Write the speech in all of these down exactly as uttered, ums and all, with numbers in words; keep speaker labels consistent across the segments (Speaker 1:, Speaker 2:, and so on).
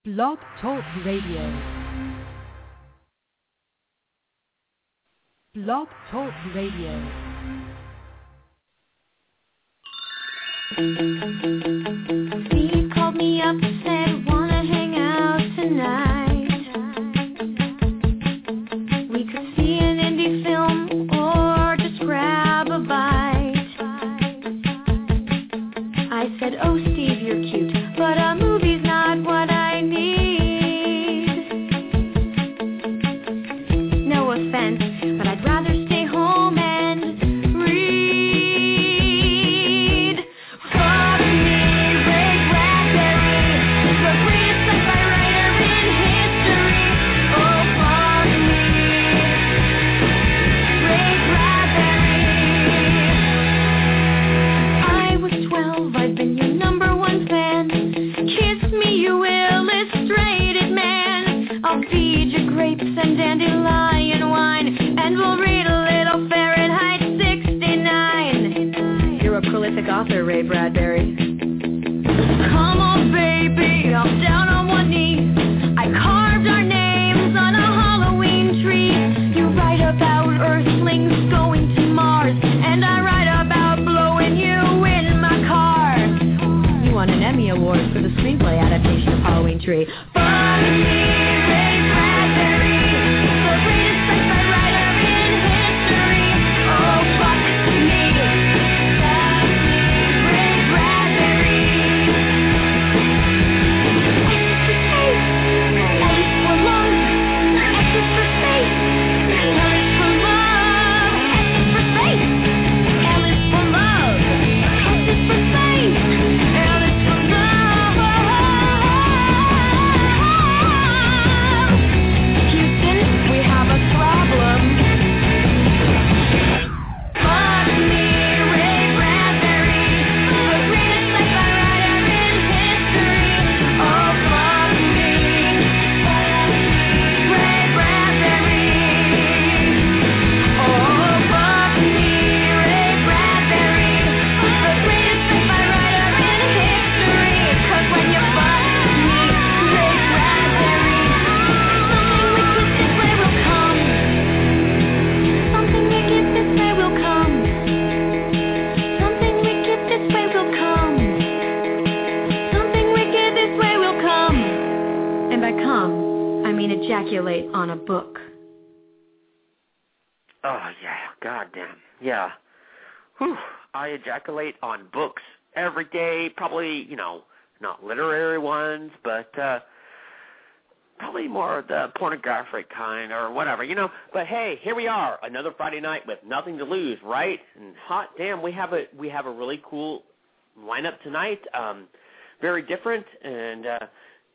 Speaker 1: Blog Talk Radio. Blog Talk Radio.
Speaker 2: Steve called me up and said, wanna hang out tonight. We could see an indie film or just grab a bite. I said, oh Steve, you're cute, but a movie's not what I need. No offense, but I'd rather stay home and read. Follow me, Ray Bradbury, the greatest sci-fi writer in history. Oh, follow me, Ray Bradbury. I was twelve, I'd been your number one fan. Kiss me, you illustrated man. I'll feed you grapes and dandelion wine, and we'll read a little Fahrenheit sixty-nine. You're a prolific author, Ray Bradbury. Come on, baby, I'm down on one knee. I carved our names on a Halloween tree. You write about Earthlings going to Mars, and I write about blowing you in my car. You won an Emmy Award for the screenplay adaptation of Halloween Tree. Follow me, Ray Bradbury, the greatest sci-fi writer in history. Oh, fuck me, that's me, Ray Bradbury. L is for love, S is for space. L is for love, S is for space. L is for love, S is for space. L is for love. Houston, we have a problem. Fuck me, Ray Bradbury, the greatest sci-fi writer in history. Oh, fuck me, Ray Bradbury. Oh, fuck me, Ray Bradbury, the greatest sci-fi writer in history. 'Cause when you fuck me, Ray Bradbury, something wicked this way will come. Something wicked this way will come. Something wicked this way will come. Something wicked this way will come. And by come, I mean ejaculate on a book.
Speaker 3: Oh, yeah, goddamn, yeah. Whew, I ejaculate on books every day, probably, you know, not literary ones, but uh, probably more the pornographic kind or whatever, you know. But hey, here we are, another Friday night with nothing to lose, right? And hot damn, we have a we have a really cool lineup tonight, um, very different, and uh,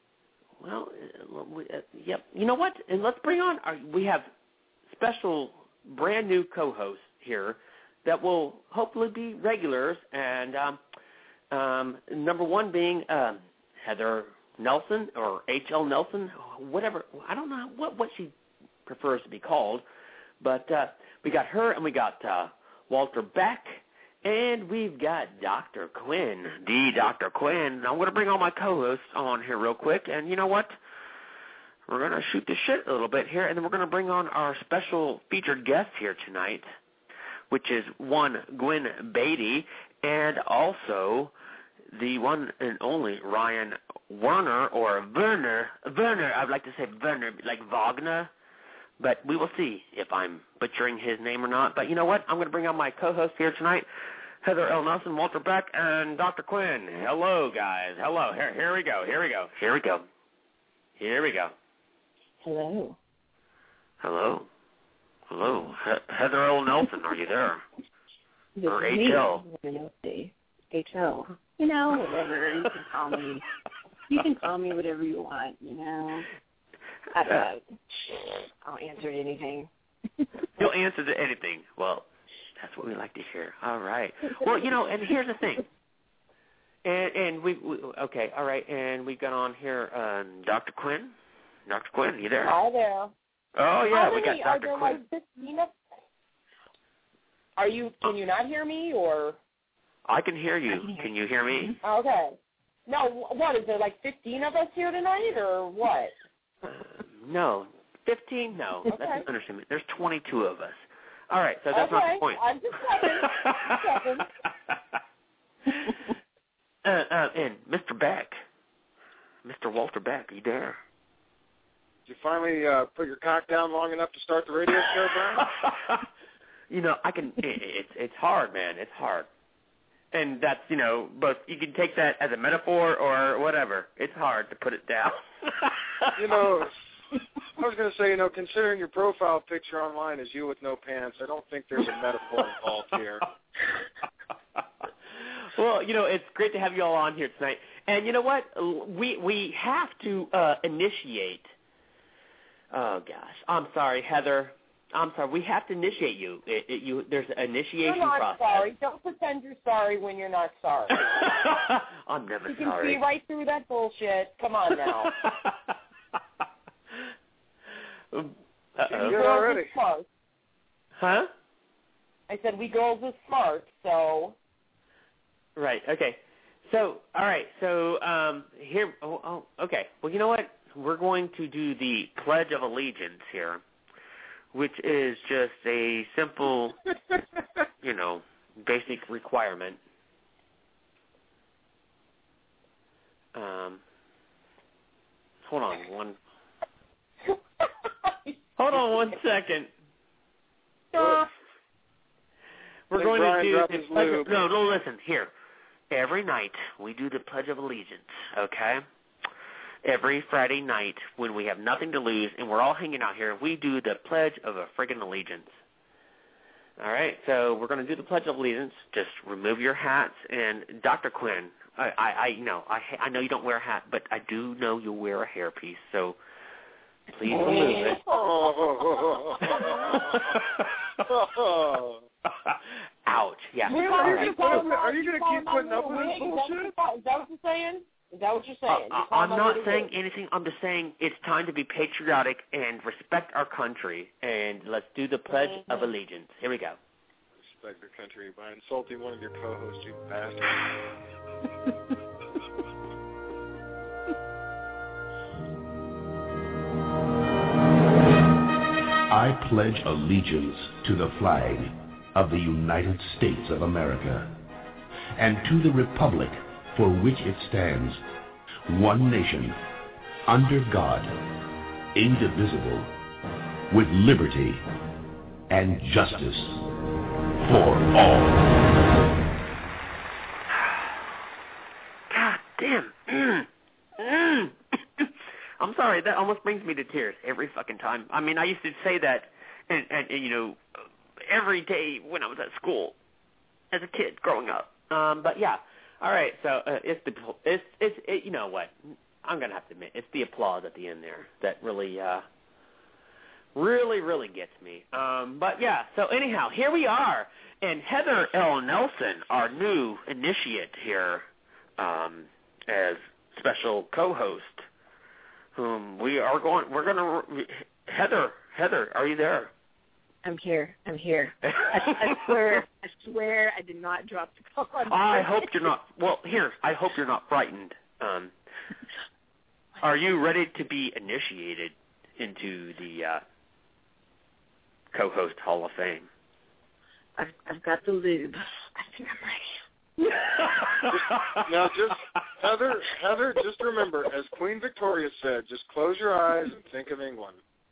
Speaker 3: well, uh, we, uh, yep. You know what? And let's bring on our, we have special, brand new co-hosts here that will hopefully be regulars, and um, um, number one being um, Heather Nelson or H L Nelson, whatever. I don't know what, what she prefers to be called, but uh, we got her, and we got uh, Walter Beck, and we've got Doctor Quinn, the Doctor Quinn. I'm going to bring all my co-hosts on here real quick, and you know what? We're going to shoot the shit a little bit here, and then we're going to bring on our special featured guest here tonight, which is one Gwen Beatty, and also the one and only Ryan Werner, or Werner. Werner, I'd like to say Werner, like Wagner, but we will see if I'm butchering his name or not. But you know what? I'm going to bring on my co-host here tonight, Heather L. Nelson, Walter Beck, and Doctor Quinn. Hello, guys. Hello. Here, here we go. Here we go. Here we go. Here we go.
Speaker 4: Hello.
Speaker 3: Hello. Hello. He- Heather L. Nelson, are you there?
Speaker 4: This
Speaker 3: Or
Speaker 4: is
Speaker 3: H L.
Speaker 4: me. H L. You know, whatever. You can call me. You can call me whatever you want, you know. I, uh, I'll answer anything.
Speaker 3: You'll answer to anything. Well, that's what we like to hear. All right. Well, you know, and here's the thing. And and we, we okay, all right, and we've got on here uh, Doctor Quinn. Doctor Quinn, you there?
Speaker 4: Hi there.
Speaker 3: Oh yeah,
Speaker 4: How
Speaker 3: we got
Speaker 4: many, are
Speaker 3: Doctor
Speaker 4: there
Speaker 3: Quinn.
Speaker 4: like fifteen of Are you? Can you not hear me, or?
Speaker 3: I can hear you.
Speaker 4: I can hear
Speaker 3: Can you hear me?
Speaker 4: Okay.
Speaker 5: No, what, is there like fifteen of us here tonight, or what?
Speaker 3: Uh, no. fifteen? No.
Speaker 5: Okay.
Speaker 3: That's an understatement. There's twenty-two of us. All right, so that's
Speaker 5: okay.
Speaker 3: not the point.
Speaker 5: I'm just checking. Just checking.
Speaker 3: uh, uh, and Mister Beck, Mister Walter Beck, are you there?
Speaker 6: Did you finally uh, put your cock down long enough to start the radio show, Brian?
Speaker 3: You know, I can. It, it's it's hard, man. It's hard, and that's you know, both you can take that as a metaphor or whatever. It's hard to put it down.
Speaker 6: You know, I was going to say, you know, considering your profile picture online is you with no pants, I don't think there's a metaphor involved here.
Speaker 3: Well, you know, it's great to have you all on here tonight. And you know what? We we have to uh, initiate. Oh gosh, I'm sorry, Heather. I'm sorry. We have to initiate you. It, it, you there's an initiation
Speaker 5: You're not
Speaker 3: process.
Speaker 5: sorry. Don't pretend you're sorry when you're not sorry.
Speaker 3: I'm never
Speaker 5: you can
Speaker 3: sorry.
Speaker 5: see right through that bullshit. Come on now.
Speaker 3: Uh-oh.
Speaker 6: You're already.
Speaker 5: Smart.
Speaker 3: Huh?
Speaker 5: I said we girls are smart, so.
Speaker 3: Right. Okay. So, all right. So, um, here. Oh, oh, okay. Well, you know what? We're going to do the Pledge of Allegiance here, which is just a simple, you know, basic requirement. Um, hold on one. Hold on one second.
Speaker 6: What?
Speaker 3: We're
Speaker 6: Think
Speaker 3: going
Speaker 6: Brian
Speaker 3: to do
Speaker 6: dropped
Speaker 3: the
Speaker 6: his
Speaker 3: pledge
Speaker 6: lube.
Speaker 3: of, no, no, listen, here. Every night we do the Pledge of Allegiance, okay? Every Friday night when we have nothing to lose and we're all hanging out here, we do the Pledge of a friggin' Allegiance. All right, so we're going to do the Pledge of Allegiance. Just remove your hats. And Doctor Quinn, I, I, I know I, I know you don't wear a hat, but I do know you wear a hairpiece, so please remove it. Ouch. Yeah.
Speaker 5: Really?
Speaker 6: Are
Speaker 5: Are
Speaker 6: you,
Speaker 5: you,
Speaker 6: gonna, are you going to keep putting up with this bullshit?
Speaker 5: Is that what you're saying? Is that what you're saying?
Speaker 3: Uh, I'm not saying anything. I'm just saying it's time to be patriotic and respect our country, and let's do the Pledge mm-hmm. of Allegiance. Here we go.
Speaker 6: Respect your country by insulting one of your co-hosts, you bastard.
Speaker 7: I pledge allegiance to the flag of the United States of America and to the republic for which it stands, one nation, under God, indivisible, with liberty and justice for all.
Speaker 3: God damn. Mm. Mm. I'm sorry, that almost brings me to tears every fucking time. I mean, I used to say that, and, and, and you know, every day when I was at school as a kid growing up. Um, but yeah, all right. So uh, it's the it's it's it, you know what? I'm gonna have to admit it's the applause at the end there that really uh, really really gets me. Um, but yeah. So anyhow, here we are, and Heather L. Nelson, our new initiate here, um, as special co-host. Whom we are going, we're going to, Heather, Heather, are you there?
Speaker 4: I'm here, I'm here. I, I swear, I swear I did not drop the call.
Speaker 3: I hope you're not, well, here, I hope you're not frightened. Um, are you ready to be initiated into the uh, co-host Hall of Fame?
Speaker 4: I've, I've got the lube. I think I'm ready.
Speaker 6: just, now, just Heather, Heather, just remember, as Queen Victoria said, just close your eyes and think of England.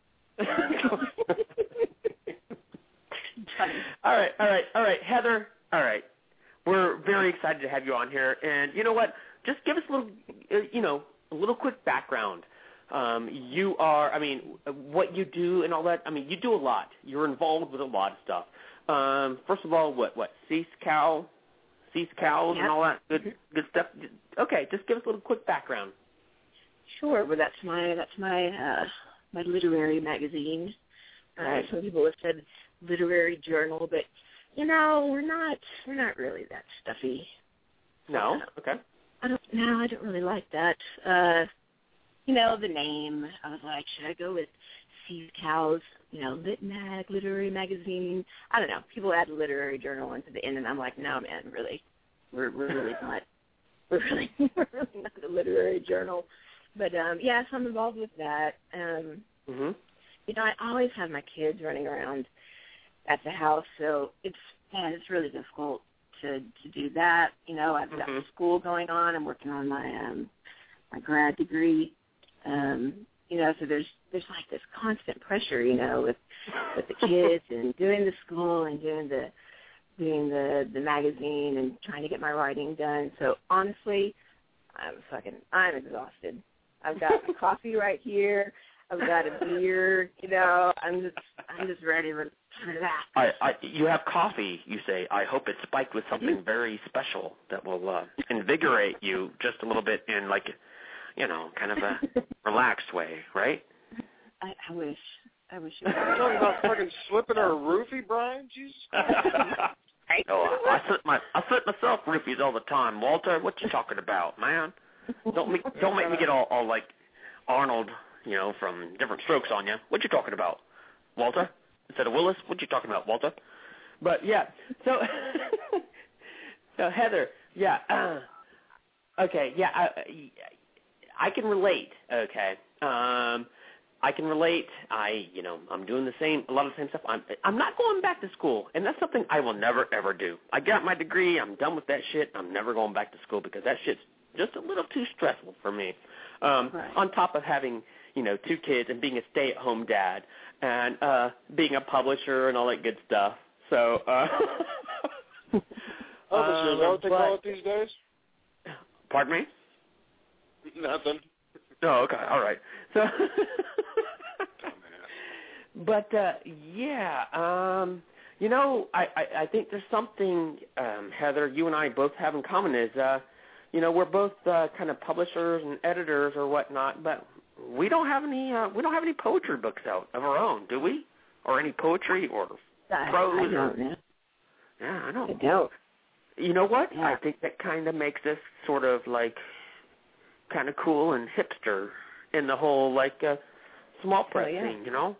Speaker 3: all right, all right, all right, Heather. All right, we're very excited to have you on here, and you know what? Just give us a little, uh, you know, a little quick background. Um, you are, I mean, what you do and all that. I mean, you do a lot. You're involved with a lot of stuff. Um, first of all, what, what, Cease Cow? These cows
Speaker 4: yep.
Speaker 3: and all that good good stuff. Okay, just give us a little quick background.
Speaker 4: Sure. Well, that's my that's my uh, my literary magazine. Uh, right. Some people have said literary journal, but you know we're not we're not really that stuffy.
Speaker 3: No.
Speaker 4: Uh,
Speaker 3: okay.
Speaker 4: I don't. No, I don't really like that. Uh, you know the name. I was like, should I go with Seas Cows? You know, Lit Mag, literary magazine. I don't know. People add literary journal into the end, and I'm like, no, man, really, we're we're really not we're really, we're really not a literary journal. But, um, yeah, so I'm involved with that. Um,
Speaker 3: mm-hmm.
Speaker 4: You know, I always have my kids running around at the house, so it's, man, it's really difficult to, to do that. You know, I've got
Speaker 3: mm-hmm.
Speaker 4: school going on. I'm working on my um, my grad degree. Um, you know, so there's there's like this constant pressure, you know, with with the kids and doing the school and doing the doing the the magazine and trying to get my writing done. So honestly, I'm fucking I'm exhausted. I've got my coffee right here. I've got a beer. You know, I'm just I'm just ready to relax.
Speaker 3: I, I, you have coffee, you say. I hope it's spiked with something very special that will uh, invigorate you just a little bit in, like, you know, kind of a relaxed way, right?
Speaker 4: I, I wish. I wish you
Speaker 6: were. You're talking about fucking slipping her a roofie, Brian? Jesus Christ.
Speaker 3: Oh, I, I slip my I slip myself roofies all the time. Walter, what you talking about, man? Don't make don't make me get all, all like Arnold, you know, from Different Strokes on you. What you talking about, Walter? Instead of Willis, what you talking about, Walter? But yeah, so so Heather, yeah, uh, okay, yeah, I, I can relate. Okay, um, I can relate. I, you know, I'm doing the same, a lot of the same stuff. I'm, I'm not going back to school, and that's something I will never ever do. I got my degree. I'm done with that shit. I'm never going back to school because that shit's just a little too stressful for me. Um,
Speaker 4: right.
Speaker 3: On top of having, you know, two kids and being a stay-at-home dad and uh, being a publisher and all that good stuff. So, uh,
Speaker 6: publisher, is that what they
Speaker 3: but,
Speaker 6: call it these days?
Speaker 3: Pardon me?
Speaker 6: Nothing.
Speaker 3: Oh, okay, all right. So, but uh, yeah, um, you know, I, I, I think there's something, um, Heather, you and I both have in common is, uh, you know, we're both uh, kind of publishers and editors or whatnot, but we don't have any uh, we don't have any poetry books out of our own, do we? Or any poetry or
Speaker 4: I,
Speaker 3: prose?
Speaker 4: I don't know.
Speaker 3: Yeah, I know.
Speaker 4: I don't.
Speaker 3: You know what?
Speaker 4: Yeah.
Speaker 3: I think that kind of makes us sort of like kind of cool and hipster in the whole like uh, small press
Speaker 4: oh, yeah.
Speaker 3: thing, you know?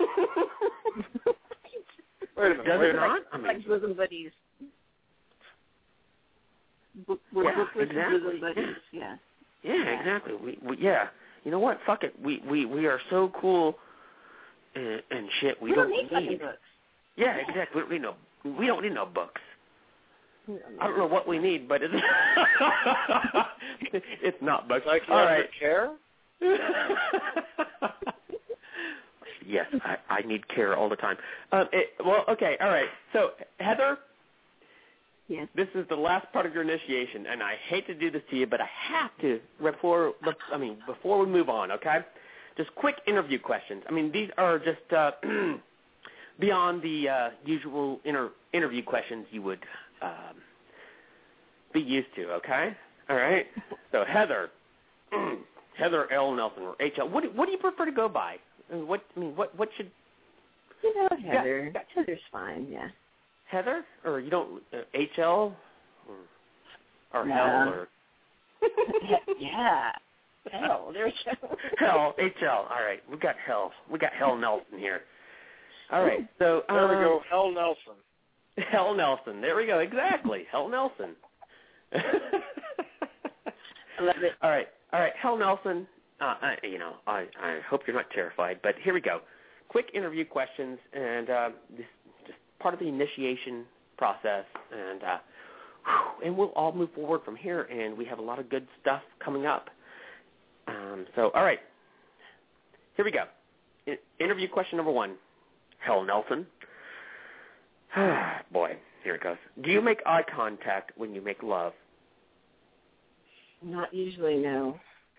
Speaker 6: Wait a minute.
Speaker 3: Does
Speaker 6: wait
Speaker 3: it
Speaker 6: a
Speaker 3: not?
Speaker 6: minute.
Speaker 3: I mean,
Speaker 4: Like bosom buddies. Book, we're
Speaker 3: yeah,
Speaker 4: booklets
Speaker 3: exactly.
Speaker 4: and bosom buddies. Yeah.
Speaker 3: Yeah,
Speaker 4: Yeah.
Speaker 3: exactly. We, we yeah. You know what? Fuck it. We we we are so cool and, and shit. We,
Speaker 4: We
Speaker 3: don't,
Speaker 4: don't need fucking
Speaker 3: need.
Speaker 4: books.
Speaker 3: Yeah, exactly. We know. We don't need no books.
Speaker 4: We don't need
Speaker 3: I don't know what we need, but it's it's not books.
Speaker 6: Like you
Speaker 3: All
Speaker 6: have
Speaker 3: right.
Speaker 6: to care?
Speaker 3: Yes, I, I need care all the time. Um, it, well, okay, all right. So, Heather,
Speaker 4: Yes.
Speaker 3: this is the last part of your initiation, and I hate to do this to you, but I have to before. I mean, before we move on, okay? Just quick interview questions. I mean, these are just uh, beyond the uh, usual inter- interview questions you would um, be used to. Okay? All right. So, Heather, Heather L. Nelson or H L. What do, what do you prefer to go by? I mean, what I mean, what what should
Speaker 4: You know, Heather.
Speaker 3: Yeah.
Speaker 4: Heather's fine, yeah.
Speaker 3: Heather, or you don't uh, H L, or, or
Speaker 4: No.
Speaker 3: Hell, or
Speaker 4: yeah. Hell, there's
Speaker 3: Hell, H L. All right, we got Hell. We got Hell Nelson here. All right, so
Speaker 6: There we
Speaker 3: um,
Speaker 6: go. Hell Nelson.
Speaker 3: Hell Nelson. There we go. Exactly, Hell Nelson.
Speaker 4: I love it.
Speaker 3: All right, all right, Hell Nelson. Uh, I, you know, I I hope you're not terrified, but here we go. Quick interview questions, and uh, this just part of the initiation process, and uh, whew, and we'll all move forward from here. And we have a lot of good stuff coming up. Um, so, all right, here we go. I- interview question number one. Hell Nelson. Boy, here it goes. Do you make eye contact when you make love?
Speaker 4: Not usually, no.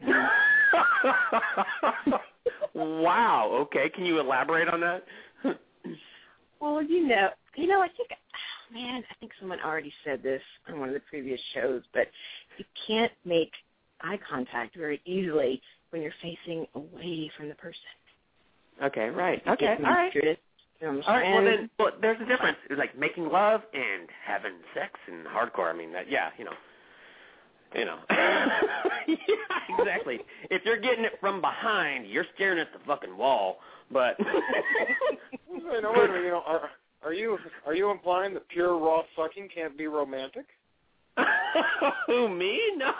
Speaker 3: Wow. Okay. Can you elaborate on that?
Speaker 4: Well, you know, you know, I think, man, I think someone already said this on one of the previous shows, but you can't make eye contact very easily when you're facing away from the person.
Speaker 3: Okay. Right.
Speaker 4: You
Speaker 3: Okay.
Speaker 4: get
Speaker 3: All right.
Speaker 4: mistress, you know what
Speaker 3: All
Speaker 4: I'm
Speaker 3: right. Well,
Speaker 4: saying?
Speaker 3: then, well, there's a difference. It's like making love and having sex and hardcore. I mean, that. Yeah. You know. You know. Yeah, exactly. If you're getting it from behind, you're staring at the fucking wall. But
Speaker 6: Wait, no, wait a minute, you know, are, are you are you implying that pure raw fucking can't be romantic?
Speaker 3: Who, me? No.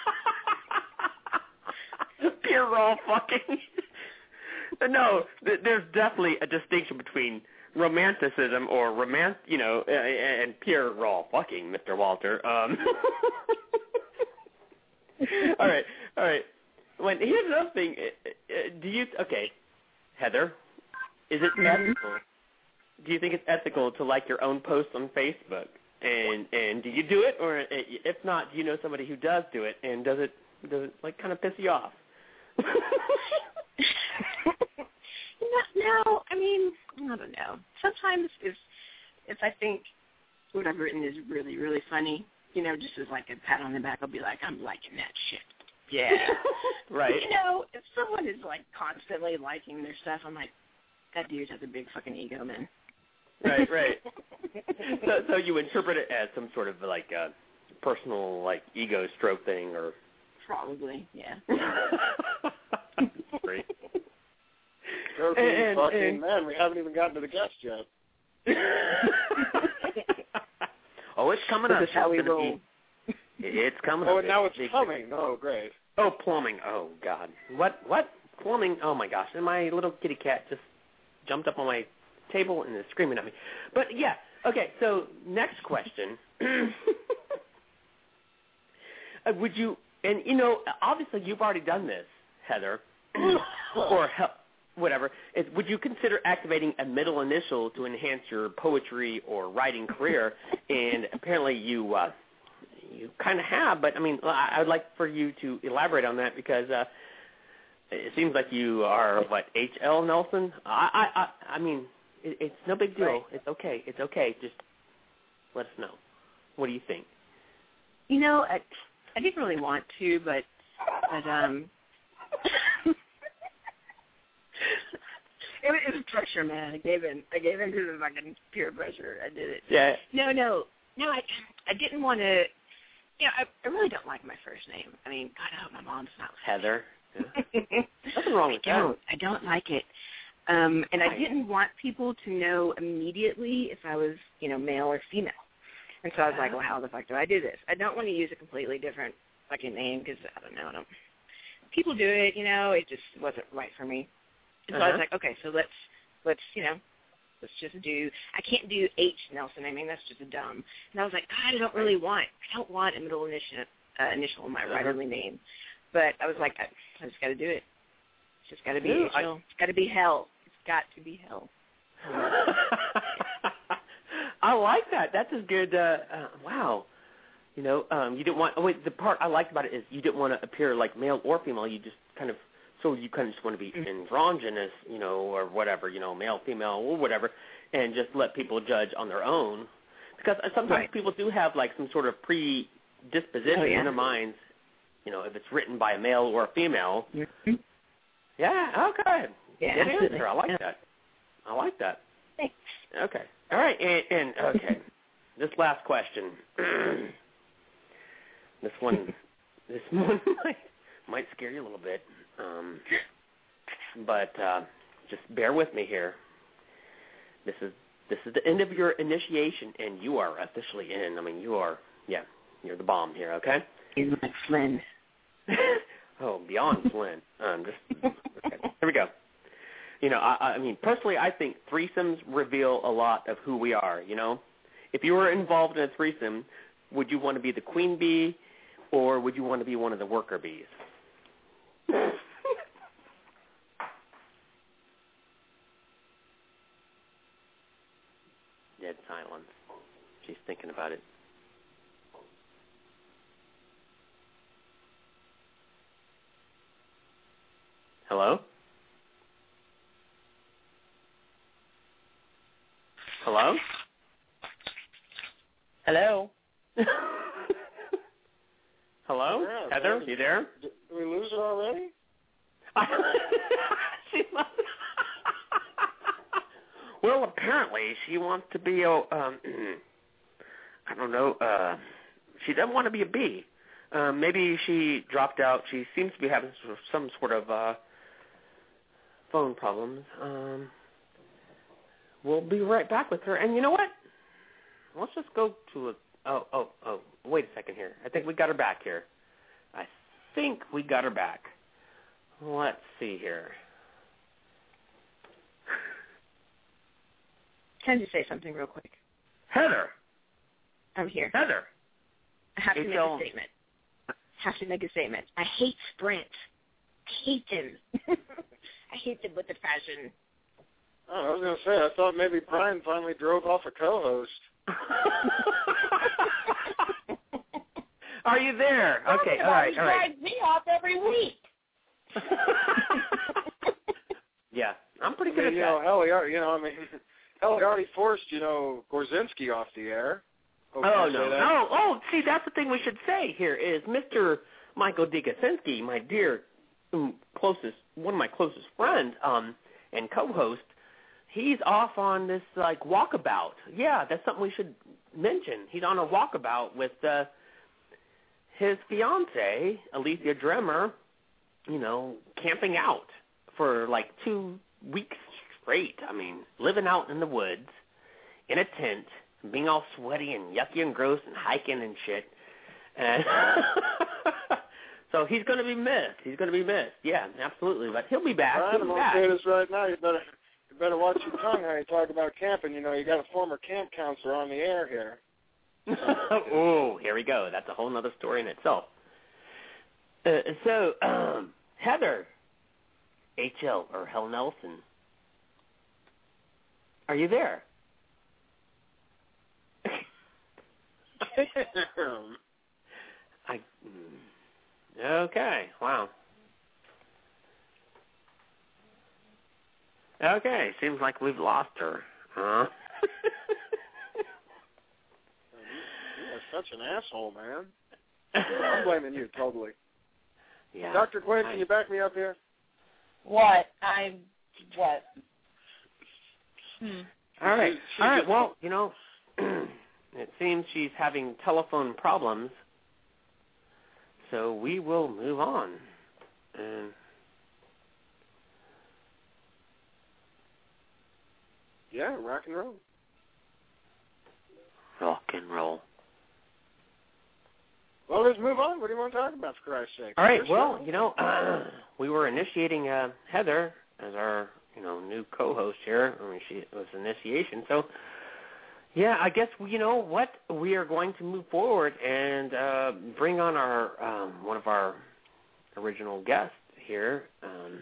Speaker 3: Pure raw fucking. No, th- there's definitely a distinction between romanticism or romance, you know, uh, and pure raw fucking, Mister Walter. Um. all right, all right. When here's another thing. Do you okay, Heather? Is it ethical? Do you think it's ethical to like your own posts on Facebook? And and do you do it, or if not, do you know somebody who does do it? And does it does it like kind of piss you off?
Speaker 4: no, no, I mean, I don't know. Sometimes if if I think what I've written is really really funny, you know, just as like a pat on the back, I'll be like, I'm liking that shit. Yeah.
Speaker 3: Right.
Speaker 4: You know, if someone is like constantly liking their stuff, I'm like, that dude has a big fucking ego, man.
Speaker 3: Right, right. so, so you interpret it as some sort of like a personal, like ego stroke thing, or
Speaker 4: probably, yeah.
Speaker 3: Great.
Speaker 6: Stroking
Speaker 3: and,
Speaker 6: fucking
Speaker 3: and,
Speaker 6: man, we haven't even gotten to the guest yet.
Speaker 3: Oh, it's coming up.
Speaker 4: This is how we roll.
Speaker 3: Be, it's coming
Speaker 6: oh,
Speaker 3: up.
Speaker 6: Oh, and now it's
Speaker 3: big,
Speaker 6: coming.
Speaker 3: Big.
Speaker 6: Oh, great.
Speaker 3: Oh, plumbing. Oh, God. What? What? Plumbing? Oh, my gosh. And my little kitty cat just jumped up on my table and is screaming at me. But, yeah. Okay, so next question. uh, would you, and, you know, obviously you've already done this, Heather, or help. Whatever, is, would you consider activating a middle initial to enhance your poetry or writing career? And apparently you uh, you kind of have, but I mean, I would like for you to elaborate on that because uh, it seems like you are, what, H L Nelson? I I, I, I mean, it, it's no big deal. Right. It's okay. It's okay. Just let us know. What do you think?
Speaker 4: You know, I, I didn't really want to, but, but um... It was, it was pressure, man. I gave in. I gave in to the fucking peer pressure. I did it.
Speaker 3: Yeah.
Speaker 4: No, no, no. I, I didn't want to. You know, I, I really don't like my first name. I mean, God, I hope my mom's not
Speaker 3: Heather. Yeah. Nothing wrong with
Speaker 4: I
Speaker 3: that.
Speaker 4: Don't, I don't like it. Um, and I
Speaker 3: right.
Speaker 4: didn't want people to know immediately if I was, you know, male or female. And so I was like, well, how the fuck do I do this? I don't want to use a completely different fucking name because I don't know. I don't. People do it, you know. It just wasn't right for me. And so
Speaker 3: uh-huh.
Speaker 4: I was like, okay, so let's, let's, you know, let's just do, I can't do H. Nelson. I mean, that's just a dumb. And I was like, God, I don't really want, I don't want a middle initial, uh, initial in my
Speaker 3: uh-huh.
Speaker 4: writerly name. But I was like, I, I just got to do it. It's just got to be
Speaker 3: Ooh,
Speaker 4: H L. I, it's got to be hell. It's got to be hell.
Speaker 3: I like that. That's a good, uh, uh, wow. You know, um, you didn't want, oh, wait, the part I liked about it is you didn't want to appear like male or female. You just kind of, so you kind of just want to be androgynous, you know, or whatever, you know, male, female, or whatever, and just let people judge on their own. Because sometimes right. people do have, like, some sort of predisposition oh, yeah. in their minds, you know, if it's written by a male or a female.
Speaker 4: Mm-hmm.
Speaker 3: Yeah, okay.
Speaker 4: Yeah,
Speaker 3: Good
Speaker 4: absolutely.
Speaker 3: answer. I like
Speaker 4: yeah.
Speaker 3: that. I like that.
Speaker 4: Thanks.
Speaker 3: Okay. All right, and, and okay, this last question. this one, this one might, might scare you a little bit. Um, but uh, just bear with me here. This is this is the end of your initiation, and you are officially in. I mean, you are, yeah, you're the bomb here, okay?
Speaker 4: He's like Flynn.
Speaker 3: Oh, beyond Flynn. Um, just okay. Here we go. You know, I, I mean, personally, I think threesomes reveal a lot of who we are, you know? If you were involved in a threesome, would you want to be the queen bee, or would you want to be one of the worker bees? Dead silence. She's thinking about it. Hello? Hello?
Speaker 5: Hello?
Speaker 3: Hello?
Speaker 6: Yeah,
Speaker 3: Heather,
Speaker 6: man.
Speaker 3: you there?
Speaker 6: Did we lose her already?
Speaker 3: she must. Well, apparently she wants to be a, um, I don't know, uh, she doesn't want to be a bee. Um, maybe she dropped out. She seems to be having some sort of uh, phone problems. Um, we'll be right back with her. And you know what? Let's just go to a, oh, oh, oh, wait a second here. I think we got her back here. I think we got her back. Let's see here.
Speaker 4: Can you say something real quick?
Speaker 3: Heather.
Speaker 4: I'm here.
Speaker 3: Heather.
Speaker 4: I have to
Speaker 3: It's
Speaker 4: make
Speaker 3: all-
Speaker 4: a statement. I have to make a statement. I hate Sprint. I hate him. I hate him with the passion.
Speaker 6: Oh, I was going to say, I thought maybe Brian finally drove off a co-host.
Speaker 3: Are you there? Okay, all right,
Speaker 5: He
Speaker 3: all right.
Speaker 5: drives me off every week.
Speaker 3: Yeah, I'm pretty
Speaker 6: I
Speaker 3: good
Speaker 6: mean, you
Speaker 3: at
Speaker 6: know,
Speaker 3: that.
Speaker 6: hell, he already, you know, I mean, hell, he already forced, you know, Gorzinski off the air. Hope
Speaker 3: Oh,
Speaker 6: you say
Speaker 3: no.
Speaker 6: that.
Speaker 3: Oh, oh, see, that's the thing we should say here is Mister Michael D. Kaczynski, my dear um, closest, one of my closest friends um, and co-host, he's off on this, like, walkabout. Yeah, that's something we should mention. He's on a walkabout with uh, his fiancée, Alicia Dremer, you know, camping out for, like, two weeks straight. I mean, living out in the woods in a tent, being all sweaty and yucky and gross and hiking and shit. And so he's going to be missed. He's going to be missed. Yeah, absolutely. But he'll be back.
Speaker 6: Brian,
Speaker 3: He'll
Speaker 6: I'm
Speaker 3: be
Speaker 6: going to
Speaker 3: back.
Speaker 6: say this right now. You better, you better watch your tongue how you talk about camping. You know, you got a former camp counselor on the air here.
Speaker 3: Oh, here we go. That's a whole other story in itself. Uh, so, um, Heather, H L, or Hell Nelson, are you there? I okay. Wow. Okay, seems like we've lost her, huh?
Speaker 6: You are such an asshole, man. I'm blaming you totally.
Speaker 3: Yeah.
Speaker 6: Doctor Quinn,
Speaker 3: I-
Speaker 6: can you back me up here?
Speaker 5: What? I'm what?
Speaker 4: Hmm.
Speaker 3: All right.
Speaker 6: She- she
Speaker 3: All right.
Speaker 6: just-
Speaker 3: Well, you know, it seems she's having telephone problems, so we will move on. And
Speaker 6: Yeah, rock and roll.
Speaker 3: rock and roll.
Speaker 6: Well, let's move on. What do you want to talk about, for Christ's sake?
Speaker 3: All right.
Speaker 6: Your
Speaker 3: Well,
Speaker 6: show.
Speaker 3: you know, uh, we were initiating uh, Heather as our, you know, new co-host here. I mean, she it was initiation. So, yeah, I guess you know what we are going to move forward and uh, bring on our um, one of our original guests here, um,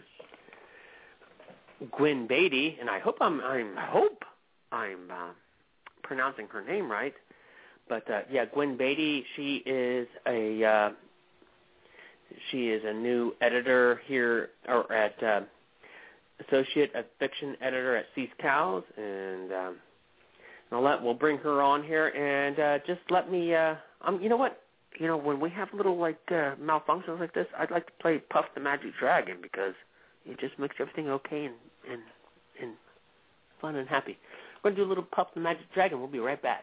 Speaker 3: Gwen Beatty, and I hope I'm I hope I'm uh, pronouncing her name right. But uh, yeah, Gwen Beatty, she is a uh, she is a new editor here, or at uh, associate of fiction editor at Cease Cows, and um, I'll let we'll bring her on here and uh, just let me. Uh, um, you know what? You know when we have little like uh, malfunctions like this, I'd like to play Puff the Magic Dragon because it just makes everything okay and and and fun and happy. We're gonna do a little Puff the Magic Dragon. We'll be right back.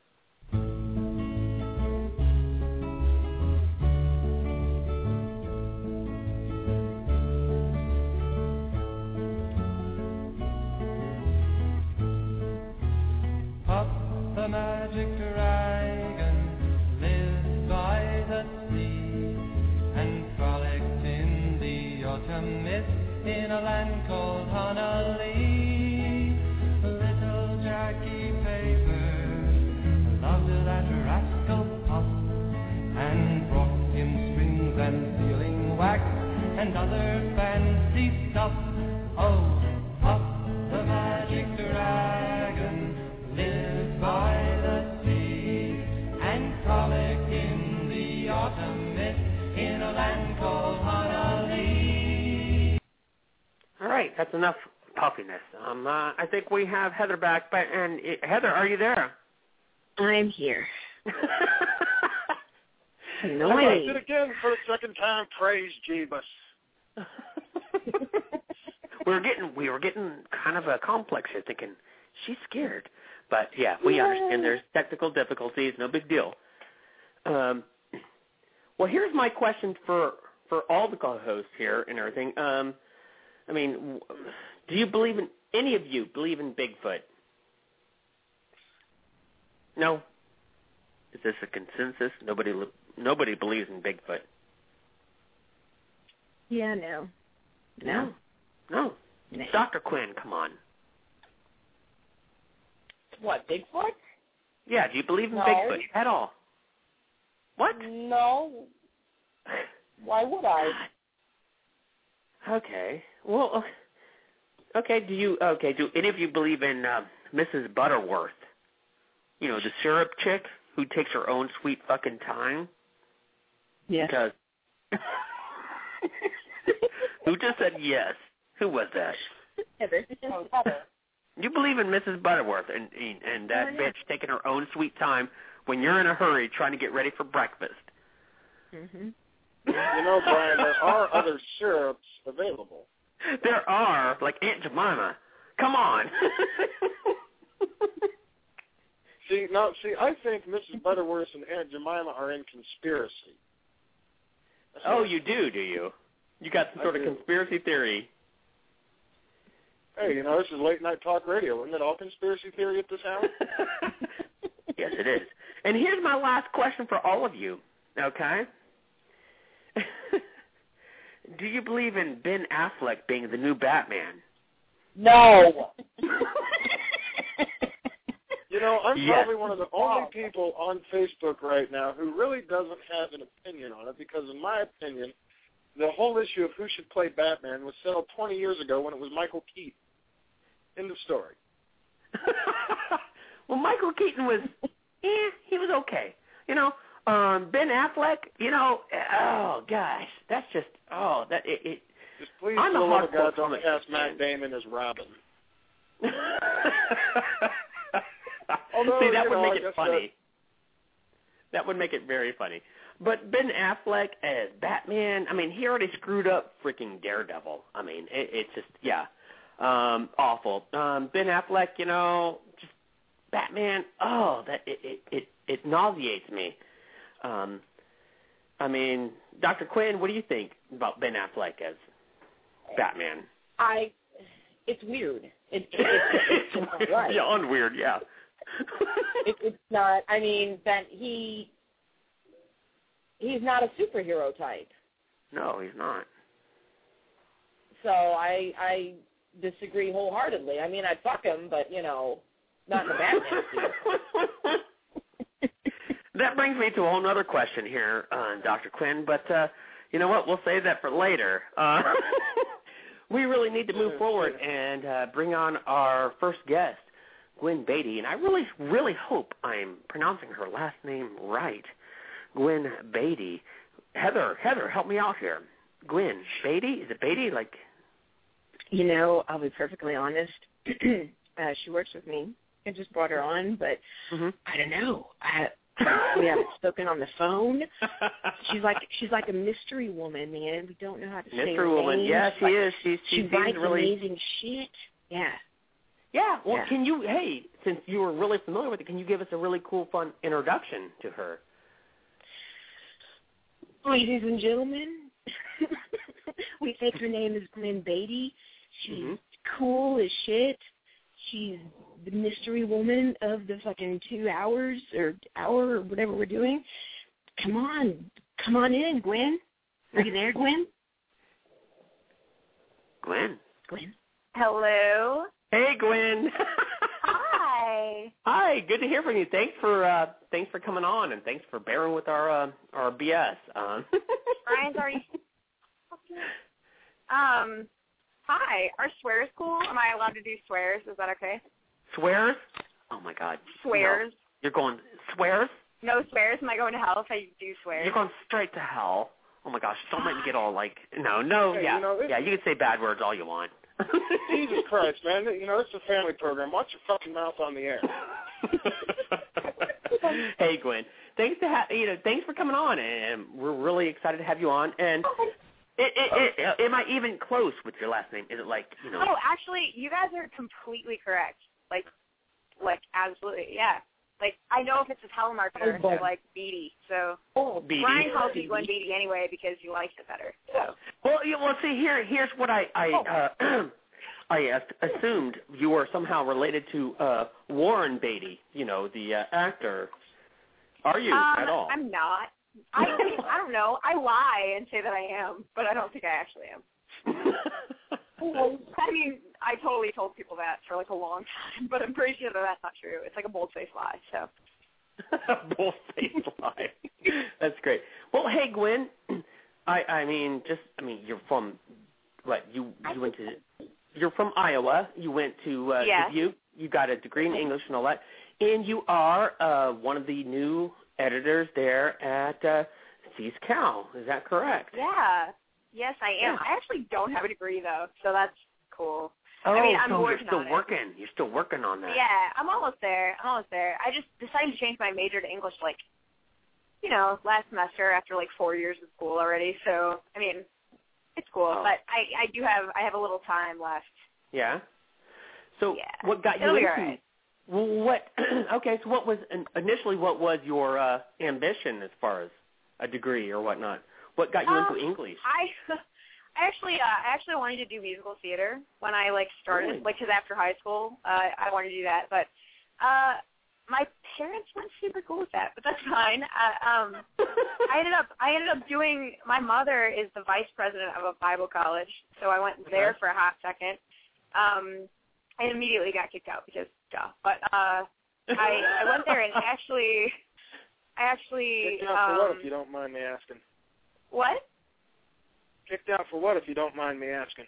Speaker 8: Puff the magic dragon lives by the sea and frolicked in the autumn mist in a land called Honolulu. Little Jackie Paper loved that rascal Puff and brought him strings and sealing wax and other fancy stuff. Oh, Puff the magic dragon lives by the sea and frolic in the autumn mist in a land called Honolulu.
Speaker 3: All right, that's enough puffiness. Um, uh, I think we have Heather back. But and uh, Heather, are you there?
Speaker 4: I'm here.
Speaker 6: I
Speaker 4: Annoying.
Speaker 6: did it again for the second time. Praise Jeebus.
Speaker 3: we were getting we were getting kind of a complex here, thinking she's scared. But yeah, we understand there's technical difficulties. No big deal. Um, well, here's my question for for all the co-hosts here and everything. Um, I mean, do you believe in any of you believe in Bigfoot? No. Is this a consensus? Nobody nobody believes in Bigfoot.
Speaker 4: Yeah, no. No.
Speaker 3: No.
Speaker 4: no.
Speaker 3: Doctor Quinn, come on.
Speaker 5: What, Bigfoot?
Speaker 3: Yeah, do you believe in
Speaker 5: No.
Speaker 3: Bigfoot at all? What?
Speaker 5: No. Why would I?
Speaker 3: Okay. Well, okay, do you, okay, do any of you believe in uh, Missus Butterworth? You know, the syrup chick who takes her own sweet fucking time?
Speaker 4: Yes.
Speaker 3: Because who just said yes? Who was that?
Speaker 4: Heather.
Speaker 5: Oh, Heather.
Speaker 3: You believe in Missus Butterworth and and that
Speaker 4: Oh, yeah.
Speaker 3: bitch taking her own sweet time when you're in a hurry trying to get ready for breakfast.
Speaker 4: Mm-hmm.
Speaker 6: You know, Brian, there are other syrups available.
Speaker 3: There are, like Aunt Jemima. Come on.
Speaker 6: See, now, see, I think Missus Butterworth and Aunt Jemima are in conspiracy.
Speaker 3: Oh, you do, do you? You got some
Speaker 6: I
Speaker 3: sort of
Speaker 6: do.
Speaker 3: conspiracy theory.
Speaker 6: Hey, you know, this is late night talk radio. Isn't it all conspiracy theory at this hour?
Speaker 3: Yes, it is. And here's my last question for all of you, okay? Do you believe in Ben Affleck being the new Batman?
Speaker 5: No.
Speaker 6: You know, I'm
Speaker 3: Yes.
Speaker 6: probably one of the only people on Facebook right now who really doesn't have an opinion on it because, in my opinion, the whole issue of who should play Batman was settled twenty years ago when it was Michael Keaton. End of story.
Speaker 3: Well, Michael Keaton was, eh, he was okay. You know, um, Ben Affleck, you know, oh, gosh, that's just, oh, that, it, it
Speaker 6: Just please,
Speaker 3: I'm
Speaker 6: for
Speaker 3: a
Speaker 6: the love of
Speaker 3: hardcore
Speaker 6: God, don't
Speaker 3: comic
Speaker 6: cast
Speaker 3: fan.
Speaker 6: Matt Damon as Robin. Although,
Speaker 3: See, that
Speaker 6: you
Speaker 3: would
Speaker 6: know,
Speaker 3: make
Speaker 6: I
Speaker 3: it
Speaker 6: guess
Speaker 3: funny. That would make it very funny. But Ben Affleck as Batman, I mean, he already screwed up freaking Daredevil. I mean, it, it's just, yeah, um, awful. Um, Ben Affleck, you know, just Batman, oh, that it, it, it, it nauseates me. Um, I mean, Doctor Quinn, what do you think about Ben Affleck as Batman?
Speaker 5: I, it's weird. It, it, it's, it's just not right.
Speaker 3: Beyond weird, yeah.
Speaker 5: it, it's not, I mean, that he, he's not a superhero type.
Speaker 3: No, he's not.
Speaker 5: So I I disagree wholeheartedly. I mean, I'd fuck him, but, you know, not in a Batman suit.
Speaker 3: That brings me to a whole other question here, uh, Doctor Quinn, but uh, you know what? We'll save that for later. Uh, we really need to move forward and uh, bring on our first guest, Gwen Beatty, and I really, really hope I'm pronouncing her last name right. Gwen Beatty. Heather, Heather, help me out here. Gwen Beatty? Is it Beatty? Like,
Speaker 4: You know, I'll be perfectly honest. uh, she works with me. I just brought her on, but
Speaker 3: mm-hmm.
Speaker 4: I don't know. I, we haven't spoken on the phone. She's like she's like a mystery woman, man. We don't know how to say
Speaker 3: mystery
Speaker 4: her
Speaker 3: woman.
Speaker 4: name.
Speaker 3: Yeah,
Speaker 4: She's
Speaker 3: she
Speaker 4: like,
Speaker 3: is. She she,
Speaker 4: she
Speaker 3: seems
Speaker 4: writes
Speaker 3: really
Speaker 4: amazing shit. Yeah.
Speaker 3: Yeah. Well,
Speaker 4: Yeah.
Speaker 3: can you? Hey, since you were really familiar with it, can you give us a really cool, fun introduction to her?
Speaker 4: Ladies and gentlemen, we think her name is Gwen Beatty. She's
Speaker 3: mm-hmm.
Speaker 4: cool as shit. She's the mystery woman of the fucking two hours or hour or whatever we're doing. Come on. Come on in, Gwen. Are you there, Gwen?
Speaker 3: Gwen.
Speaker 4: Gwen.
Speaker 9: Hello.
Speaker 3: Hey, Gwen.
Speaker 9: Hi.
Speaker 3: Hi. Good to hear from you. Thanks for uh, thanks for coming on, and thanks for bearing with our uh, our B S. Um.
Speaker 9: Brian's already. Um. Hi. Are swears cool? Am I allowed to do swears? Is that okay?
Speaker 3: Swears? Oh my God.
Speaker 9: Swears.
Speaker 3: No. You're going swears?
Speaker 9: No swears. Am I going to hell if I do swears?
Speaker 3: You're going straight to hell. Oh my gosh! Don't make me get all like no, no,
Speaker 6: Hey,
Speaker 3: yeah,
Speaker 6: you know, it-
Speaker 3: yeah. You can say bad words all you want.
Speaker 6: Jesus Christ, man. You know, it's a family program. Watch your fucking mouth on the air.
Speaker 3: Hey, Gwen. Thanks to ha- you know, thanks for coming on, and we're really excited to have you on. And it, it, it, am I even close with your last name? Is it like you know?
Speaker 9: Oh, actually, you guys are completely correct. Like, like absolutely, yeah. Like, I know if it's a telemarketer,
Speaker 5: Oh,
Speaker 9: so like Beatty. So
Speaker 3: Beatty.
Speaker 9: Brian calls you Gwen Beatty anyway because he likes it better. So.
Speaker 3: Well, you, well, see here. Here's what I I uh, I uh, assumed you were somehow related to uh, Warren Beatty. You know, the uh, actor. Are you
Speaker 9: um,
Speaker 3: at all?
Speaker 9: I'm not. I mean, I don't know. I lie and say that I am, but I don't think I actually am. I mean, I totally told people that for like a long time, but I'm pretty sure that that's not true. It's like a bold-faced lie. So.
Speaker 3: Bold-faced lie. That's great. Well, hey, Gwen. I I mean, just I mean, you're from what? You you went to. You're from Iowa. You went to uh,
Speaker 9: yes.
Speaker 3: Dubuque. You got a degree in English and all that, and you are uh, one of the new editors there at uh, Seas Cow. Is that correct?
Speaker 9: Yeah. Yes, I am.
Speaker 3: Yeah.
Speaker 9: I actually don't have a degree though, so that's cool.
Speaker 3: Oh,
Speaker 9: I mean, I'm
Speaker 3: so
Speaker 9: working
Speaker 3: you're still
Speaker 9: on
Speaker 3: working.
Speaker 9: it.
Speaker 3: You're still working on that.
Speaker 9: Yeah, I'm almost there. I'm almost there. I just decided to change my major to English, like, you know, last semester after like four years of school already. So, I mean, it's cool,
Speaker 3: oh.
Speaker 9: but I, I do have I have a little time left.
Speaker 3: Yeah. So,
Speaker 9: yeah.
Speaker 3: what got
Speaker 9: It'll
Speaker 3: you
Speaker 9: be
Speaker 3: into?
Speaker 9: all right.
Speaker 3: Well, what? Okay, so what was initially what was your uh, ambition as far as a degree or whatnot? What got you
Speaker 9: um,
Speaker 3: into English?
Speaker 9: I. I actually, uh, I actually wanted to do musical theater when I like started,
Speaker 3: really?
Speaker 9: like, cause after high school, uh, I wanted to do that. But uh, my parents weren't super cool with that, but that's fine. Uh, um, I ended up, I ended up doing. My mother is the vice president of a Bible college, so I went there
Speaker 3: okay.
Speaker 9: for a hot second. Um, I immediately got kicked out because duh. But uh, I, I went there and actually, I actually.
Speaker 6: Kicked out for what,
Speaker 9: um,
Speaker 6: if you don't mind me asking?
Speaker 9: What?
Speaker 6: Kicked out for what, if you don't mind me asking?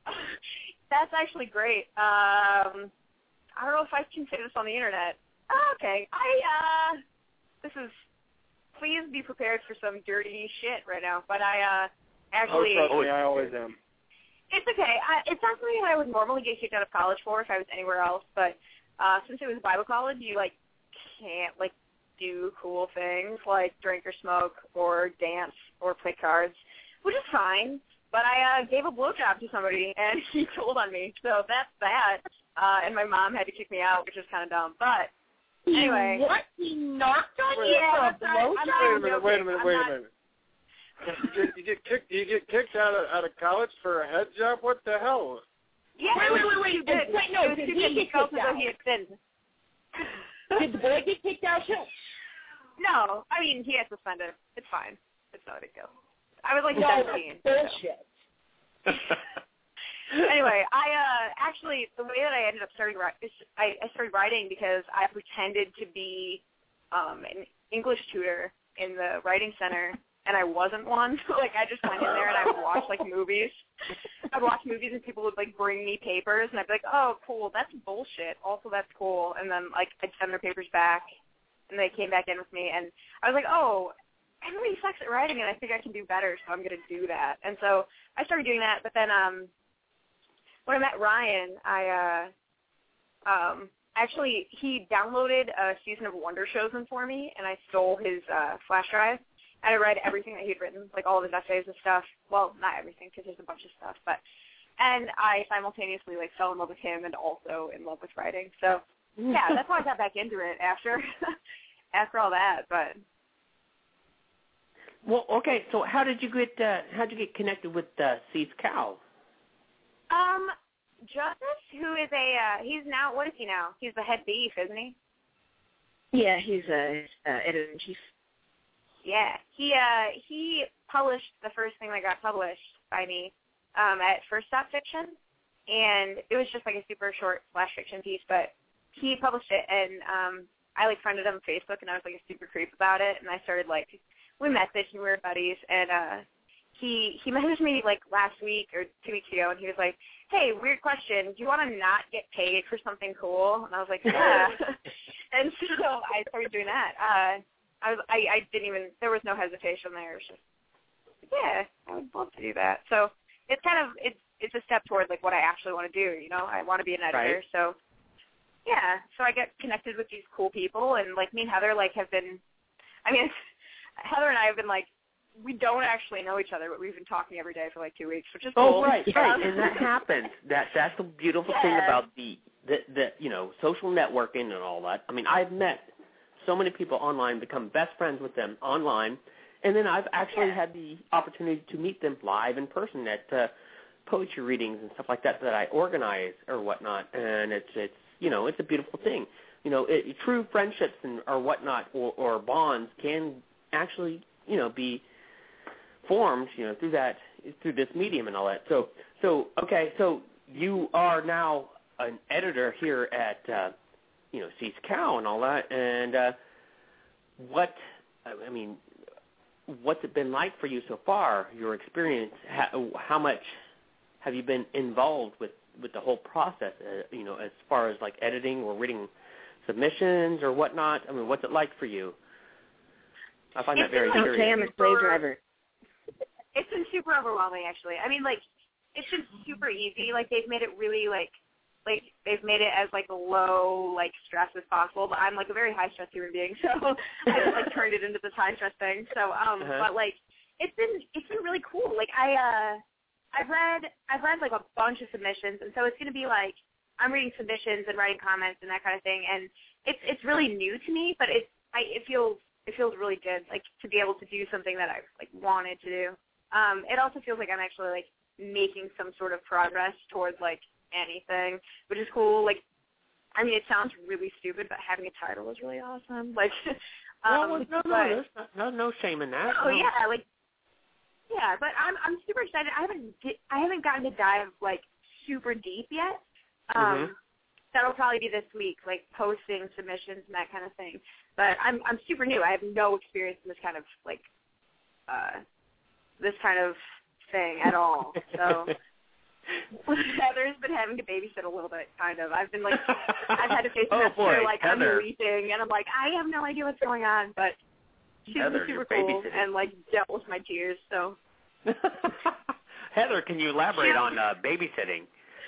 Speaker 9: That's actually great. Um, I don't know if I can say this on the internet. Oh, okay. I, uh, this is, please be prepared for some dirty shit right now, but I, uh, actually.
Speaker 6: Oh, trust me, I always am.
Speaker 9: It's okay. I, it's not something that I would normally get kicked out of college for if I was anywhere else, but, uh, since it was Bible college, you, like, can't, like, do cool things like drink or smoke or dance or play cards, which is fine, but I uh, gave a blowjob to somebody, and he told on me, so that's that. Uh, and my mom had to kick me out, which is kind of dumb. But anyway,
Speaker 5: what? He knocked on
Speaker 6: Wait,
Speaker 5: you for a
Speaker 9: that's right. I'm not
Speaker 6: Wait a minute,
Speaker 9: joking.
Speaker 6: wait a minute,
Speaker 9: I'm
Speaker 6: wait
Speaker 9: not...
Speaker 6: a minute. You get, you get kicked. You get kicked out of out of college for a head job. What the hell?
Speaker 9: Yeah,
Speaker 5: Wait, wait, wait, wait.
Speaker 9: It,
Speaker 5: Did, wait, no,
Speaker 9: it was
Speaker 5: did
Speaker 9: too
Speaker 5: he
Speaker 9: good. He
Speaker 5: get
Speaker 9: felt
Speaker 5: kicked
Speaker 9: as though
Speaker 5: out?
Speaker 9: he had sinned.
Speaker 5: Did the boy get kicked out too?
Speaker 9: No, I mean he had suspended. It's fine. It's not a big deal. I was like
Speaker 5: No,
Speaker 9: seventeen.
Speaker 5: bullshit.
Speaker 9: So. Anyway, I uh, actually the way that I ended up starting I, I started writing because I pretended to be um, an English tutor in the writing center, and I wasn't one. Like I just went in there and I would watch like movies. I'd watch movies and people would like bring me papers, and I'd be like, "Oh, cool, that's bullshit." Also, that's cool. And then like I'd send their papers back, and they came back in with me, and I was like, "Oh, everybody sucks at writing, and I think I can do better, so I'm gonna do that." And so I started doing that. But then um, when I met Ryan, I uh, um, actually he downloaded a season of Wonder Chosen for me, and I stole his uh, flash drive. And I read everything that he'd written, like all of his essays and stuff. Well, not everything, because there's a bunch of stuff, but and I simultaneously like fell in love with him and also in love with writing. So yeah, that's why I got back into it after after all that. But
Speaker 3: well, okay. So how did you get uh, how did you get connected with uh, Seas Cow?
Speaker 9: um, Justice, who is a uh, he's now what is he now? He's the head beef, isn't he?
Speaker 4: Yeah, he's a uh, editor in chief.
Speaker 9: Yeah, he uh he published the first thing that got published by me um, at First Stop Fiction, and it was just like a super short flash fiction piece, but he published it, and um, I like friended him on Facebook, and I was like a super creep about it, and I started like we messaged and we were buddies, and uh, he he messaged me like last week or two weeks ago, and he was like, "Hey, weird question, do you want to not get paid for something cool?" And I was like, "Yeah," and so I started doing that. Uh, I was, I, I didn't even, there was no hesitation there. It was just, yeah, I would love to do that. So it's kind of, it's it's a step toward, like, what I actually want to do, you know? I want to be an editor.
Speaker 3: Right.
Speaker 9: So, yeah, so I get connected with these cool people, and, like, me and Heather, like, have been, I mean, Heather and I have been, like, we don't actually know each other, but we've been talking every day for, like, two weeks, which is cool.
Speaker 3: Oh, right, right, and that happens. That That's the beautiful
Speaker 9: yeah.
Speaker 3: thing about the, the, the, you know, social networking and all that. I mean, I've met so many people online, become best friends with them online, and then I've actually
Speaker 9: yeah.
Speaker 3: had the opportunity to meet them live in person at uh, poetry readings and stuff like that that I organize or whatnot, and it's it's you know, it's a beautiful thing. You know, it, true friendships and or whatnot or, or bonds can actually, you know, be formed, you know, through that, through this medium and all that. So, so okay, so you are now an editor here at, uh, you know, Seats Cow and all that, and uh, what, I mean, what's it been like for you so far, your experience? How, how much have you been involved with, with the whole process, uh, you know, as far as like editing or reading submissions or whatnot? I mean, what's it like for you? I find
Speaker 9: it's
Speaker 3: that very
Speaker 9: been,
Speaker 3: curious.
Speaker 4: Okay, I'm a slave driver.
Speaker 9: It's been super overwhelming, actually. I mean, like, it's been super easy. Like, they've made it really, like, like they've made it as, like, low, like, stress as possible. But I'm, like, a very high-stress human being, so I just, like, turned it into this high-stress thing. So, um, uh-huh. but, like, it's been, it's been really cool. Like, I, uh, I've read, I've read, like, a bunch of submissions, and so it's going to be, like, I'm reading submissions and writing comments and that kind of thing, and it's, it's really new to me, but it's, I, it feels, it feels really good, like, to be able to do something that I, like, wanted to do. Um, it also feels like I'm actually, like, making some sort of progress towards, like, anything, which is cool. Like, I mean, it sounds really stupid, but having a title is really awesome. Like, um,
Speaker 3: well, no, no,
Speaker 9: but,
Speaker 3: there's no, no shame in that.
Speaker 9: Oh,
Speaker 3: no.
Speaker 9: yeah, like, yeah, but I'm I'm super excited. I haven't I haven't gotten to dive, like, super deep yet. Um,
Speaker 3: mm-hmm.
Speaker 9: That'll probably be this week, like, posting submissions and that kind of thing. But I'm I'm super new. I have no experience in this kind of, like, uh, this kind of thing at all. So Heather's been having to babysit a little bit, kind of. I've been, like, I've had to face
Speaker 3: oh,
Speaker 9: semester,
Speaker 3: boy,
Speaker 9: like,
Speaker 3: Heather.
Speaker 9: I'm weeping, and I'm like, I have no idea what's going on, but she's
Speaker 3: Heather,
Speaker 9: been super
Speaker 3: you're
Speaker 9: cool
Speaker 3: babysitting.
Speaker 9: and, like, dealt with my tears, so.
Speaker 3: Heather, can you elaborate on uh, babysitting?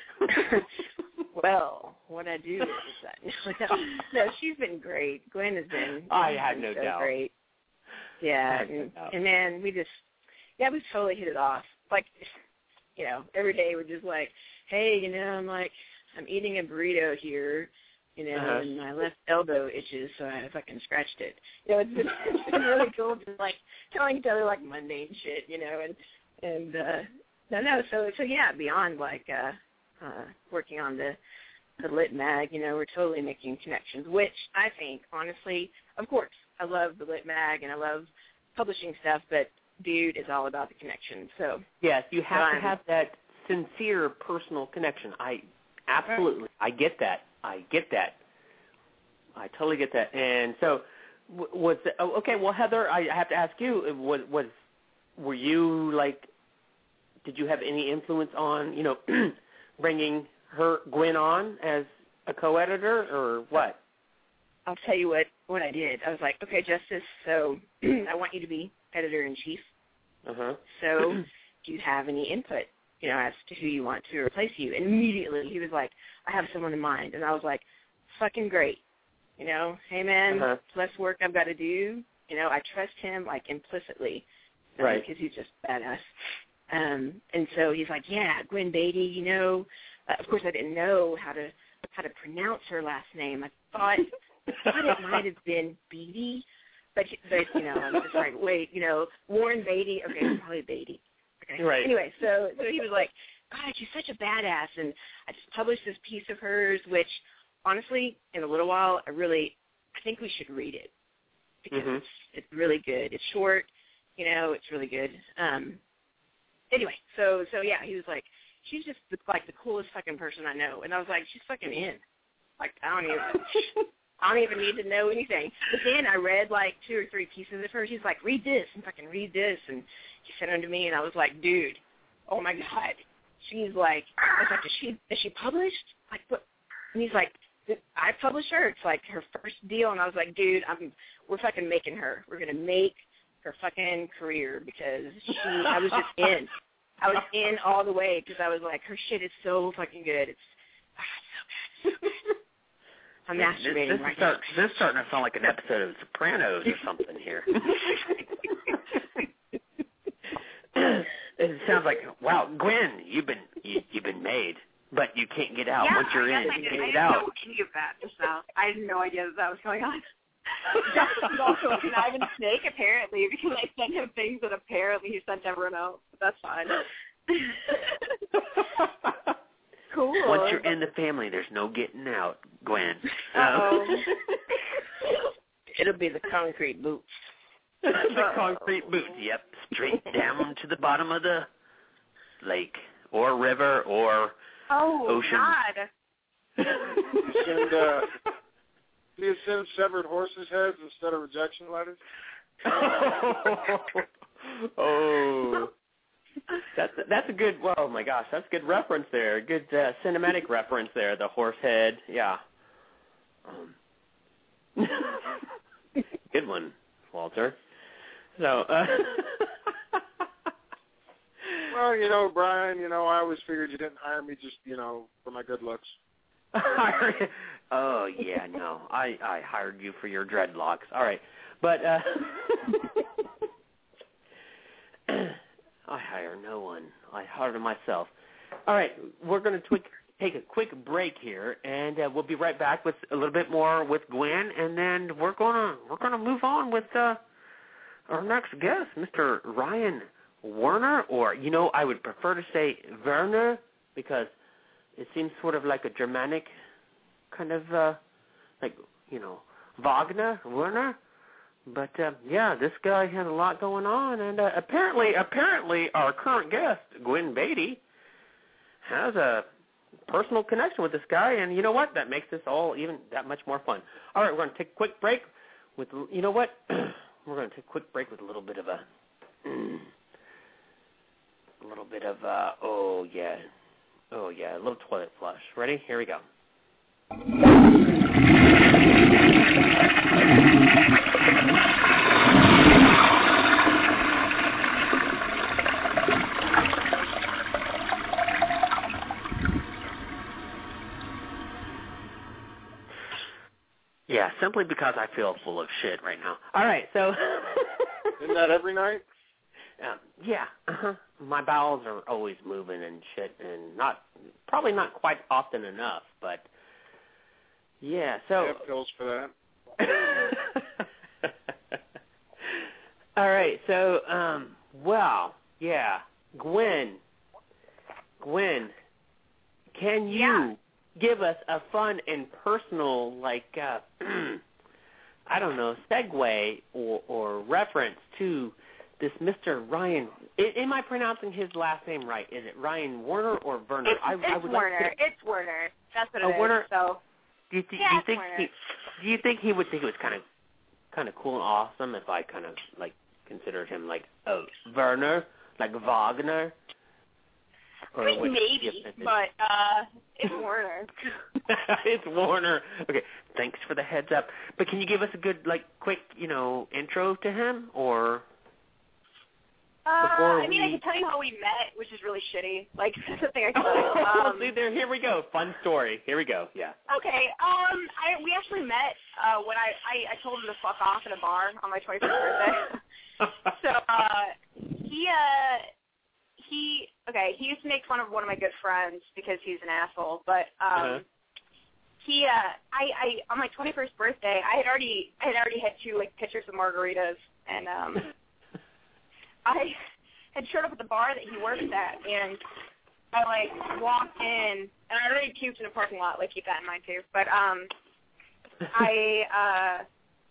Speaker 4: Well, what I do is that no, she's been great. Gwen has been.
Speaker 3: I had no
Speaker 4: so
Speaker 3: doubt.
Speaker 4: Great. Yeah,
Speaker 3: no
Speaker 4: and,
Speaker 3: doubt.
Speaker 4: and then we just, yeah, we totally hit it off. Like, you know, every day we're just like, hey, you know, I'm like, I'm eating a burrito here, you know,
Speaker 3: uh-huh.
Speaker 4: and my left elbow itches, so I fucking scratched it. You know, it's been, it's been really cool, just like telling each other like mundane shit, you know, and and uh, no, no, so so yeah, beyond like. uh Uh, working on the, the Lit Mag, you know, we're totally making connections, which I think, honestly, of course, I love the Lit Mag and I love publishing stuff, but, dude, it's all about the connection. So
Speaker 3: yes, you have
Speaker 4: so
Speaker 3: to have that sincere personal connection. I absolutely, I get that. I get that. I totally get that. And so, was the, oh, okay? Well, Heather, I have to ask you, was was were you like? Did you have any influence on, you know? bringing her, Gwen, on as a co-editor, or what?
Speaker 4: I'll tell you what, what I did. I was like, okay, Justice, so I want you to be editor-in-chief.
Speaker 3: Uh-huh.
Speaker 4: So do you have any input, you know, as to who you want to replace you? And immediately he was like, I have someone in mind. And I was like, fucking great. You know, hey, man,
Speaker 3: uh-huh.
Speaker 4: less work I've got to do. You know, I trust him, like, implicitly.
Speaker 3: Right.
Speaker 4: Because he's just badass. Um, and so he's like, yeah, Gwen Beatty, you know. Uh, of course, I didn't know how to how to pronounce her last name. I thought, I thought it might have been Beatty, but, but you know, I'm just like, wait, you know, Warren Beatty. Okay, it's probably Beatty. Okay.
Speaker 3: Right.
Speaker 4: Anyway, so so he was like, God, she's such a badass, and I just published this piece of hers, which honestly, in a little while, I really, I think we should read it because
Speaker 3: mm-hmm.
Speaker 4: it's it's really good. It's short, you know, it's really good. Um, Anyway, so so yeah, he was like, she's just the, like the coolest fucking person I know, and I was like, she's fucking in. Like I don't even, I don't even need to know anything. But then I read like two or three pieces of hers. He's like, read this and fucking read this, and he sent them to me, and I was like, dude, oh my god, she's like, I was like, is she is she published? Like, what? And he's like, I published her. It's like her first deal, and I was like, dude, I'm we're fucking making her. We're gonna make her fucking career because she, I was just in. I was in all the way because I was like, her shit is so fucking good. It's, oh, it's so good. So good. I'm masturbating
Speaker 3: this, this
Speaker 4: right
Speaker 3: start,
Speaker 4: now.
Speaker 3: This is starting to sound like an episode of Sopranos or something here. It sounds like, wow, Gwen, you've been you, you've been made, but you can't get out.
Speaker 9: Yeah,
Speaker 3: Once you're
Speaker 9: I
Speaker 3: in,
Speaker 9: guess I
Speaker 3: you
Speaker 9: did.
Speaker 3: can't
Speaker 9: I
Speaker 3: get
Speaker 9: didn't
Speaker 3: out.
Speaker 9: know any of that just now. I had no idea that that was going on. Justice is also a conniving snake, apparently, because I sent him things that apparently he sent everyone else. But that's fine.
Speaker 4: Cool.
Speaker 3: Once you're in the family, there's no getting out, Gwen.
Speaker 4: Uh-oh.
Speaker 10: It'll be the concrete boots.
Speaker 3: The concrete boots, yep. Straight down to the bottom of the lake or river or
Speaker 9: oh,
Speaker 3: ocean.
Speaker 9: God.
Speaker 6: Send, uh, do you send severed horses' heads instead of rejection letters?
Speaker 11: Oh. That's that's a good. Oh my gosh, that's a good reference there. Good uh, cinematic reference there. The horse head, yeah. Um. Good one, Walter. So. Uh,
Speaker 6: well, you know, Brian. You know, I always figured you didn't hire me just, you know, for my good looks.
Speaker 3: Oh yeah, no. I I hired you for your dreadlocks. All right, but. Uh, I hire no one. I hire myself. All right, we're going to twi- take a quick break here, and uh, we'll be right back with a little bit more with Gwen, and then we're going to we're going to move on with uh, our next guest, Mister Ryan Werner, or you know, I would prefer to say Werner because it seems sort of like a Germanic kind of uh, like you know Wagner Werner. But, uh, yeah, this guy has a lot going on, and uh, apparently apparently our current guest, Gwen Beatty, has a personal connection with this guy, and you know what? That makes this all even that much more fun. All right, we're going to take a quick break with, you know what? We're going to take a quick break with a little bit of a, mm, a little bit of, uh, oh, yeah, oh, yeah, a little toilet flush. Ready? Here we go. Yeah, simply because I feel full of shit right now. All right, so...
Speaker 6: Isn't that every night?
Speaker 3: Um, yeah, uh-huh. My bowels are always moving and shit, and not probably not quite often enough, but yeah. So
Speaker 6: I have pills for that.
Speaker 3: All right, so um, well, yeah, Gwen, Gwen, can you?
Speaker 9: Yeah.
Speaker 3: Give us a fun and personal, like, uh, I don't know, segue or, or reference to this Mister Ryan. I, am I pronouncing his last name right? Is it Ryan Werner or Werner?
Speaker 9: It's,
Speaker 3: I,
Speaker 9: it's
Speaker 3: I would
Speaker 9: Werner.
Speaker 3: Like to...
Speaker 9: It's Werner. That's what it
Speaker 3: oh,
Speaker 9: is.
Speaker 3: Werner?
Speaker 9: So.
Speaker 3: Do you, th-
Speaker 9: yeah,
Speaker 3: do you think
Speaker 9: Werner.
Speaker 3: he? Do you think he would think it was kind of, kind of cool and awesome if I kind of like considered him like a Werner, like Wagner? Or
Speaker 9: I mean, maybe, but uh, it's Werner.
Speaker 3: It's Werner. Okay, thanks for the heads up. But can you give us a good, like, quick, you know, intro to him, or?
Speaker 9: Uh,
Speaker 3: Before
Speaker 9: I mean,
Speaker 3: we...
Speaker 9: I can tell you how we met, which is really shitty. Like, that's the thing I can tell you. Um,
Speaker 3: See, there, here we go. Fun story. Here we go. Yeah.
Speaker 9: Okay. Um, I we actually met uh, when I, I I told him to fuck off in a bar on my twenty-first birthday. So uh, he uh. He okay. He used to make fun of one of my good friends because he's an asshole. But um,
Speaker 3: uh-huh.
Speaker 9: he, uh, I, I, on my twenty-first birthday, I had already, I had already had two like pitchers of margaritas, and um, I had showed up at the bar that he works at, and I like walked in, and I already puked in a parking lot. Like, keep that in mind too. But um, I, uh,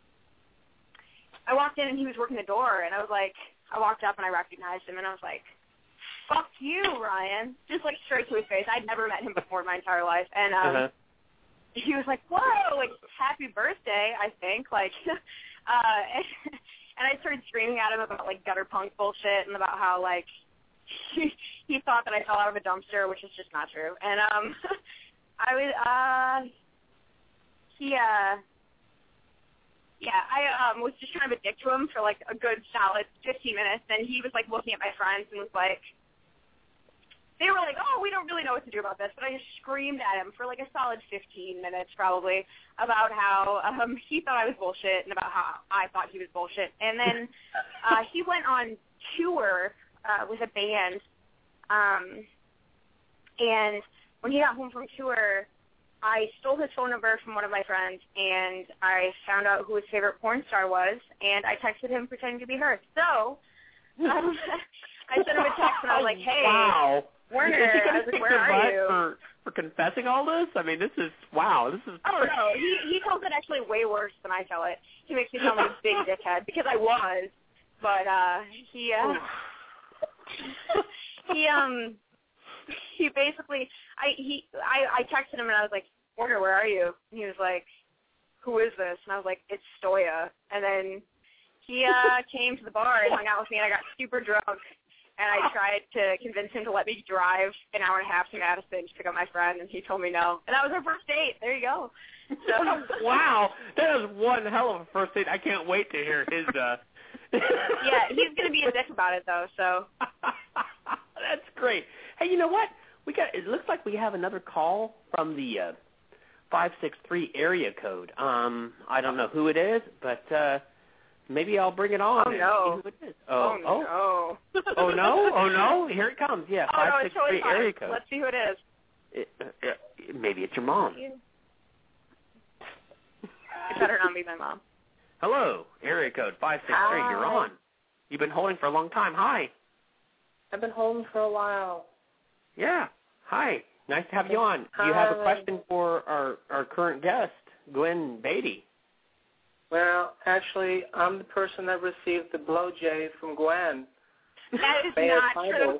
Speaker 9: I walked in, and he was working the door, and I was like, I walked up, and I recognized him, and I was like, fuck you, Ryan. Just, like, straight to his face. I'd never met him before in my entire life. And um,
Speaker 3: uh-huh.
Speaker 9: he was like, whoa, like, happy birthday, I think. Like, uh, and, and I started screaming at him about, like, gutter punk bullshit and about how, like, he, he thought that I fell out of a dumpster, which is just not true. And um, I was, uh, he, uh, yeah, I um, was just kind of a dick to him for, like, a good solid fifteen minutes. And he was, like, looking at my friends and was like, they were like, oh, we don't really know what to do about this. But I just screamed at him for like a solid fifteen minutes probably about how um, he thought I was bullshit and about how I thought he was bullshit. And then uh, he went on tour uh, with a band. Um, and when he got home from tour, I stole his phone number from one of my friends, and I found out who his favorite porn star was, and I texted him pretending to be her. So um, I sent him a text, and I was like, hey.
Speaker 3: Wow.
Speaker 9: Werner.
Speaker 11: Is he
Speaker 9: I
Speaker 11: going
Speaker 9: was
Speaker 11: to
Speaker 9: like,
Speaker 11: kick
Speaker 9: where
Speaker 11: your
Speaker 9: are
Speaker 11: butt
Speaker 9: you?
Speaker 11: for, for confessing all this? I mean, this is, wow, this is...
Speaker 9: Oh, no. He, he tells it actually way worse than I tell it. He makes me sound like a big dickhead, because I was. But, uh, he, uh... he, um... He basically... I he I, I texted him, and I was like, Werner, where are you? And he was like, who is this? And I was like, it's Stoya. And then he uh, came to the bar and hung out with me, and I got super drunk. And I tried to convince him to let me drive an hour and a half to Madison to pick up my friend, and he told me no. And that was our first date. There you go. So,
Speaker 11: wow, that was one hell of a first date. I can't wait to hear his... Uh...
Speaker 9: yeah, he's going to be a dick about it, though, so...
Speaker 11: That's great. Hey, you know what? We got. It looks like we have another call from the uh, five six three area code. Um, I don't know who it is, but uh, maybe I'll bring it on.
Speaker 9: Oh,
Speaker 11: and
Speaker 9: no.
Speaker 11: see who it is. Oh,
Speaker 9: oh,
Speaker 11: no. Oh, no? Oh, no? Here it comes. Yeah,
Speaker 9: oh, no,
Speaker 11: five
Speaker 9: it's
Speaker 11: six three
Speaker 9: totally fine.
Speaker 11: area code.
Speaker 9: Let's see who it is.
Speaker 11: It, uh, uh, maybe it's your mom.
Speaker 9: It better not be my mom.
Speaker 11: Hello, area code five six three. You're on. You've been holding for a long time. Hi.
Speaker 10: I've been holding for a while.
Speaker 11: Yeah. Hi. Nice to have you on. Do you have a question for our, our current guest, Gwen Beatty?
Speaker 10: Well, actually, I'm the person that received the blowjay from Gwen.
Speaker 9: That is
Speaker 10: May
Speaker 9: not
Speaker 10: I
Speaker 9: true.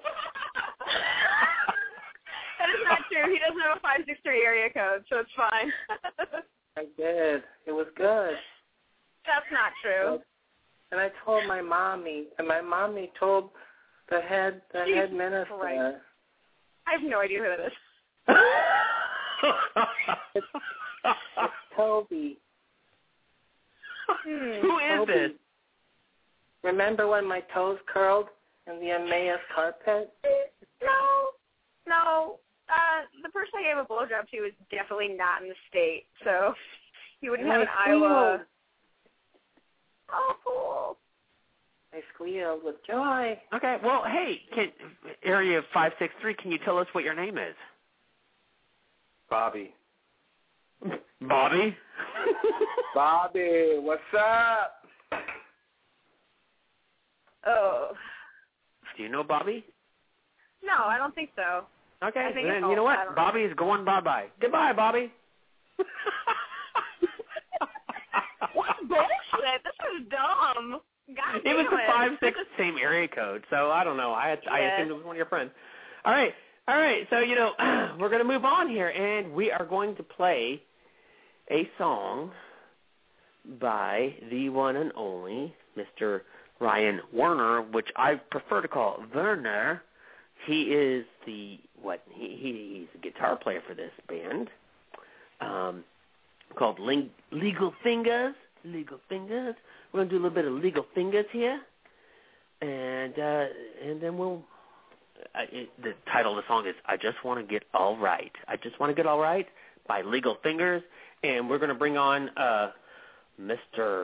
Speaker 9: That is not true. He doesn't have a five six three area code, so it's fine.
Speaker 10: I did. It was good.
Speaker 9: That's not true.
Speaker 10: And I told my mommy, and my mommy told the head the
Speaker 9: Jesus
Speaker 10: head minister.
Speaker 9: Christ. I have no idea who that is.
Speaker 10: it's, it's Toby.
Speaker 9: Hmm.
Speaker 11: Who is
Speaker 10: Toby.
Speaker 11: this?
Speaker 10: Remember when my toes curled in the Emmaus carpet?
Speaker 9: No, no. Uh, the person I gave a blowjob to is definitely not in the state, so you wouldn't have an Iowa. Oh, cool.
Speaker 10: I squealed with joy.
Speaker 11: Okay, well, hey, can, area five six three, can you tell us what your name is?
Speaker 12: Bobby.
Speaker 11: Bobby?
Speaker 12: Bobby, what's up?
Speaker 9: Oh.
Speaker 11: Do you know Bobby?
Speaker 9: No, I don't think so.
Speaker 11: Okay,
Speaker 9: I think
Speaker 11: then
Speaker 9: it's
Speaker 11: you
Speaker 9: all-
Speaker 11: know
Speaker 9: I
Speaker 11: what?
Speaker 9: don't
Speaker 11: Bobby is going bye-bye. Goodbye, Bobby.
Speaker 9: What bullshit? This is dumb. God
Speaker 11: It was
Speaker 9: damn
Speaker 11: the five six same area code, so I don't know. I had, I
Speaker 9: Yes.
Speaker 11: assumed it was one of your friends. All right, all right. So you know, we're going to move on here, and we are going to play a song by the one and only Mister Ryan Werner, which I prefer to call Werner. He is the what? He, he he's the guitar player for this band, um, called Ling, Legal Fingers. Legal Fingers. We're going to do a little bit of Legal Fingers here, and uh, and then we'll, uh, it, the title of the song is I Just Want to Get All Right. I Just Want to Get All Right by Legal Fingers, and we're going to bring on uh, Mister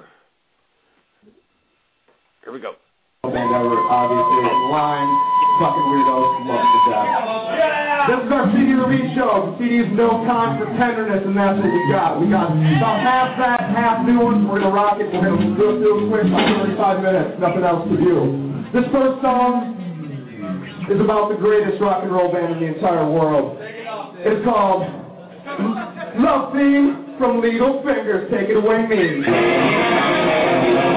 Speaker 11: Here we go.
Speaker 13: Band that were obviously in line, fucking weirdos, love to death. Yeah! This is our C D to read show. The C D is No Time for Tenderness, and that's what we got. We got about half that, half new ones. We're gonna rock it. We're gonna do it real quick, about thirty-five minutes. Nothing else to do. This first song is about the greatest rock and roll band in the entire world. It's called Love Theme from Legal Fingers. Take it away, me.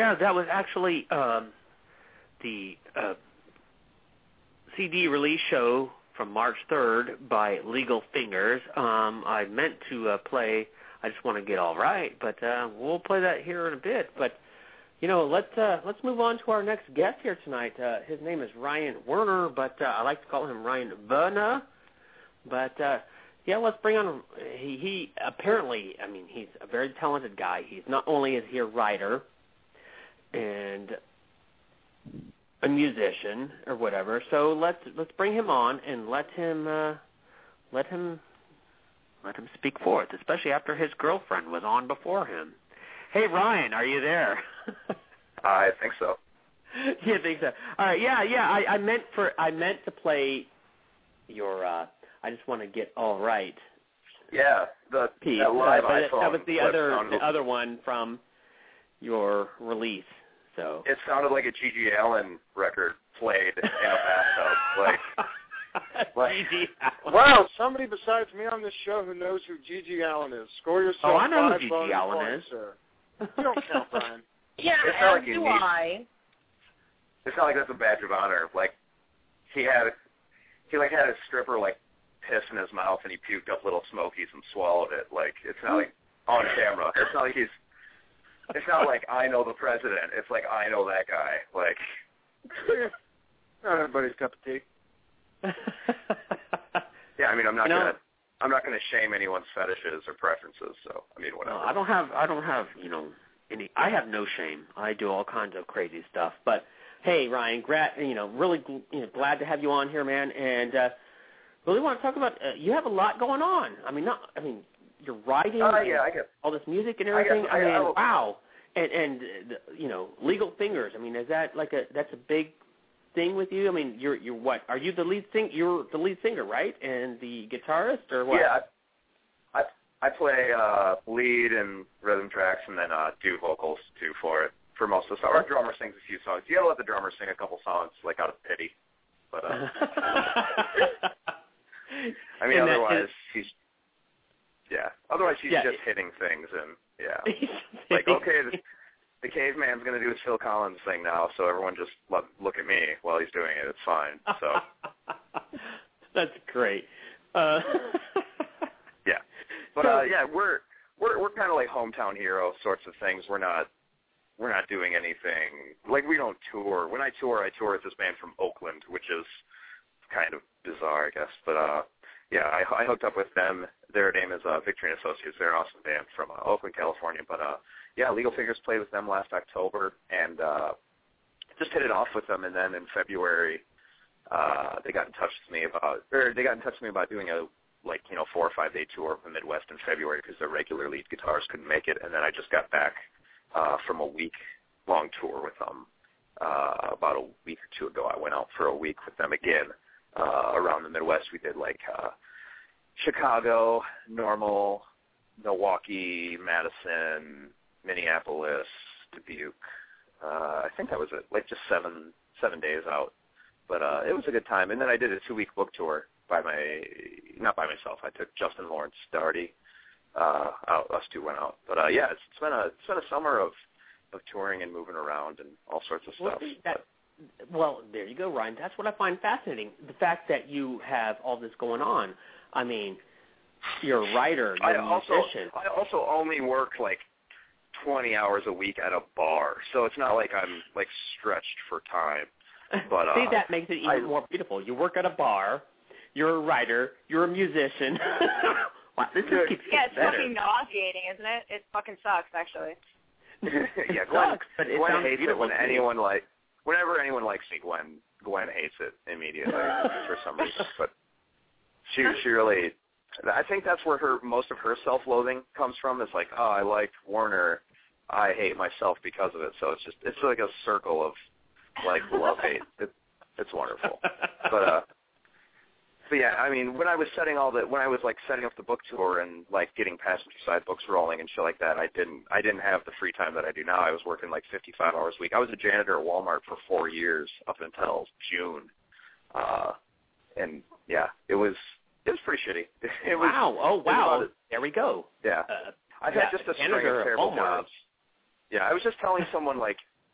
Speaker 3: yeah, that was actually um, the uh, C D release show from March third by Legal Fingers. Um, I meant to uh, play I Just Want to Get All Right, but uh, we'll play that here in a bit. But, you know, let's, uh, let's move on to our next guest here tonight. Uh, his name is Ryan Werner, but uh, I like to call him Ryan Werner. But, uh, yeah, let's bring on, he, he apparently, I mean, he's a very talented guy. He's not only is he a writer and a musician or whatever, so let's let's bring him on and let him uh, let him let him speak forth, especially after his girlfriend was on before him. Hey, Ryan, are you there?
Speaker 14: I think so.
Speaker 3: You think so? All right, yeah, yeah. I, I meant for I meant to play your. Uh, I Just Want to Get All Right.
Speaker 14: Yeah, the
Speaker 3: piece.
Speaker 14: That live
Speaker 3: uh,
Speaker 14: iPhone
Speaker 3: that was the other
Speaker 14: sounded,
Speaker 3: the other one from your release. So
Speaker 14: it sounded like a G G Allen record played in a bathtub. Like, like
Speaker 3: G G Allen.
Speaker 6: Wow, somebody besides me on this show who knows who G G Allen is. Score yourself
Speaker 3: oh, I know
Speaker 6: five
Speaker 3: who G
Speaker 6: bonus
Speaker 3: G Allen
Speaker 6: points,
Speaker 3: is.
Speaker 6: Sir. You don't count, Brian.
Speaker 5: Yeah,
Speaker 14: it's not
Speaker 5: as
Speaker 14: like you
Speaker 5: do
Speaker 14: need,
Speaker 5: I.
Speaker 14: It's not like that's a badge of honor. Like he had, he like had a stripper like piss in his mouth and he puked up little smokies and swallowed it. Like it's not like on camera. It's not like he's. It's not like I know the president. It's like I know that guy. Like,
Speaker 6: not everybody's cup of tea.
Speaker 14: Yeah, I mean, I'm not
Speaker 3: you know,
Speaker 14: gonna, I'm not gonna shame anyone's fetishes or preferences. So, I mean, whatever.
Speaker 3: No, I don't have, I don't have, you know, any. I have no shame. I do all kinds of crazy stuff. But hey, Ryan, gra- you know, really, you know, glad to have you on here, man. And uh, really want to talk about. Uh, you have a lot going on. I mean, not. I mean. You're writing
Speaker 14: uh, yeah, I get,
Speaker 3: all this music and everything. I,
Speaker 14: I, I,
Speaker 3: I mean,
Speaker 14: I
Speaker 3: wow. And, and the, you know, Legal Fingers. I mean, is that like a that's a big thing with you? I mean, you're you're what? Are you the lead sing? You're the lead singer, right? And the guitarist, or what?
Speaker 14: Yeah, I I play uh, lead and rhythm tracks, and then uh, do vocals too for it for most of the songs. Our drummer sings a few songs. You gotta let the drummer sing a couple songs, like out of pity. But uh, I mean,
Speaker 3: and
Speaker 14: otherwise
Speaker 3: that,
Speaker 14: he's. Yeah. Otherwise, he's
Speaker 3: yeah.
Speaker 14: just hitting things, and yeah, like okay, the, the caveman's gonna do his Phil Collins thing now, so everyone just look, look at me while he's doing it. It's fine. So
Speaker 3: that's great. Uh,
Speaker 14: yeah, but uh, yeah, we're we're we're kind of like hometown hero sorts of things. We're not we're not doing anything like we don't tour. When I tour, I tour with this band from Oakland, which is kind of bizarre, I guess, but uh. Yeah, I, I hooked up with them. Their name is uh, Victory and Associates. They're an awesome band from uh, Oakland, California. But, uh, yeah, Legal Fingers played with them last October and uh, just hit it off with them. And then in February, uh, they got in touch with me about, or they got in touch with me about doing a, like, you know, four or five-day tour of the Midwest in February because their regular lead guitarist couldn't make it. And then I just got back uh, from a week-long tour with them uh, about a week or two ago. I went out for a week with them again. Uh, around the Midwest, we did like uh, Chicago, Normal, Milwaukee, Madison, Minneapolis, Dubuque. Uh, I think that was it, like just seven seven days out. But uh, it was a good time. And then I did a two-week book tour by my, not by myself. I took Justin Lawrence Doherty. Uh, out, us two went out. But uh, yeah, it's, it's been a it's been a summer of of touring and moving around and all sorts of stuff.
Speaker 3: Well, that, well, there you go, Ryan. That's what I find fascinating. The fact that you have all this going on. I mean, you're a writer, you're
Speaker 14: I
Speaker 3: a
Speaker 14: also,
Speaker 3: musician.
Speaker 14: I also only work like twenty hours a week at a bar, so it's not like I'm like stretched for time. But
Speaker 3: See,
Speaker 14: uh,
Speaker 3: that makes it even
Speaker 14: I,
Speaker 3: more beautiful. You work at a bar, you're a writer, you're a musician. Wow, this just keeps
Speaker 9: yeah, it's
Speaker 3: better.
Speaker 9: fucking nauseating, isn't it? It fucking sucks, actually.
Speaker 14: yeah,
Speaker 3: It
Speaker 14: Gwen,
Speaker 3: sucks, but it
Speaker 14: Gwen
Speaker 3: sounds
Speaker 14: hates it when
Speaker 3: beautiful, too.
Speaker 14: anyone like. Whenever anyone likes me, Gwen Gwen hates it immediately for some reason. But she she really, I think that's where her most of her self-loathing comes from. It's like, oh, I like Warner, I hate myself because of it. So it's just it's like a circle of like love hate. It, it's wonderful. But uh, but yeah, I mean, when I was setting all the when I was like setting up the book tour and like getting passenger side books rolling and shit like that, I didn't I didn't have the free time that I do now. I was working like fifty-five hours a week. I was a janitor at Walmart for four years up until June, uh, and yeah, it was it was pretty shitty. It was,
Speaker 3: wow! Oh
Speaker 14: it was
Speaker 3: wow!
Speaker 14: about,
Speaker 3: there we go.
Speaker 14: Yeah,
Speaker 3: Uh,
Speaker 14: I've
Speaker 3: yeah,
Speaker 14: had just a string
Speaker 3: janitor
Speaker 14: of
Speaker 3: at
Speaker 14: terrible
Speaker 3: Walmart.
Speaker 14: jobs. Yeah, I was just telling someone like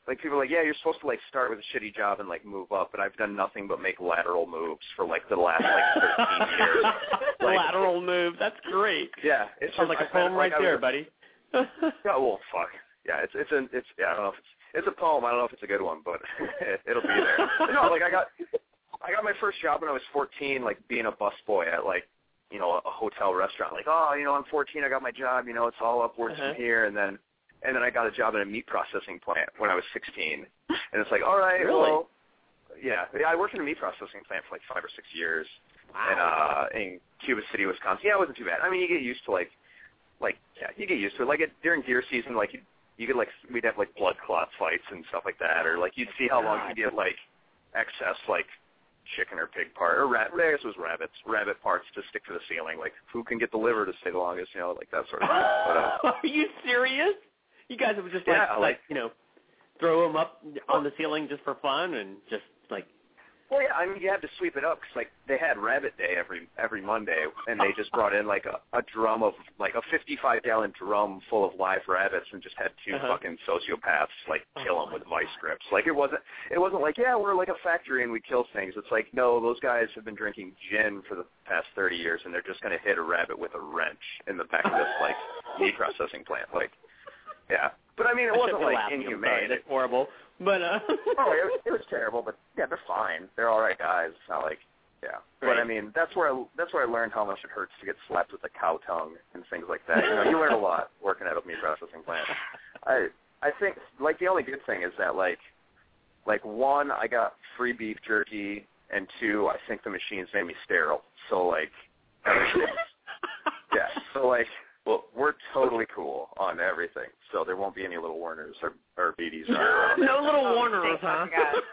Speaker 14: like people are like, yeah, you're supposed to like start with a shitty job and like move up, but I've done nothing but make lateral moves for like the last like thirteen years. Like,
Speaker 11: lateral move, that's great.
Speaker 14: Yeah, it
Speaker 11: sounds like a poem right there, buddy.
Speaker 14: Yeah, well, fuck. Yeah, it's it's an it's yeah, I don't know if it's it's a poem. I don't know if it's a good one, but it'll be there. No, like I got I got my first job when I was fourteen, like being a busboy at like, you know, a hotel restaurant. Like, oh, you know, I'm fourteen, I got my job, you know, it's all upwards uh-huh. from here, and then and then I got a job in a meat processing plant when I was sixteen, and it's like, all right,
Speaker 11: really?
Speaker 14: well, yeah, yeah, I worked in a meat processing plant for like five or six years,
Speaker 11: wow.
Speaker 14: and uh, in Cuba City, Wisconsin. Yeah, it wasn't too bad. I mean, you get used to like, like yeah, you get used to it. Like it, during deer season, like you. You could, like, we'd have, like, blood clot fights and stuff like that, or, like, you'd see how long you get, like, excess, like, chicken or pig part, or rat, I guess it was rabbits, rabbit parts to stick to the ceiling. Like, who can get the liver to stay the longest, you know, like that sort of thing. But, uh,
Speaker 11: are you serious? You guys would just,
Speaker 14: yeah,
Speaker 11: like,
Speaker 14: like,
Speaker 11: like, you know, throw them up on the ceiling just for fun and just, like...
Speaker 14: Well, yeah, I mean, you had to sweep it up because, like, they had Rabbit Day every every Monday, and they just brought in, like, a, a drum of, like, a fifty-five gallon drum full of live rabbits and just had two
Speaker 11: uh-huh.
Speaker 14: fucking sociopaths, like, kill them with vice grips. Like, it wasn't, it wasn't like, yeah, we're like a factory and we kill things. It's like, no, those guys have been drinking gin for the past thirty years, and they're just going to hit a rabbit with a wrench in the back of this, like, meat processing plant. Like, yeah. But, I mean, it
Speaker 11: I
Speaker 14: wasn't, like,
Speaker 11: laughing.
Speaker 14: inhumane.
Speaker 11: It's horrible. But, uh...
Speaker 14: oh, it was, it was terrible, but, yeah, they're fine. They're all right guys. It's not like, yeah. But, I mean, that's where I, that's where I learned how much it hurts to get slapped with a cow tongue and things like that. You know, you learn a lot working at a meat processing plant. I I think, like, the only good thing is that, like, like, one, I got free beef jerky, and two, I think the machines made me sterile. So, like, everything. Yeah, so, like... Well, we're totally cool on everything, so there won't be any little Warners or, or B Ds around.
Speaker 11: No little
Speaker 9: oh,
Speaker 11: Warners, huh?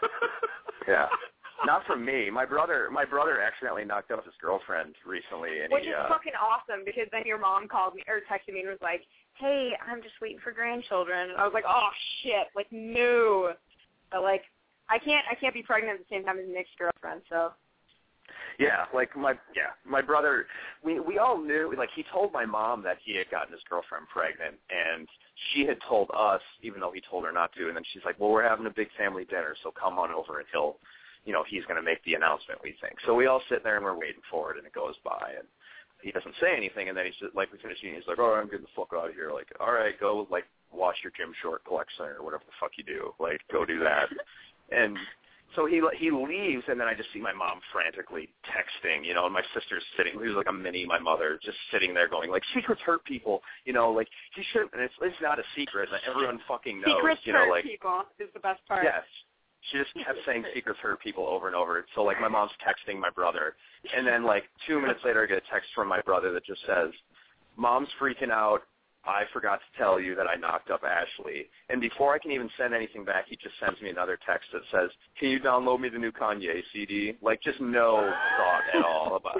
Speaker 14: Yeah, not from me. My brother, my brother accidentally knocked up his girlfriend recently, and
Speaker 9: which
Speaker 14: he,
Speaker 9: is
Speaker 14: uh,
Speaker 9: fucking awesome because then your mom called me or texted me and was like, "Hey, I'm just waiting for grandchildren." And I was like, "Oh shit!" Like, no, but like, I can't, I can't be pregnant at the same time as Nick's girlfriend, so.
Speaker 14: Yeah, like my yeah, my brother. We we all knew. Like he told my mom that he had gotten his girlfriend pregnant, and she had told us, even though he told her not to. And then she's like, "Well, we're having a big family dinner, so come on over, and he'll, you know, he's going to make the announcement." We think. So we all sit there and we're waiting for it, and it goes by, and he doesn't say anything. And then he's just, like, we finish eating. He's like, "All right, I'm getting the fuck out of here." Like, "All right, go like wash your gym short collection or whatever the fuck you do. Like, go do that." And so he he leaves, and then I just see my mom frantically texting, you know, and my sister's sitting, who's like a mini, my mother, just sitting there going, like, secrets hurt people, you know, like, he shouldn't, and it's, it's not a secret, and everyone fucking knows,
Speaker 9: secrets
Speaker 14: you know,
Speaker 9: hurt
Speaker 14: like.
Speaker 9: people is the best part.
Speaker 14: Yes. She just kept saying secrets hurt people over and over. So, like, my mom's texting my brother, and then, like, two minutes later I get a text from my brother that just says, "Mom's freaking out. I forgot to tell you that I knocked up Ashley." And before I can even send anything back, he just sends me another text that says, "Can you download me the new Kanye C D?" Like, just no thought at all about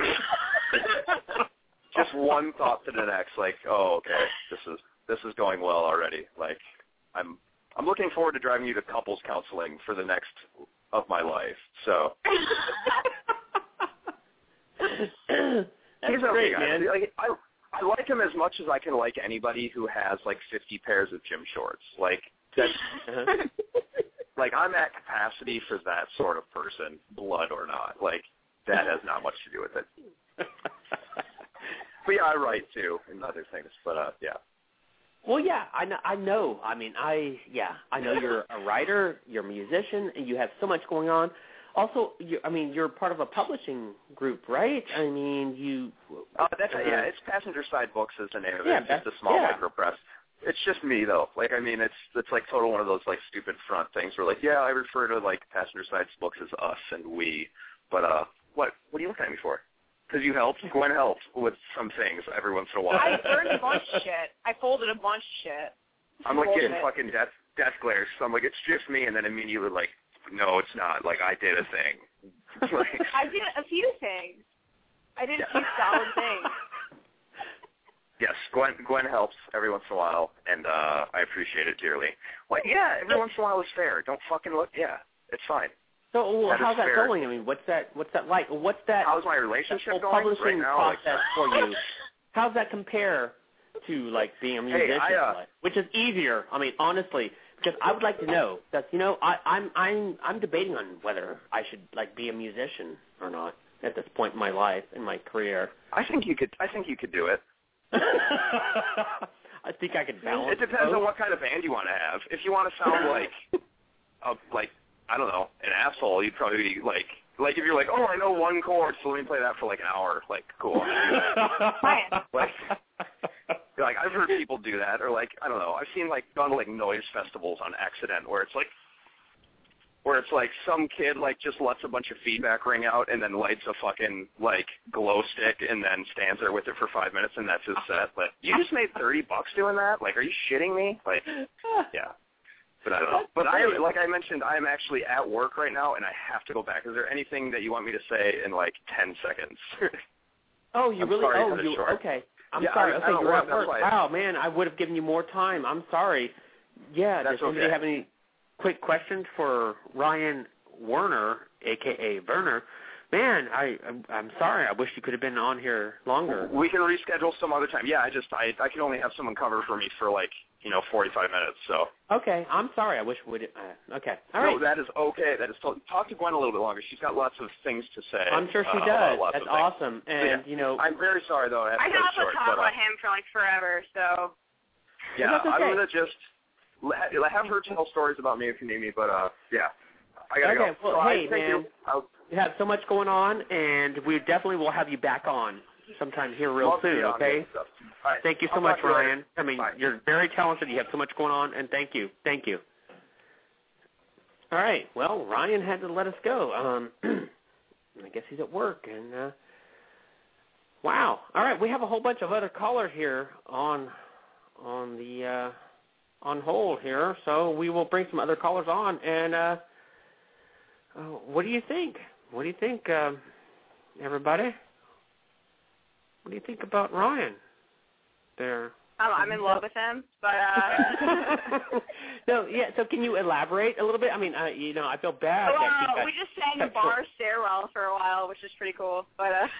Speaker 14: it. Just one thought to the next, like, oh, okay, this is this is going well already. Like, I'm I'm looking forward to driving you to couples counseling for the next of my life. So
Speaker 11: That's
Speaker 14: he's
Speaker 11: great,
Speaker 14: okay,
Speaker 11: man.
Speaker 14: Like, I, I like him as much as I can like anybody who has, like, fifty pairs of gym shorts. Like, that's, uh-huh. Like, I'm at capacity for that sort of person, blood or not. Like, that has not much to do with it. But, yeah, I write, too, and other things. But, uh, yeah.
Speaker 11: Well, yeah, I know. I know. I mean, I, yeah, I know you're a writer, you're a musician, and you have so much going on. Also, you, I mean, you're part of a publishing group, right? I mean, you...
Speaker 14: Uh, that's uh, yeah, it's Passenger Side Books is the name of it.
Speaker 11: Yeah,
Speaker 14: it's just a small
Speaker 11: yeah.
Speaker 14: micro press. It's just me, though. Like, I mean, it's it's like total one of those, like, stupid front things where, like, yeah, I refer to, like, Passenger Side Books as us and we. But, uh, what what are you looking at me for? Because you helped. Gwen helped with some things every once in a while.
Speaker 9: I burned a bunch of shit. I folded a bunch of shit.
Speaker 14: I'm, like,
Speaker 9: Folded
Speaker 14: getting
Speaker 9: it.
Speaker 14: fucking death, death glares. So I'm like, it's just me, and then immediately, like, no, it's not. Like, I did a thing. Like,
Speaker 9: I did a few things. I did a few solid things.
Speaker 14: Yes, Gwen Gwen helps every once in a while, and uh, I appreciate it dearly. Well, yeah, every once in a while is fair. Don't fucking look. Yeah, it's fine.
Speaker 11: So, well,
Speaker 14: that
Speaker 11: how's that
Speaker 14: fair.
Speaker 11: going? I mean, what's that? What's that like? What's that?
Speaker 14: How's my relationship
Speaker 11: whole
Speaker 14: going
Speaker 11: publishing
Speaker 14: right now?
Speaker 11: process
Speaker 14: Like,
Speaker 11: for you? How's that compare to like being a musician,
Speaker 14: Hey, I, uh,
Speaker 11: like, which is easier? I mean, honestly, because I would like to know. That you know, I, I'm I'm I'm debating on whether I should like be a musician or not at this point in my life, in my career.
Speaker 14: I think you could. I think you could do it.
Speaker 11: I think I could balance.
Speaker 14: It depends
Speaker 11: both.
Speaker 14: on what kind of band you want to have. If you want to sound like, a, like I don't know, an asshole, you'd probably be like, like if you're like, oh, I know one chord, so let me play that for like an hour. Like, cool. like, like I've heard people do that, or like I don't know. I've seen like gone to like noise festivals on accident where it's like, where it's like some kid like just lets a bunch of feedback ring out and then lights a fucking like glow stick and then stands there with it for five minutes and that's his set. But you just made thirty bucks doing that? Like, are you shitting me? Like, yeah. But I don't know. But I, like I mentioned, I am actually at work right now and I have to go back. Is there anything that you want me to say in like ten seconds?
Speaker 11: Oh, you
Speaker 14: I'm
Speaker 11: really?
Speaker 14: sorry,
Speaker 11: Oh,
Speaker 14: cut it
Speaker 11: you
Speaker 14: short.
Speaker 11: okay? I'm
Speaker 14: yeah,
Speaker 11: sorry.
Speaker 14: I,
Speaker 11: Okay,
Speaker 14: I don't
Speaker 11: you're
Speaker 14: work,
Speaker 11: at work.
Speaker 14: why-
Speaker 11: Wow, man, I would have given you more time. I'm sorry. Yeah.
Speaker 14: That's
Speaker 11: does anybody
Speaker 14: okay.
Speaker 11: have any quick questions for Ryan Werner, a k a. Werner? Man, I, I'm, I'm sorry. I wish you could have been on here longer.
Speaker 14: We can reschedule some other time. Yeah, I just I I can only have someone cover for me for like you know forty-five minutes. So
Speaker 11: Okay, I'm sorry. I wish we would. Uh, okay, all
Speaker 14: no,
Speaker 11: right.
Speaker 14: that is okay. That is totally, talk to Gwen a little bit longer. She's got lots of things to say.
Speaker 11: I'm sure she
Speaker 14: uh,
Speaker 11: does.
Speaker 14: about lots
Speaker 11: That's
Speaker 14: of things.
Speaker 11: awesome. And
Speaker 14: yeah,
Speaker 11: you know,
Speaker 14: I'm very sorry though. I, have
Speaker 9: I
Speaker 14: to
Speaker 9: can
Speaker 14: cut
Speaker 9: also
Speaker 14: it short,
Speaker 9: talk
Speaker 14: but, uh,
Speaker 9: about him for like forever, so.
Speaker 14: Yeah,
Speaker 11: That's okay.
Speaker 14: I'm gonna just let, have her tell stories about me if you need me. But uh, yeah, I gotta
Speaker 11: okay,
Speaker 14: go.
Speaker 11: well,
Speaker 14: so
Speaker 11: hey,
Speaker 14: I, thank
Speaker 11: man,
Speaker 14: you. I'll,
Speaker 11: you have so much going on, and we definitely will have you back on sometime here real
Speaker 14: love to be
Speaker 11: soon,
Speaker 14: on
Speaker 11: okay?
Speaker 14: and stuff. All right.
Speaker 11: Thank you so
Speaker 14: I'll
Speaker 11: much,
Speaker 14: talk to you later.
Speaker 11: Ryan. I mean,
Speaker 14: Bye.
Speaker 11: you're very talented. You have so much going on, and thank you. Thank you. All right. Well, Ryan had to let us go. Um, I guess he's at work, and uh, wow. All right, we have a whole bunch of other callers here on on the uh, on hold here, so we will bring some other callers on. And uh, uh, what do you think? What do you think, um, everybody? What do you think about Ryan? There.
Speaker 9: Um, I'm in love with him, but uh.
Speaker 11: No, yeah. So can you elaborate a little bit? I mean, uh, you know, I feel bad.
Speaker 9: Well,
Speaker 11: that he got
Speaker 9: we just sang the
Speaker 11: cut
Speaker 9: bar
Speaker 11: short.
Speaker 9: stairwell for a while, which is pretty cool. But uh,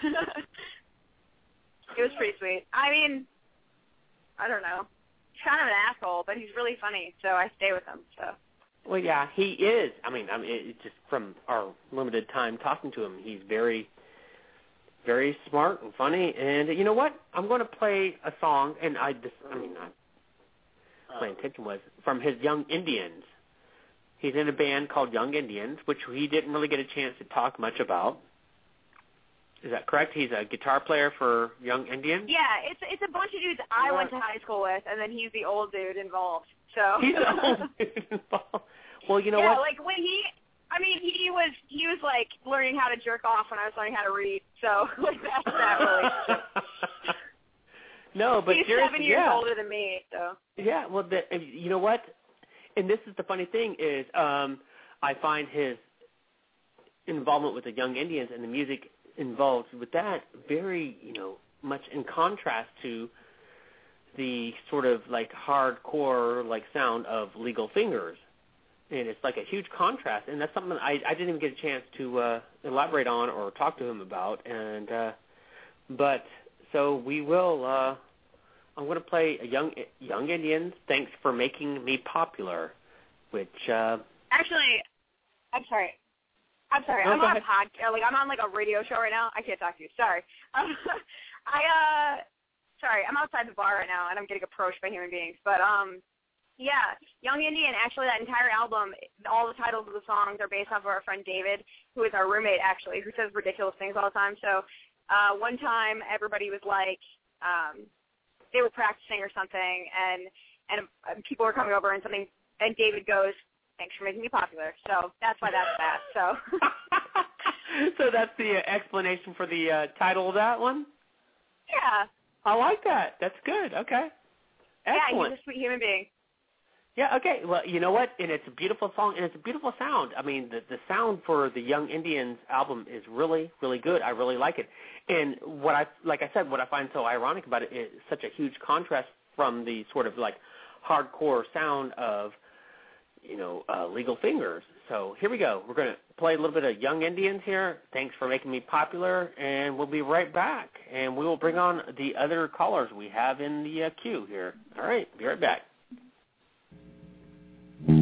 Speaker 9: it was pretty sweet. I mean, I don't know. He's kind of an asshole, but he's really funny, so I stay with him. So.
Speaker 11: Well, yeah, he is. I mean, I mean, it, it's just from our limited time talking to him, he's very, very smart and funny. And you know what? I'm going to play a song, and I just, I mean, I, my intention was from his Young Indians. He's in a band called Young Indians, which he didn't really get a chance to talk much about. Is that correct? He's a guitar player for Young Indians?
Speaker 9: Yeah, it's it's a bunch of dudes I went to high school with, and then he's the old dude involved. So
Speaker 11: He's the old dude involved. Well, you know
Speaker 9: yeah,
Speaker 11: what?
Speaker 9: like when he, I mean, he was he was like learning how to jerk off when I was learning how to read. So like that's that relationship.
Speaker 11: No, but
Speaker 9: he's
Speaker 11: seriously,
Speaker 9: seven years
Speaker 11: yeah.
Speaker 9: older than me. So
Speaker 11: Yeah, well, the, you know what? And this is the funny thing is, um, I find his involvement with the Young Indians and the music involved with that very, you know, much in contrast to the sort of like hardcore like sound of Legal Fingers. And it's like a huge contrast, and that's something I, I didn't even get a chance to uh, elaborate on or talk to him about. And uh, but so we will. Uh, I'm going to play a Young Young Indians. Thanks for making me popular. Which uh,
Speaker 9: actually, I'm sorry. I'm sorry.
Speaker 11: No,
Speaker 9: I'm
Speaker 11: go
Speaker 9: on a
Speaker 11: ahead.
Speaker 9: podcast. Like I'm on like a radio show right now. I can't talk to you. Sorry. Um, I uh, sorry. I'm outside the bar right now, and I'm getting approached by human beings. But um, yeah, Young Indian. Actually, that entire album, all the titles of the songs are based off of our friend David, who is our roommate actually, who says ridiculous things all the time. So uh, one time, everybody was like, um, they were practicing or something, and and uh, people were coming over, and something, and David goes, "Thanks for making me popular." So that's why that's that. So.
Speaker 11: So that's the uh, explanation for the uh, title of that one?
Speaker 9: Yeah.
Speaker 11: I like that. That's good. Okay. Excellent.
Speaker 9: Yeah, he's a sweet human being.
Speaker 11: Yeah, okay. Well, you know what? And it's a beautiful song, and it's a beautiful sound. I mean, the, the sound for the Young Indians album is really, really good. I really like it. And what I, like I said, what I find so ironic about it is such a huge contrast from the sort of like hardcore sound of, you know, uh, Legal Fingers. So here we go. We're going to play a little bit of Young Indians here. Thanks for making me popular, and we'll be right back. And we will bring on the other callers we have in the uh, queue here. All right, be right back.
Speaker 13: Mm-hmm.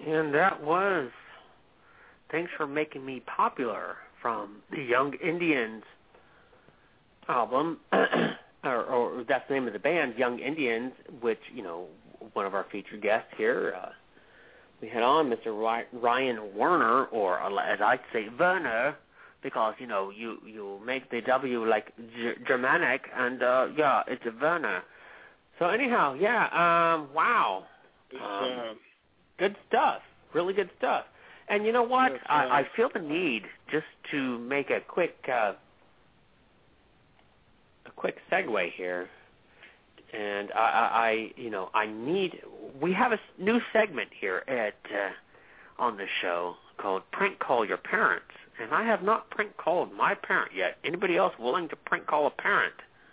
Speaker 3: And that was Thanks for Making Me Popular from the Young Indians album, or, or that's the name of the band, Young Indians, which, you know, one of our featured guests here, uh, we had on Mister Ryan Werner, or as I say, Werner, because, you know, you, you make the W like G- Germanic, and, uh, yeah, it's a Werner. So anyhow, yeah, um, wow.
Speaker 6: It's,
Speaker 3: um,
Speaker 6: uh,
Speaker 3: good stuff, really good stuff. And you know what?
Speaker 6: Yes, uh,
Speaker 3: I, I feel the need just to make a quick uh, a quick segue here. And I, I, I, you know, I need. We have a new segment here at uh, on the show called "Prank Call Your Parents," and I have not prank called my parent yet. Anybody else willing to prank call a parent?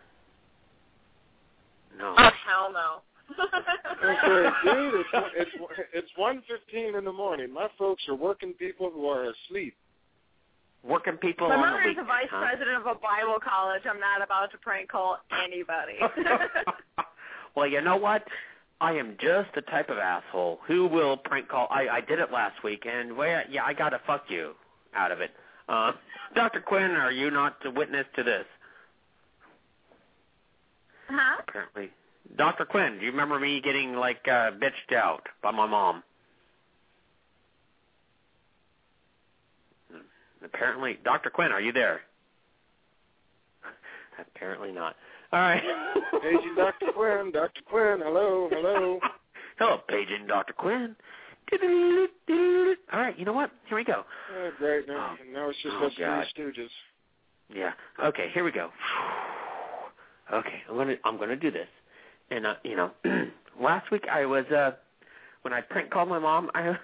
Speaker 3: No.
Speaker 9: Oh hell no.
Speaker 6: Okay, dude, it's it's it's one fifteen in the morning. My folks are working people who are asleep.
Speaker 3: Working people
Speaker 9: My
Speaker 3: on
Speaker 9: mother
Speaker 3: the
Speaker 9: is a
Speaker 3: weekend,
Speaker 9: vice
Speaker 3: huh?
Speaker 9: president of a Bible college. I'm not about to prank call anybody.
Speaker 3: Well, you know what? I am just the type of asshole who will prank call. I, I did it last week, and well, yeah, I got to fuck you out of it. Uh, Doctor Quinn, are you not a witness to this?
Speaker 9: Huh?
Speaker 3: Apparently. Doctor Quinn, do you remember me getting, like, uh, bitched out by my mom? Apparently. Doctor Quinn, are you there? Apparently not. All right.
Speaker 6: Paging Doctor Quinn, Doctor Quinn, hello, hello.
Speaker 3: Hello, paging Doctor Quinn. All right, you know what? Here we go.
Speaker 6: Oh, great. Now, now it's just
Speaker 3: Oh,
Speaker 6: us
Speaker 3: God.
Speaker 6: Three Stooges.
Speaker 3: Yeah. Okay, here we go. Okay, I'm gonna I'm gonna do this. And uh, you know, last week I was uh, when I prank called my mom, I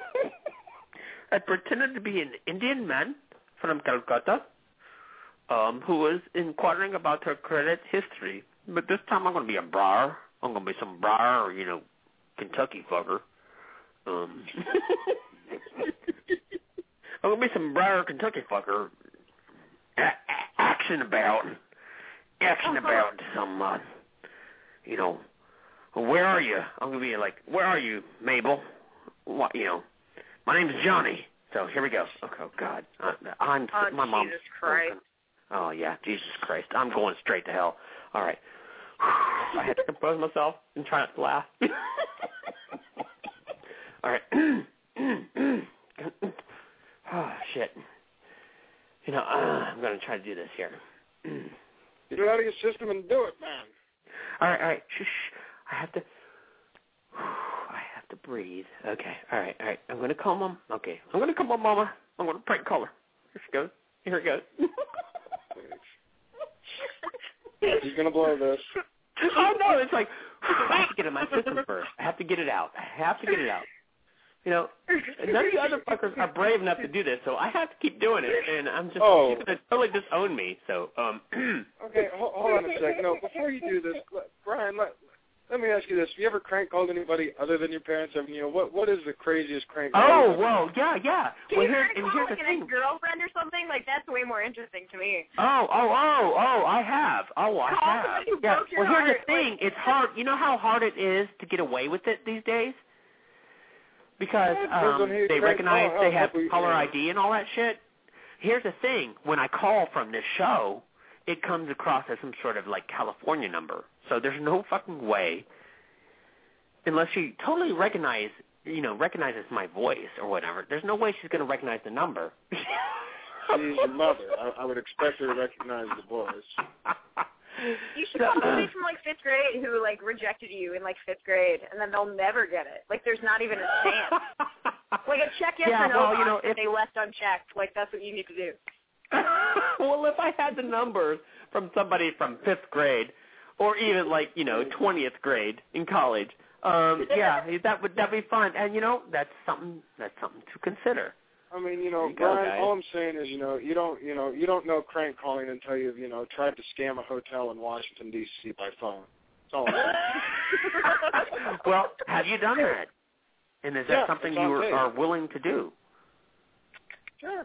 Speaker 3: I pretended to be an Indian man from Calcutta, um, who was inquiring about her credit history. But this time I'm gonna be a brar. I'm gonna be some brar, or, you know, Kentucky fucker. Um, I'm gonna be some brar Kentucky fucker. A- a- action about, action about some. Uh, You know, where are you? I'm going to be like, where are you, Mabel? What, you know, my name's Johnny. So here we go. Okay, oh, God. I, I'm,
Speaker 9: Oh,
Speaker 3: my mom.
Speaker 9: Jesus Christ.
Speaker 3: Oh, yeah, Jesus Christ. I'm going straight to hell. All right. I had to compose myself and try not to laugh. All right. Oh, shit. You know, uh, I'm going to try to do this here.
Speaker 6: Get it out of your system and do it, man.
Speaker 3: All right, all right. Shh, shh. I have to. I have to breathe. Okay. All right, all right. I'm gonna call mom. Okay. I'm gonna call my mama. I'm gonna prank call her. Here she goes. Here it goes.
Speaker 6: He's gonna blow this.
Speaker 3: Oh no! It's like I have to get it in my system first. I have to get it out. I have to get it out. You know, none of you other fuckers are brave enough to do this, so I have to keep doing it, and I'm just
Speaker 6: Oh.
Speaker 3: you're gonna totally disown me. So, um.
Speaker 6: Okay, hold, hold on a second. No, before you do this, let- Brian, let, let me ask you this: have you ever crank called anybody other than your parents? I mean, you know, what what is the craziest crank call?
Speaker 3: Oh,
Speaker 6: you've ever-
Speaker 3: whoa, yeah, yeah.
Speaker 9: Can
Speaker 3: Well,
Speaker 9: you
Speaker 3: here's
Speaker 9: prank
Speaker 3: and
Speaker 9: call
Speaker 3: here's
Speaker 9: like
Speaker 3: the
Speaker 9: an
Speaker 3: thing.
Speaker 9: ex-girlfriend or something? Like, that's way more interesting to me.
Speaker 3: Oh, oh, oh, oh, I have. Oh, I
Speaker 9: Call
Speaker 3: have.
Speaker 9: somebody who
Speaker 3: Yeah.
Speaker 9: broke your
Speaker 3: Well, here's
Speaker 9: heart,
Speaker 3: the thing.
Speaker 9: like-
Speaker 3: It's hard. You know how hard it is to get away with it these days? Because
Speaker 6: Well, it depends
Speaker 3: um,
Speaker 6: on who you
Speaker 3: they
Speaker 6: crank
Speaker 3: recognize
Speaker 6: call,
Speaker 3: they
Speaker 6: how
Speaker 3: have
Speaker 6: quickly-
Speaker 3: caller
Speaker 6: yeah.
Speaker 3: I D and all that shit. Here's the thing. When I call from this show, it comes across as some sort of, like, California number. So there's no fucking way, unless she totally recognize, you know, recognizes my voice or whatever, there's no way she's going to recognize the number.
Speaker 6: She's your mother. I, I would expect her to recognize the voice.
Speaker 9: You should call somebody from, like, fifth grade who, like, rejected you in, like, fifth grade, and then they'll never get it. Like, there's not even a chance. Like, a check yes
Speaker 3: Yeah,
Speaker 9: or no
Speaker 3: well, you
Speaker 9: box
Speaker 3: know,
Speaker 9: that
Speaker 3: if-
Speaker 9: they left unchecked. Like, that's what you need to do.
Speaker 3: Well, if I had the numbers from somebody from fifth grade, or even, like, you know, twentieth grade in college, um, yeah, that would that be fun. And you know, that's something that's something to consider.
Speaker 6: I mean, you know,
Speaker 3: There you go,
Speaker 6: Brian,
Speaker 3: guys.
Speaker 6: all I'm saying is, you know, you don't, you know, you don't know crank calling until you've, you know, tried to scam a hotel in Washington D C by phone. That's all I'm saying.
Speaker 3: Well, have you done that? And is that
Speaker 6: Yeah,
Speaker 3: something
Speaker 6: it's
Speaker 3: you
Speaker 6: on
Speaker 3: are,
Speaker 6: tape.
Speaker 3: are willing to do?
Speaker 6: Sure.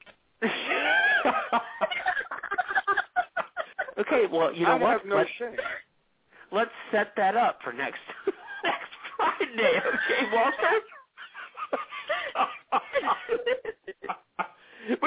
Speaker 3: Okay, well, you know
Speaker 6: I
Speaker 3: what?
Speaker 6: have no
Speaker 3: let's,
Speaker 6: shame.
Speaker 3: let's set that up for next next Friday, okay, Walter?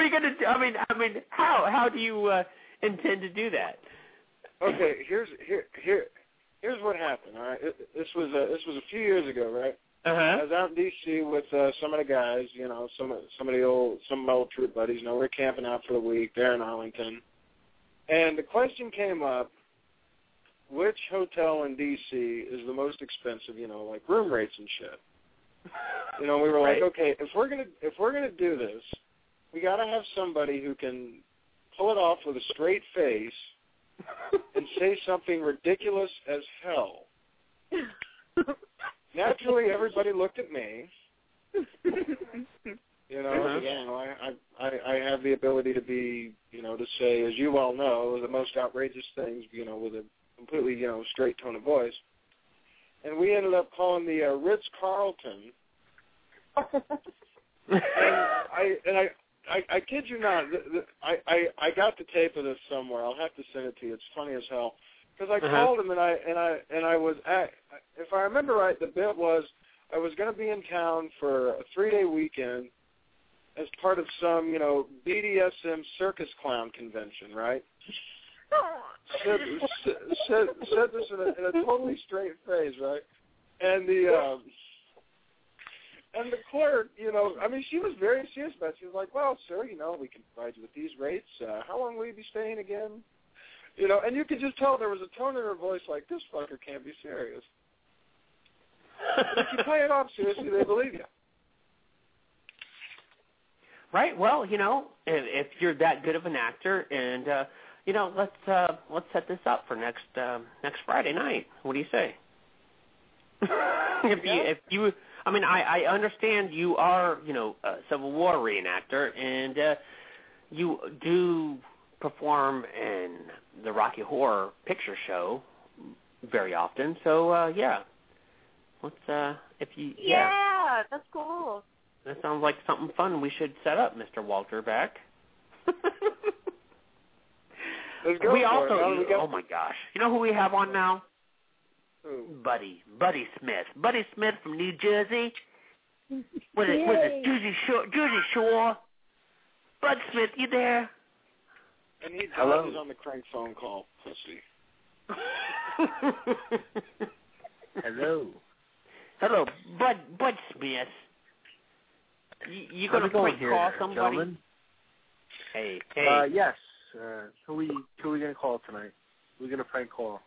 Speaker 11: you going to do? I mean, I mean, how how do you uh, intend to do that?
Speaker 6: Okay, here's here here here's what happened. All right, it, this was uh, this was a few years ago, right?
Speaker 11: Uh-huh.
Speaker 6: I was out in D C with uh, some of the guys, you know, some some of the old some of my old troop buddies. You know, we're camping out for the week there in Arlington, and the question came up: which hotel in D C is the most expensive? You know, like room rates and shit. You know, we were
Speaker 11: right.
Speaker 6: like, okay, if we're gonna if we're gonna do this, we got to have somebody who can pull it off with a straight face and say something ridiculous as hell. Naturally, everybody looked at me. You know,
Speaker 11: uh-huh.
Speaker 6: you know, I, I I have the ability to be, you know, to say, as you all know, the most outrageous things, you know, with a completely, you know, straight tone of voice. And we ended up calling the uh, Ritz-Carlton. and I and I, I I kid you not, the, the, I, I I got the tape of this somewhere. I'll have to send it to you. It's funny as hell. Because I
Speaker 11: uh-huh.
Speaker 6: called him and I and I and I was at, if I remember right, the bit was I was going to be in town for a three-day weekend as part of some, you know, B D S M circus clown convention, right? said, said, said this in a, in a totally straight face, right? And the um, and the clerk, you know, I mean, she was very serious about it. She was like, "Well, sir, you know, we can provide you with these rates. Uh, how long will you be staying again?" You know, and you could just tell there was a tone in her voice like, this fucker can't be serious. But if you play it off seriously, they believe you.
Speaker 11: Right. Well, you know, if, if you're that good of an actor, and uh, you know, let's uh, let's set this up for next uh, next Friday night. What do you say? if
Speaker 6: yeah.
Speaker 11: you, if you, I mean, I, I understand you are, you know, a Civil War reenactor, and uh, you do perform in the Rocky Horror Picture Show very often. So uh, yeah, let's uh, if you
Speaker 9: yeah,
Speaker 11: yeah,
Speaker 9: that's cool.
Speaker 11: That sounds like something fun we should set up, Mister Walter Beck.
Speaker 6: Let's go
Speaker 11: we
Speaker 6: for
Speaker 11: also,
Speaker 6: it. We got...
Speaker 11: oh my gosh, you know who we have on now?
Speaker 6: Who?
Speaker 11: Buddy, Buddy Smith, Buddy Smith from New Jersey. What is it? What is it? Jersey Shore, Jersey Shore. Bud Smith, you there?
Speaker 6: And he
Speaker 11: Hello.
Speaker 6: dodges on the crank phone call, pussy.
Speaker 15: Hello.
Speaker 11: Hello, Bud Bud Smith. You, you
Speaker 15: How's
Speaker 11: gonna
Speaker 15: it going
Speaker 11: prank
Speaker 15: here,
Speaker 11: call somebody?
Speaker 15: gentlemen?
Speaker 11: Hey, hey.
Speaker 15: Uh, yes. Uh, who we who we gonna call tonight? We're gonna prank call.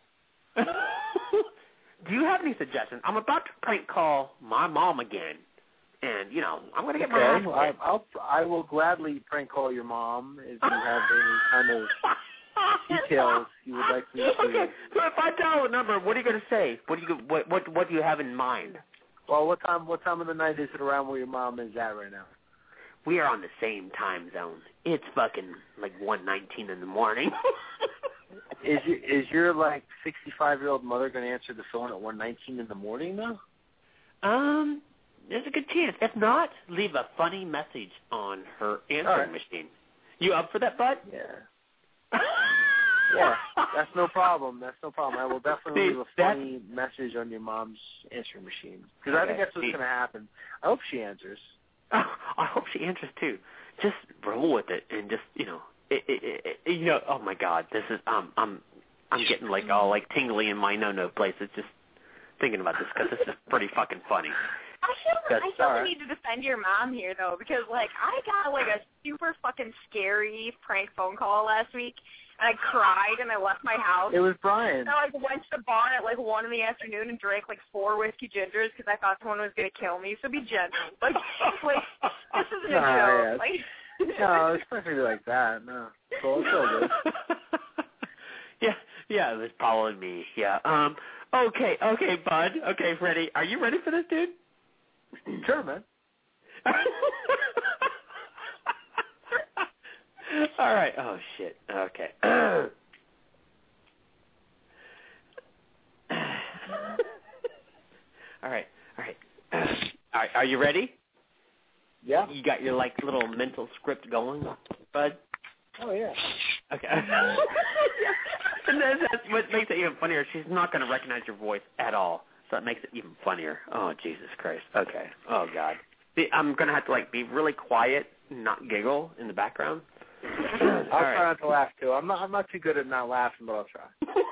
Speaker 11: Do you have any suggestions? I'm about to prank call my mom again, and you know I'm gonna get
Speaker 15: okay.
Speaker 11: my ass
Speaker 15: I,
Speaker 11: kicked.
Speaker 15: I'll I will gladly prank call your mom if you have any kind of details you would like me to.
Speaker 11: Okay, so if I dial a number, what are you gonna say? What do you what what what do you have in mind?
Speaker 15: Well, what time what time of the night is it around where your mom is at right now?
Speaker 11: We are on the same time zone. It's fucking like one nineteen in the morning.
Speaker 15: Is your, is your like sixty-five year old mother going to answer the phone at one nineteen in the morning though?
Speaker 11: Um, there's a good chance. If not, leave a funny message on her answering
Speaker 15: right.
Speaker 11: machine. You up for that, bud?
Speaker 15: Yeah. Yeah, that's no problem. That's no problem. I will definitely
Speaker 11: See,
Speaker 15: leave a funny message on your mom's answering machine because
Speaker 11: okay.
Speaker 15: I think that's what's
Speaker 11: See.
Speaker 15: going to happen. I hope she answers.
Speaker 11: Oh, I hope she answers too. Just roll with it and just you know, it, it, it, you know. Oh my God, this is um, I'm I'm getting like all like tingly in my no no place. It's just thinking about this because this is pretty fucking funny.
Speaker 9: I feel I feel
Speaker 11: right.
Speaker 9: the need to defend your mom here though, because like I got like a super fucking scary prank phone call last week, and I cried and I left my house.
Speaker 15: It was Brian.
Speaker 9: And I like went to the bar at like one in the afternoon and drank like four whiskey gingers because I thought someone was gonna kill me. So be gentle. Like, like this isn't a
Speaker 15: Nah,
Speaker 9: joke.
Speaker 15: yeah.
Speaker 9: Like,
Speaker 15: no, it's perfectly like that. No, so it's all good.
Speaker 11: yeah, yeah, it was probably me. Yeah. Um. Okay. Okay, bud. Okay, Freddie, are you ready for this, dude?
Speaker 15: Sure, man.
Speaker 11: All right. Oh shit. Okay. All right. All right. All right. Are you ready?
Speaker 15: Yeah.
Speaker 11: You got your like little mental script going, bud?
Speaker 15: Oh yeah.
Speaker 11: Okay. And then that's what makes it even funnier. She's not going to recognize your voice at all, so it makes it even funnier. Oh Jesus Christ. Okay. Oh God. See, I'm going to have to like be really quiet not giggle in the background?
Speaker 15: I'll
Speaker 11: All
Speaker 15: try
Speaker 11: right.
Speaker 15: not to laugh too. I'm not. I'm not too good at not laughing, but I'll try.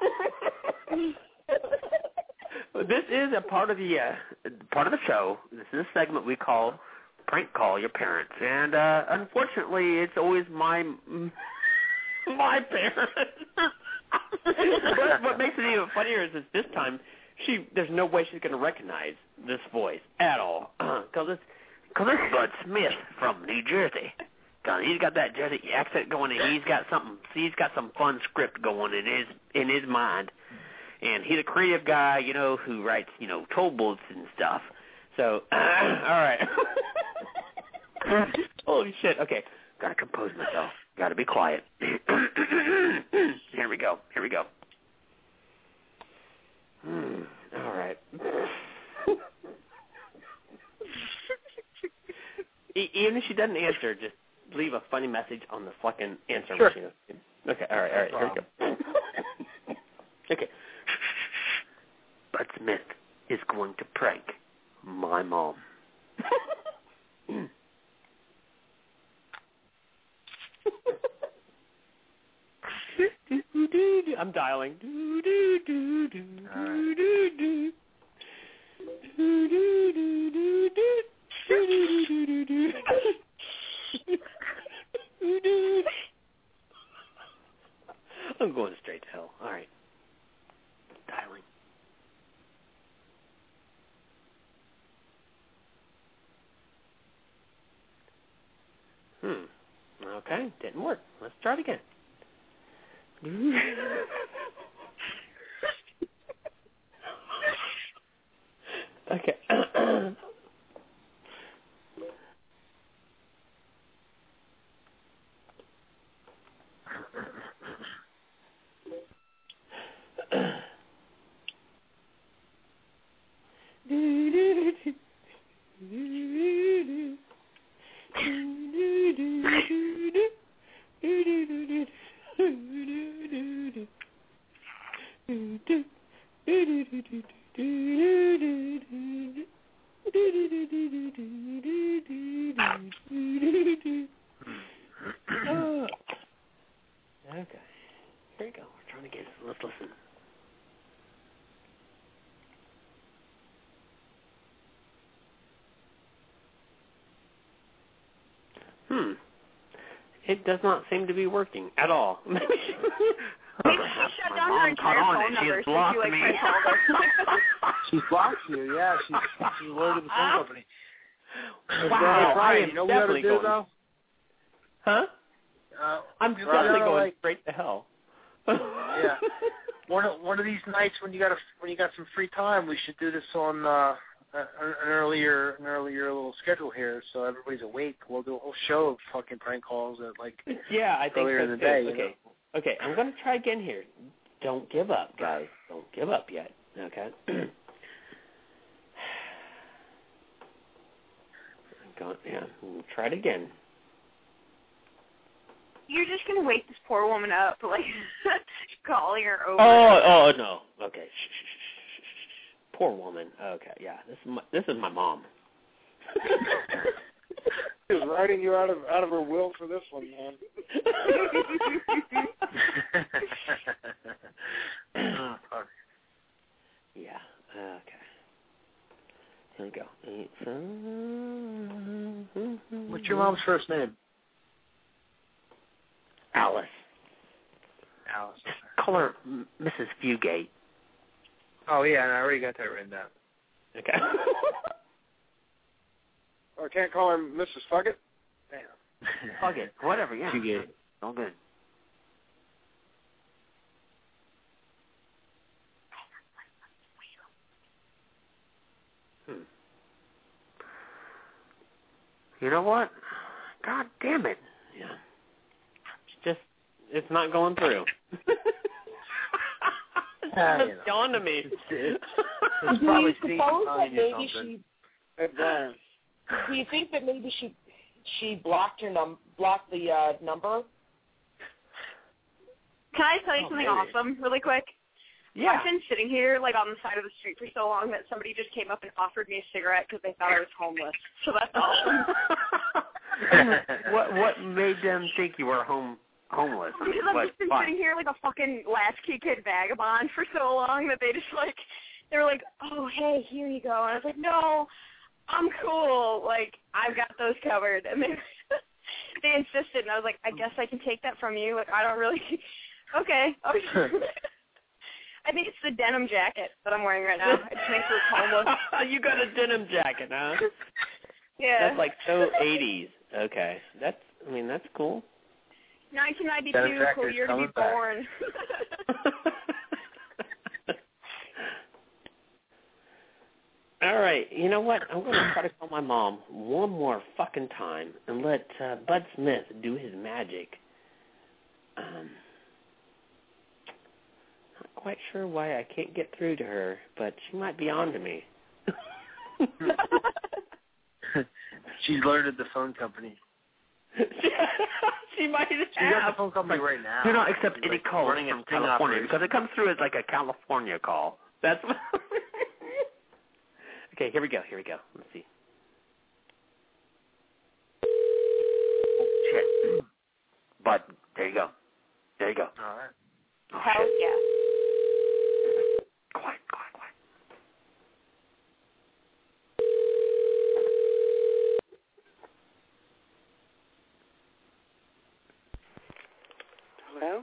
Speaker 11: This is a part of the uh, part of the show. This is a segment we call "Prank Call Your Parents," and uh, unfortunately, it's always my my parents. But what makes it even funnier is that this time, she there's no way she's going to recognize this voice at all, because it's because it's Bud Smith from New Jersey. Cause he's got that Jersey accent going, and he's got something. He's got some fun script going in his in his mind, and he's a creative guy, you know, who writes, you know, toll booths and stuff. So, uh, all right. Holy shit. Okay, gotta compose myself. Gotta be quiet. Here we go. Here we go. Hmm. All right. e- even if she doesn't answer, just leave a funny message on the fucking answer
Speaker 15: Sure.
Speaker 11: machine. Okay, all right, all right, here we go. Okay. Bud Smith is going to prank my mom. I'm dialing. I'm going straight to hell. All right. Dialing. Hmm. Okay, didn't work. Let's try it again. Okay. Okay. Here we go. We're trying to get it. Let's listen. Hmm. It does not seem to be working at all.
Speaker 9: Maybe she shut down her entire phone number so she like prank called us.
Speaker 15: She blocked you, yeah. She's she's worried with the phone company.
Speaker 11: Wow.
Speaker 15: Hey, Brian, you know what we ought to do
Speaker 11: going.
Speaker 15: though?
Speaker 11: Huh?
Speaker 15: Uh,
Speaker 11: I'm
Speaker 15: we
Speaker 11: definitely
Speaker 15: oughta,
Speaker 11: going
Speaker 15: like,
Speaker 11: straight to hell.
Speaker 15: Yeah. One of one of these nights when you got a, when you got some free time, we should do this on uh, an earlier an earlier little schedule here, so everybody's awake. We'll do a whole show of fucking prank calls at like
Speaker 11: yeah, I think
Speaker 15: earlier
Speaker 11: so
Speaker 15: in the
Speaker 11: too.
Speaker 15: day. You
Speaker 11: Okay.
Speaker 15: know?
Speaker 11: Okay, I'm going to try again here. Don't give up, guys. Don't give up yet. Okay. I'm going, yeah, we'll try it again.
Speaker 9: You're just gonna wake this poor woman up, like calling her over.
Speaker 11: Oh, oh no. Okay. Shh, shh, shh, shh, shh. Poor woman. Okay, yeah. This is my, this is my mom.
Speaker 6: She's writing you out of out of her will for this one, man.
Speaker 11: Yeah. Okay. Here we go.
Speaker 15: What's your mom's first name?
Speaker 11: Alice.
Speaker 15: Alice.
Speaker 11: Call her Missus Fugate.
Speaker 15: Oh yeah, and I already got that written down.
Speaker 11: Okay.
Speaker 6: Or I can't call her Missus Fuggett?
Speaker 15: Damn.
Speaker 11: Fuggett. Whatever, yeah.
Speaker 15: Fugate.
Speaker 11: All good. Hmm. You know what? God damn it. Yeah. It's just, it's not going through. It's
Speaker 15: Yeah,
Speaker 11: just
Speaker 15: you know.
Speaker 11: dawned on me.
Speaker 15: It's, it's,
Speaker 5: Do
Speaker 15: it's
Speaker 5: you
Speaker 15: probably
Speaker 5: suppose
Speaker 15: Steve
Speaker 5: that
Speaker 15: telling you
Speaker 5: maybe
Speaker 15: something.
Speaker 5: she?
Speaker 6: Hey, Brian.
Speaker 5: Do you think that maybe she she blocked your num blocked the uh, number?
Speaker 9: Can I tell you
Speaker 11: Oh,
Speaker 9: something
Speaker 11: maybe.
Speaker 9: awesome really quick?
Speaker 11: Yeah.
Speaker 9: I've been sitting here like on the side of the street for so long that somebody just came up and offered me a cigarette because they thought I was homeless. So that's awesome.
Speaker 11: what what made them think you were home homeless? I mean,
Speaker 9: Because I've
Speaker 11: what,
Speaker 9: just been
Speaker 11: why?
Speaker 9: sitting here like a fucking latchkey kid vagabond for so long that they just like, they were like, oh, hey, here you go. And I was like, no, I'm cool. Like, I've got those covered. And they, they insisted, and I was like, I guess I can take that from you. Like, I don't really, okay. okay. I think it's the denim jacket that I'm wearing right now. It just makes me look homeless.
Speaker 11: You got a denim jacket, huh?
Speaker 9: Yeah.
Speaker 11: That's like so eighties. Okay. That's, I mean, that's cool.
Speaker 9: nineteen ninety-two,
Speaker 11: Denim jacket
Speaker 9: cool
Speaker 11: is
Speaker 9: year to be
Speaker 11: coming back.
Speaker 9: born.
Speaker 11: All right. You know what? I'm going to try to call my mom one more fucking time and let uh, Bud Smith do his magic. Um, not quite sure why I can't get through to her, but she might be on to me.
Speaker 15: She's learned at the phone company.
Speaker 11: She might have.
Speaker 15: She's at the phone company right now.
Speaker 11: Do not accept
Speaker 15: She's
Speaker 11: any
Speaker 15: like
Speaker 11: calls
Speaker 15: running a
Speaker 11: from
Speaker 15: sting
Speaker 11: California
Speaker 15: operation.
Speaker 11: because it comes through as like a California call. That's what Okay, here we go. Here we go. Let's see. Shit. But there you go. There you go.
Speaker 15: All right.
Speaker 11: Oh,
Speaker 9: Hell
Speaker 11: shit.
Speaker 9: yeah.
Speaker 11: Quiet, quiet, quiet.
Speaker 16: Hello?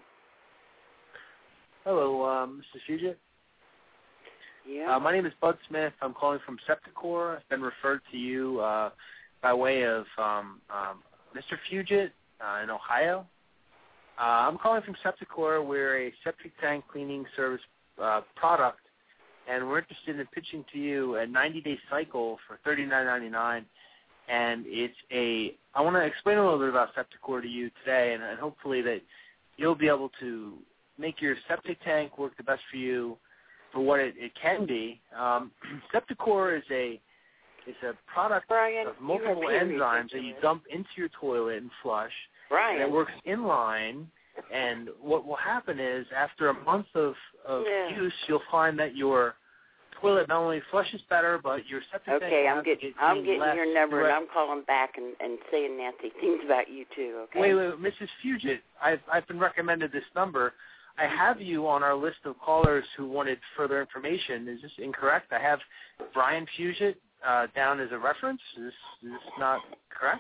Speaker 15: Hello, um, Mister Fugit.
Speaker 16: Yeah.
Speaker 15: Uh, my name is Bud Smith. I'm calling from Septicor. I've been referred to you uh, by way of um, um, Mister Fugit uh, in Ohio. Uh, I'm calling from Septicor. We're a septic tank cleaning service uh, product, and we're interested in pitching to you a ninety-day cycle for thirty-nine ninety-nine. And it's a – I want to explain a little bit about Septicor to you today, and, and hopefully that you'll be able to make your septic tank work the best for you for what it, it can be. Um, Septicor is a is a product
Speaker 16: Brian,
Speaker 15: of
Speaker 16: you
Speaker 15: multiple
Speaker 16: are being
Speaker 15: enzymes that you
Speaker 16: ridiculous.
Speaker 15: dump into your toilet and flush,
Speaker 16: Brian.
Speaker 15: and it works in line. And what will happen is after a month of, of
Speaker 16: Yeah.
Speaker 15: use, you'll find that your toilet not only flushes better, but your septic tank
Speaker 16: Okay, I'm
Speaker 15: has
Speaker 16: getting
Speaker 15: to get
Speaker 16: I'm
Speaker 15: cleaned
Speaker 16: getting
Speaker 15: less
Speaker 16: your number, and
Speaker 15: direct-
Speaker 16: I'm calling back and, and saying nasty things about you, too, okay?
Speaker 15: Wait, wait, Missus Fugit, I've, I've been recommended this number. I have you on our list of callers who wanted further information. Is this incorrect? I have Brian Fugit uh, down as a reference. Is this, is this not correct?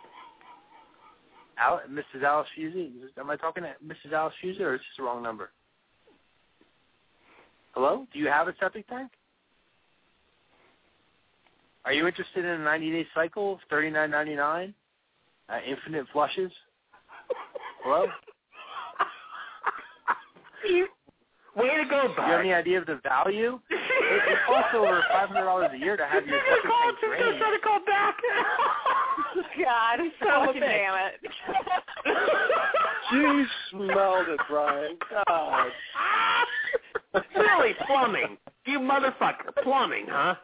Speaker 15: Al- Missus Alice Fugit? Is this, am I talking to Missus Alice Fugit, or is this the wrong number? Hello? Do you have a septic tank? Are you interested in a ninety-day cycle, thirty-nine ninety-nine, uh, infinite flushes? Hello?
Speaker 11: Way to go, Bud.
Speaker 15: Do you have any idea of the value? It, it costs over five hundred dollars a year to have your septic tank drained.
Speaker 11: Try to call back.
Speaker 9: God,
Speaker 11: Son of a
Speaker 9: fucking
Speaker 11: bitch.
Speaker 9: damn it.
Speaker 6: You smelled it, Brian. God.
Speaker 11: Really, plumbing. You motherfucker. Plumbing, huh?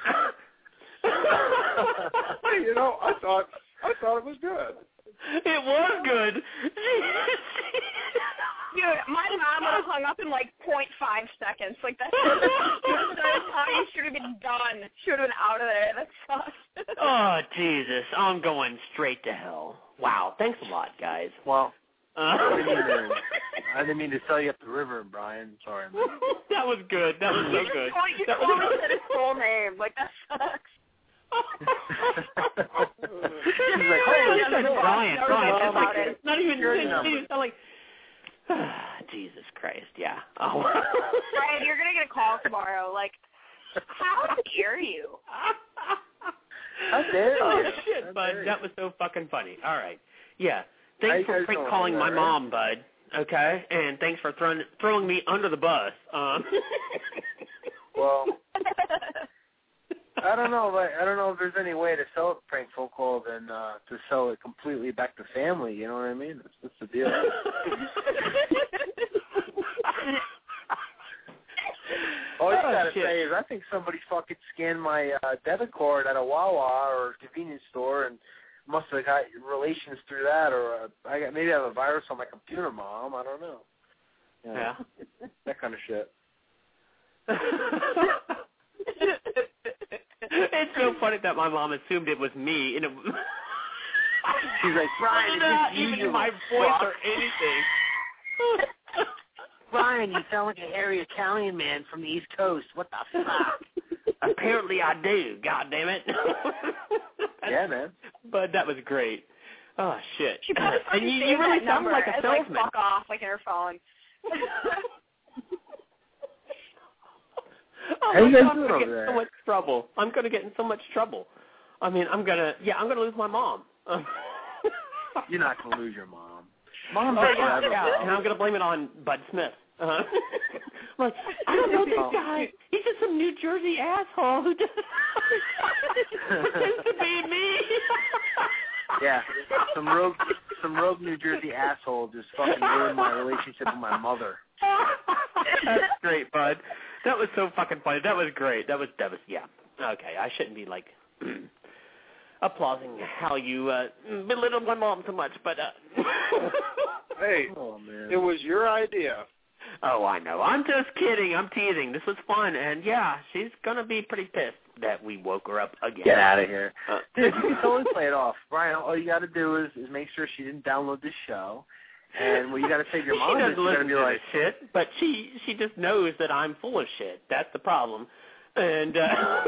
Speaker 6: Hey, you know, I thought I thought it was good.
Speaker 11: It was good.
Speaker 9: Dude, my mom would have hung up in like point five seconds. Like that's how you should have been done. Should have been out of there. That sucks.
Speaker 11: Oh, Jesus. I'm going straight to hell. Wow. Thanks a lot, guys.
Speaker 15: Well,
Speaker 11: Uh,
Speaker 15: I, didn't mean to, I didn't mean to sell you up the river, Brian. Sorry, man.
Speaker 11: that was good. That was so
Speaker 9: You
Speaker 11: good.
Speaker 9: just told- you
Speaker 11: That
Speaker 9: totally
Speaker 11: was-
Speaker 9: said his full name. Like that sucks.
Speaker 15: She's like,
Speaker 11: Holy
Speaker 15: holy
Speaker 11: shit, Brian, Brian. It's like,
Speaker 9: it.
Speaker 11: it's not even,
Speaker 15: Your
Speaker 11: it didn't
Speaker 15: number.
Speaker 11: even sound like, Jesus Christ, yeah. Oh.
Speaker 9: Brian, you're gonna get a call tomorrow. Like, how dare you?
Speaker 15: How dare
Speaker 11: Oh,
Speaker 15: you?
Speaker 11: shit,
Speaker 15: How
Speaker 11: Bud.
Speaker 15: dare
Speaker 11: That was so fucking funny. All right. Yeah.
Speaker 15: How
Speaker 11: Thanks
Speaker 15: you
Speaker 11: for
Speaker 15: guys
Speaker 11: prank
Speaker 15: doing
Speaker 11: calling
Speaker 15: over
Speaker 11: my
Speaker 15: there,
Speaker 11: mom, Bud. Okay? And thanks for throwing throwing me under the bus. Um.
Speaker 15: Well, I don't know. Like, I don't know if there's any way to sell a prank phone call than uh, to sell it completely back to family. You know what I mean? That's, that's the deal. All you
Speaker 11: Oh,
Speaker 15: gotta
Speaker 11: shit.
Speaker 15: say is, I think somebody fucking scanned my uh, debit card at a Wawa or a convenience store and must have got relations through that, or uh, I got maybe I have a virus on my computer, Mom. I don't know. You know,
Speaker 11: Yeah.
Speaker 15: that kind of shit.
Speaker 11: It's so funny that my mom assumed it was me. And it,
Speaker 15: She's like, Brian,
Speaker 11: not
Speaker 15: is this
Speaker 11: even
Speaker 15: you,
Speaker 11: my voice or anything.
Speaker 15: Brian, you sound like an area Italian man from the East Coast. What the fuck?
Speaker 11: Apparently I do, God damn it.
Speaker 15: Yeah, man.
Speaker 11: But that was great. Oh, shit.
Speaker 9: She probably
Speaker 11: And you,
Speaker 9: saved
Speaker 11: you really
Speaker 9: that
Speaker 11: sound
Speaker 9: number
Speaker 11: like a
Speaker 9: as,
Speaker 11: salesman.
Speaker 9: Like, fuck off, like in her phone.
Speaker 11: Oh
Speaker 15: How you
Speaker 11: my
Speaker 15: guys
Speaker 11: God,
Speaker 15: doing
Speaker 11: I'm
Speaker 15: over
Speaker 11: gonna get in
Speaker 15: there?
Speaker 11: so much trouble. I'm gonna get in so much trouble. I mean, I'm gonna, yeah, I'm gonna lose my mom.
Speaker 15: You're not gonna lose your mom. Mom's
Speaker 11: oh,
Speaker 15: like
Speaker 11: yeah,
Speaker 15: forever,
Speaker 11: yeah.
Speaker 15: bro.
Speaker 11: And I'm gonna blame it on Bud Smith. Uh-huh. I'm like, I don't know this guy. He's just some New Jersey asshole who just pretends to be me.
Speaker 15: Yeah, some rogue, some rogue New Jersey asshole just fucking ruined my relationship with my mother.
Speaker 11: That's great, Bud. That was so fucking funny. That was great. That was, that was, yeah. Okay, I shouldn't be, like, applauding how you uh, belittled my mom so much, but... Uh,
Speaker 6: hey,
Speaker 15: oh, man.
Speaker 6: It was your idea.
Speaker 11: Oh, I know. I'm just kidding. I'm teasing. This was fun, and, yeah, she's going to be pretty pissed that we woke her up again.
Speaker 15: Get out of here.
Speaker 11: Uh,
Speaker 15: Dude, you can totally play it off. Brian, all you got to do is, is make sure she didn't download this show. And what you got to say to your mom
Speaker 11: she
Speaker 15: is
Speaker 11: doesn't
Speaker 15: you're
Speaker 11: listen
Speaker 15: going to be
Speaker 11: to
Speaker 15: like,
Speaker 11: this shit, but she she just knows that I'm full of shit. That's the problem. And uh,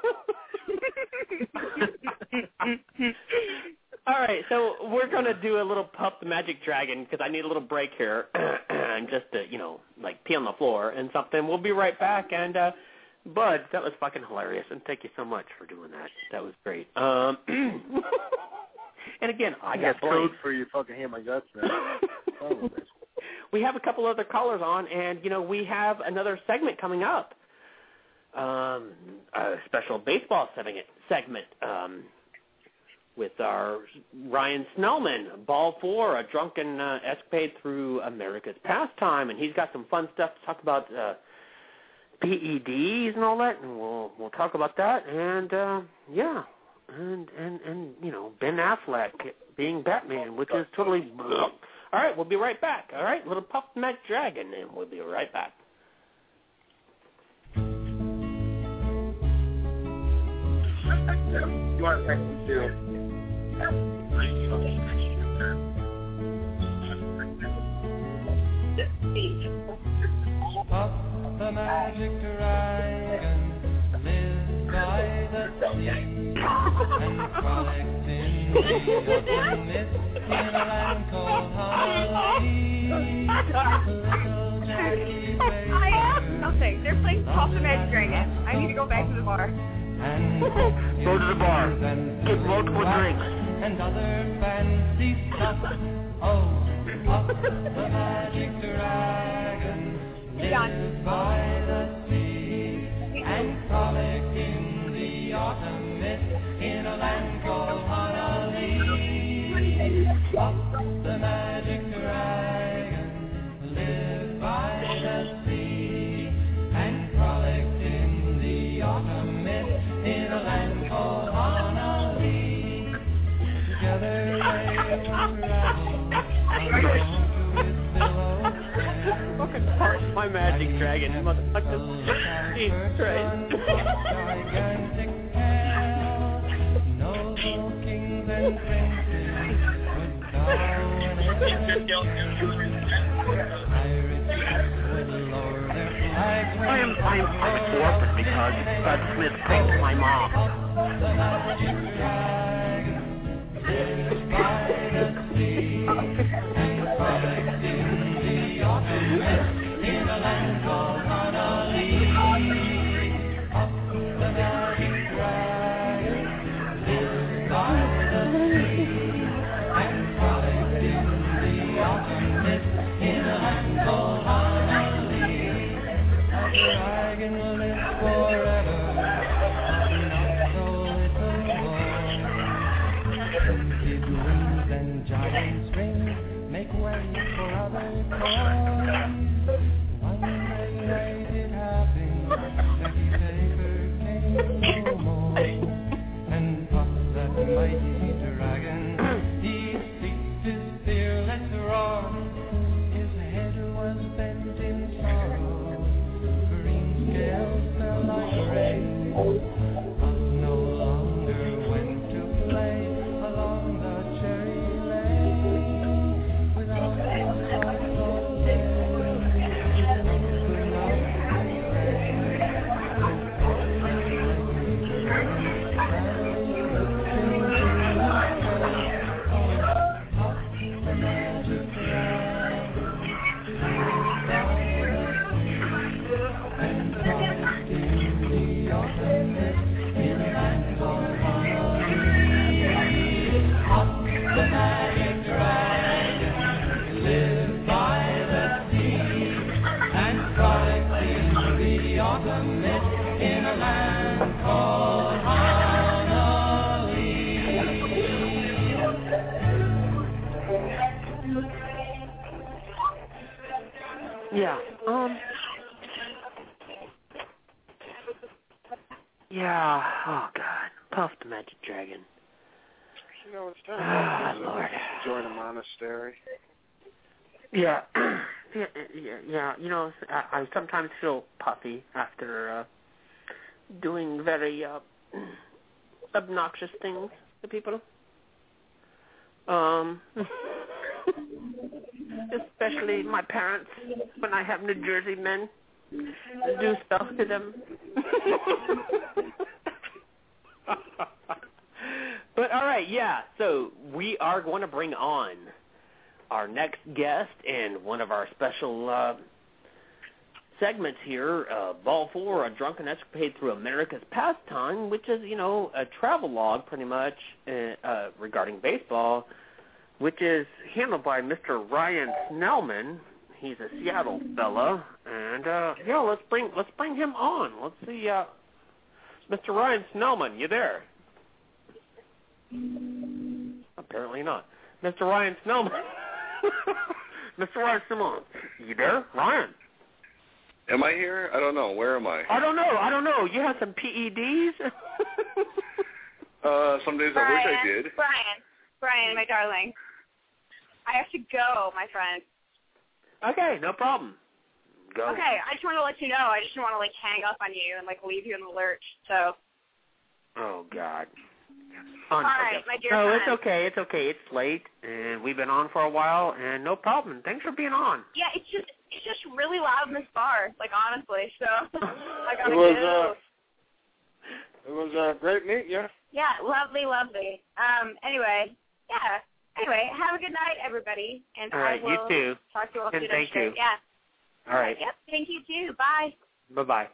Speaker 11: all right, so we're going to do a little Puff the Magic Dragon because I need a little break here and just to, you know, like pee on the floor and something. We'll be right back. And uh, Bud, that was fucking hilarious, and thank you so much for doing that. That was great. Um, and again, I,
Speaker 15: I
Speaker 11: got
Speaker 15: got code
Speaker 11: blamed.
Speaker 15: for you fucking hear my guts, man. Oh,
Speaker 11: We have a couple other callers on, and, you know, we have another segment coming up, um, a special baseball segment, segment um, with our Ryan Snellman, Ball Four, a drunken uh, escapade through America's pastime, and he's got some fun stuff to talk about, uh, P E Ds and all that, and we'll we'll talk about that, and, uh, yeah, and, and, and, you know, Ben Affleck being Batman, which is totally... Blah. All right, we'll be right back. All right, little Puff the Magic Dragon, and we'll be right back.
Speaker 6: You want to do
Speaker 8: Puff the Magic Dragon lives by the sea and frolics in the autumn mist in a land called Honolulu. Little Jackie
Speaker 9: I have nothing. They're playing Puff the Magic Dragon. I need to go back to the bar.
Speaker 8: And
Speaker 11: Go to the bar. Get multiple drinks.
Speaker 8: and other fancy stuff. Oh, Puff the Magic Dragon lives by the sea and frolic in the autumn mist in a land called Honolulu. Puff the Magic Dragon lives by the sea and frolics in the autumn mist in a land called Honolulu. Together they will travel along to his billow.
Speaker 11: Fucking Puff my Magic Dragon, motherfucker. Jesus Christ.
Speaker 8: Gigantic tail, noble kings and princes would bow whenever pirates would lower their flags.
Speaker 11: I am I am I'm an orphan because Bud Smith pranked my mom.
Speaker 8: The Magic Dragon lives by the sea and frolics in the autumn mist in a land called Honolulu. Up the Magic Dragon lives by the sea and frolics in the autumn mist in a land called Honolulu. The dragon will live forever, not so little more. Painted wings and giant strings make way for other toys. One day late it happened, Jackie Paper came no more. And Puff, that mighty dragon, he ceased his fearless roar. His head was bent in sorrow, green scales fell like rain. Puff no longer went to play along the cherry
Speaker 11: Yeah. Um. Yeah. Oh God. Puff the Magic Dragon.
Speaker 6: You know, it's time
Speaker 11: Ah,
Speaker 6: to
Speaker 11: Lord.
Speaker 6: join a monastery.
Speaker 11: Yeah. yeah. Yeah. Yeah. You know, I, I sometimes feel puffy after uh, doing very uh, obnoxious things to people. Um. Especially my parents, when I have New Jersey men do stuff to them. But all right, yeah, so we are going to bring on our next guest and one of our special uh, segments here, uh, Ball Four, a drunken escapade through America's pastime, which is, you know, a travel log pretty much uh, uh, regarding baseball, which is handled by Mister Ryan Snellman. He's a Seattle fella, and uh, yeah, let's bring let's bring him on. Let's see, uh, Mister Ryan Snellman, you there? Apparently not. Mister Ryan Snellman, Mister Ryan Snellman, you there, Ryan?
Speaker 17: Am I here? I don't know. Where am I?
Speaker 11: I don't know. I don't know. You have some P E Ds?
Speaker 17: uh, some days
Speaker 9: Brian,
Speaker 17: I wish I did.
Speaker 9: Brian, Brian, my darling. I have to go, my friend.
Speaker 11: Okay, no problem. Go.
Speaker 9: Okay, I just want to let you know. I just didn't want to, like, hang up on you and, like, leave you in the lurch, so.
Speaker 11: Oh, God.
Speaker 9: All right, my dear
Speaker 11: No,
Speaker 9: friend.
Speaker 11: it's okay. It's okay. It's late, and we've been on for a while, and no problem. Thanks for being on.
Speaker 9: Yeah, it's just it's just really loud in this bar, like, honestly, so I gotta
Speaker 6: It was,
Speaker 9: go.
Speaker 6: uh, it was uh, great meeting you.
Speaker 9: Yeah, lovely, lovely. Um, anyway, yeah. Anyway, have a good night, everybody, and
Speaker 11: All right,
Speaker 9: I will
Speaker 11: you too.
Speaker 9: talk to you all
Speaker 11: And
Speaker 9: soon.
Speaker 11: thank you.
Speaker 9: Yeah.
Speaker 11: All right.
Speaker 9: Yep, thank you, too. Bye.
Speaker 11: Bye-bye.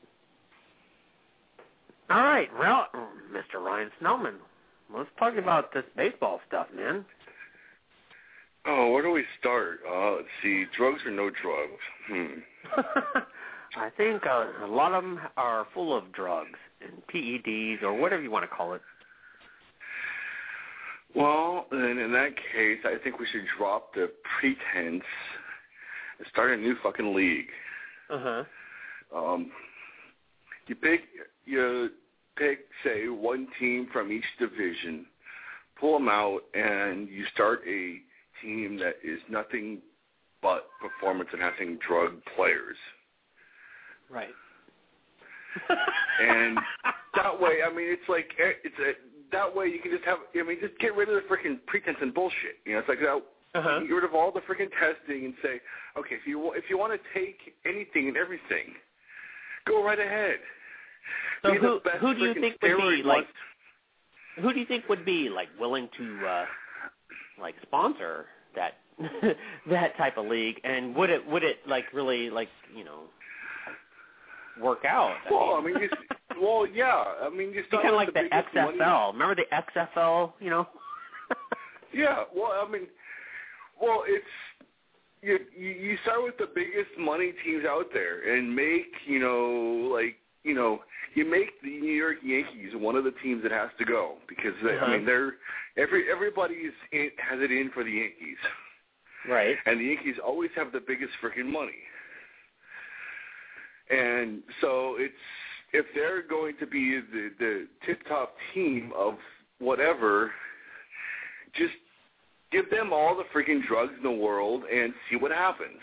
Speaker 11: All right, well, Mister Ryan Snellman, let's talk about this baseball stuff, man.
Speaker 17: Oh, where do we start? Uh, let's see. Drugs or no drugs? Hmm.
Speaker 11: I think uh, a lot of them are full of drugs and P E Ds or whatever you want to call it.
Speaker 17: Well, then in that case, I think we should drop the pretense and start a new fucking league.
Speaker 11: Uh-huh.
Speaker 17: Um, you pick, you pick, say, one team from each division, pull them out, and you start a team that is nothing but performance-enhancing drug players.
Speaker 11: Right.
Speaker 17: And that way, I mean, it's like, it's a, that way you can just have, I mean, just get rid of the freaking pretense and bullshit. You know, it's like that.
Speaker 11: Uh-huh.
Speaker 17: Get rid of all the freaking testing and say, okay, if you if you want to take anything and everything, go right ahead.
Speaker 11: So
Speaker 17: Be
Speaker 11: who
Speaker 17: the best
Speaker 11: who do you
Speaker 17: freaking
Speaker 11: think would be
Speaker 17: steroid
Speaker 11: like?
Speaker 17: monster.
Speaker 11: Who do you think would be like willing to uh, like sponsor that that type of league? And would it would it like really like you know work out? I
Speaker 17: Well,
Speaker 11: mean,
Speaker 17: I mean, you, well, yeah. I mean, you start
Speaker 11: kind of
Speaker 17: with
Speaker 11: like the,
Speaker 17: the
Speaker 11: X
Speaker 17: biggest
Speaker 11: F L.
Speaker 17: money.
Speaker 11: Remember the X F L? You know.
Speaker 17: Yeah. Well, I mean, well, it's you. You you start with the biggest money teams out there and make you know like you know you make the New York Yankees one of the teams that has to go because they,
Speaker 11: Uh-huh.
Speaker 17: I mean they're every everybody's in, has it in for the Yankees.
Speaker 11: Right.
Speaker 17: And the Yankees always have the biggest freaking money. And so it's if they're going to be the, the tip-top team of whatever, just give them all the freaking drugs in the world and see what happens.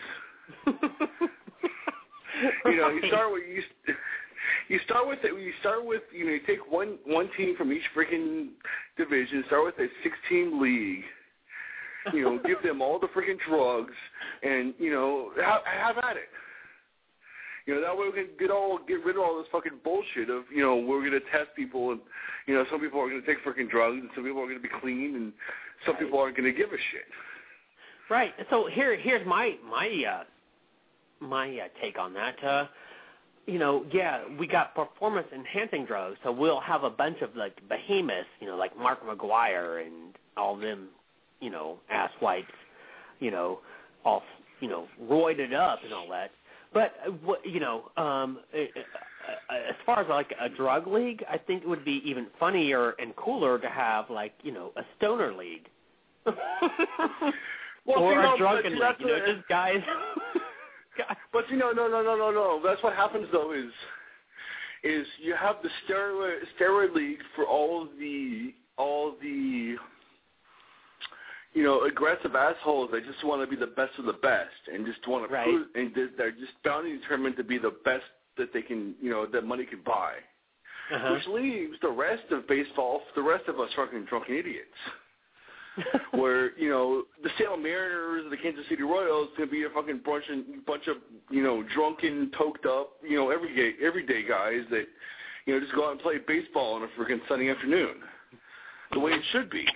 Speaker 17: You know, you start with you. You start with you start with you know you take one one team from each freaking division. Start with a six-team league. You know, give them all the freaking drugs, and you know have, have at it. You know that way we can get all get rid of all this fucking bullshit of you know we're gonna test people and you know some people are gonna take freaking drugs and some people are gonna be clean and some
Speaker 11: Right.
Speaker 17: people aren't gonna give a shit.
Speaker 11: Right. So here here's my my uh, my uh, take on that. Uh, you know, yeah, we got performance enhancing drugs, so we'll have a bunch of like behemoths, you know, like Mark McGuire and all them, you know, ass wipes, you know, all you know, roided up and all that. But uh, what you know, um, uh, uh, as far as like a drug league, I think it would be even funnier and cooler to have like you know a stoner league.
Speaker 17: Well,
Speaker 11: or
Speaker 17: you know,
Speaker 11: a drunken
Speaker 17: see,
Speaker 11: league,
Speaker 17: that's
Speaker 11: you know,
Speaker 17: what-
Speaker 11: just guys.
Speaker 17: But you know, no, no, no, no, no. That's what happens though. Is is you have the steroid steroid league for all the all the you know aggressive assholes that just want to be the best of the best and just want to
Speaker 11: right.
Speaker 17: prove, and they're just bound and determined to be the best that they can, you know, that money can buy. Uh-huh. Which leaves the rest of baseball, the rest of us fucking drunken idiots. Where, you know, the Salem Mariners, the Kansas City Royals can be a fucking bunch of, bunch of, you know, drunken, toked up, you know, everyday, everyday guys that, you know, just go out and play baseball on a freaking sunny afternoon. The way it should be.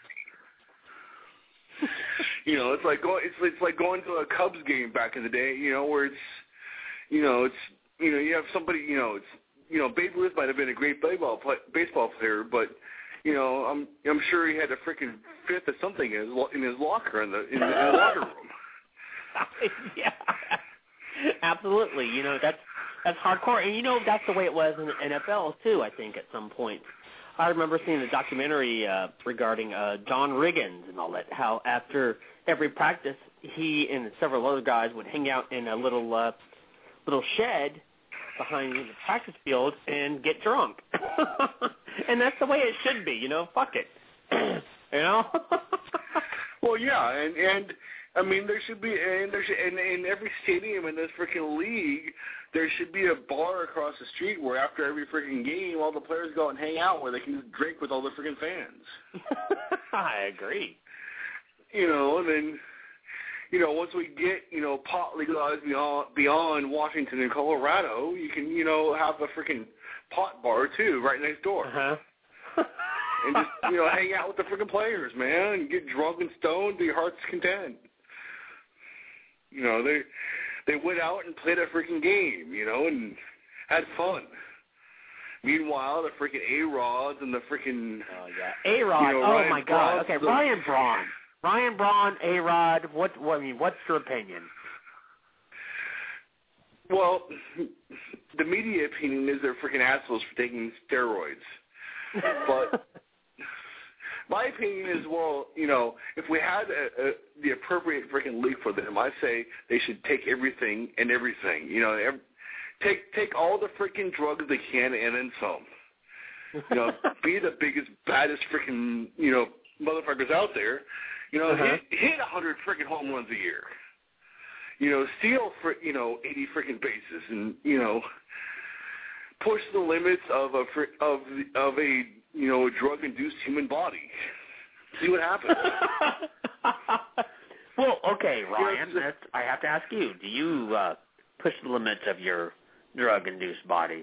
Speaker 17: You know, it's like going, it's, it's like going to a Cubs game back in the day, you know, where it's, you know, it's, you know, you have somebody, you know, it's, you know, Babe Ruth might have been a great baseball play, baseball player, but you know, I'm I'm sure he had a freaking fifth of something in his in his locker in the in the, in the locker room.
Speaker 11: Yeah, absolutely. You know, that's that's hardcore, and you know that's the way it was in the N F L too. I think at some point, I remember seeing the documentary uh, regarding uh, John Riggins and all that. How after every practice, he and several other guys would hang out in a little uh, little shed behind the practice field and get drunk. And that's the way it should be, you know, fuck it. You know?
Speaker 17: Well, yeah, and, and I mean, there should be, and there should, and in every stadium in this freaking league, there should be a bar across the street where after every freaking game, all the players go and hang out where they can drink with all the freaking fans.
Speaker 11: I agree.
Speaker 17: You know, and then, you know, once we get, you know, pot legalized beyond, beyond Washington and Colorado, you can, you know, have a freaking pot bar, too, right next door.
Speaker 11: Uh-huh.
Speaker 17: And just, you know, hang out with the freaking players, man, and get drunk and stoned to your heart's content. You know, they they went out and played a freaking game, you know, and had fun. Meanwhile, the freaking A-Rods and the freaking...
Speaker 11: Oh, yeah. A-Rod,
Speaker 17: you know,
Speaker 11: oh,
Speaker 17: Ryan
Speaker 11: my God.
Speaker 17: Braun,
Speaker 11: Okay,
Speaker 17: the,
Speaker 11: Ryan Braun. Ryan Braun, A-Rod, what, what, I mean, what's your opinion?
Speaker 17: Well, the media opinion is they're freaking assholes for taking steroids. But my opinion is, well, you know, if we had a, a, the appropriate freaking league for them, I say they should take everything and everything. You know, every, take take all the freaking drugs they can and then some. You know, be the biggest, baddest freaking, you know, motherfuckers out there. You know,
Speaker 11: uh-huh.
Speaker 17: hit, hit one hundred freaking home runs a year. You know, steal, fr- you know, eighty freaking bases and, you know, push the limits of a, fr- of, of a, you know, drug-induced human body. See what happens.
Speaker 11: Well, okay, Ryan,
Speaker 17: you know,
Speaker 11: that's, I have to ask you, do you uh, push the limits of your drug-induced body?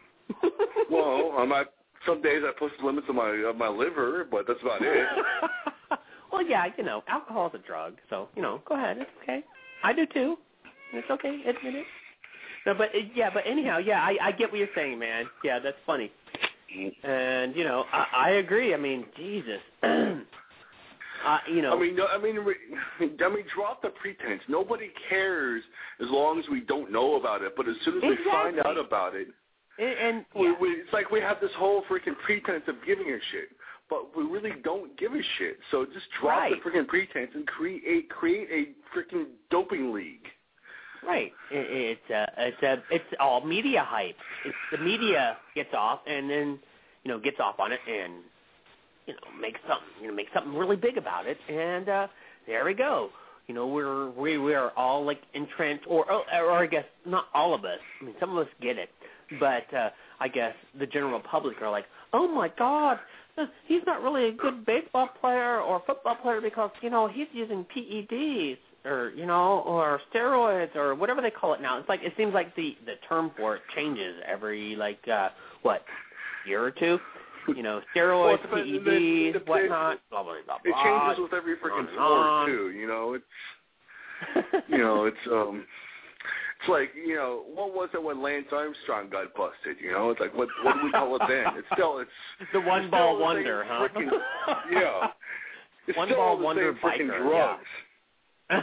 Speaker 17: Well, I'm not, some days I push the limits of my of my liver, but that's about it.
Speaker 11: Well, yeah, you know, alcohol is a drug, so, you know, go ahead. It's okay. I do, too. It's okay. Admit it. No, but, yeah, but anyhow, yeah, I, I get what you're saying, man. Yeah, that's funny. And, you know, I, I agree. I mean, Jesus. uh, you know.
Speaker 17: I mean, no, I mean, I mean, drop the pretense. Nobody cares as long as we don't know about it. But as soon as
Speaker 11: exactly.
Speaker 17: we find out about it,
Speaker 11: and, and
Speaker 17: we,
Speaker 11: yeah.
Speaker 17: we, it's like we have this whole freaking pretense of giving a shit. But we really don't give a shit. So just drop
Speaker 11: right.
Speaker 17: the freaking pretense and create create a freaking doping league.
Speaker 11: Right. It, it's uh, it's a it's all media hype. It's the media gets off and then you know gets off on it and you know makes something you know makes something really big about it and uh, there we go. You know we're we we are all like entrenched or, or or I guess not all of us. I mean some of us get it, but uh, I guess the general public are like, oh my God. He's not really a good baseball player or football player because, you know, he's using P E Ds or, you know, or steroids or whatever they call it now. It's like it seems like the, the term for it changes every, like, uh, what, year or two? You know, steroids,
Speaker 17: well,
Speaker 11: P E Ds,
Speaker 17: the, the,
Speaker 11: whatnot, blah, blah, blah, blah.
Speaker 17: It changes with every freaking sport, too, you know. It's, you know, it's, um... It's like, you know, what was it when Lance Armstrong got busted, you know? It's like, what what do we call it then? It's still, it's...
Speaker 11: The one
Speaker 17: it's
Speaker 11: ball
Speaker 17: still
Speaker 11: wonder, huh?
Speaker 17: Freaking, yeah. It's
Speaker 11: one
Speaker 17: still
Speaker 11: ball
Speaker 17: the
Speaker 11: wonder
Speaker 17: same freaking
Speaker 11: biker,
Speaker 17: drugs.
Speaker 11: Yeah.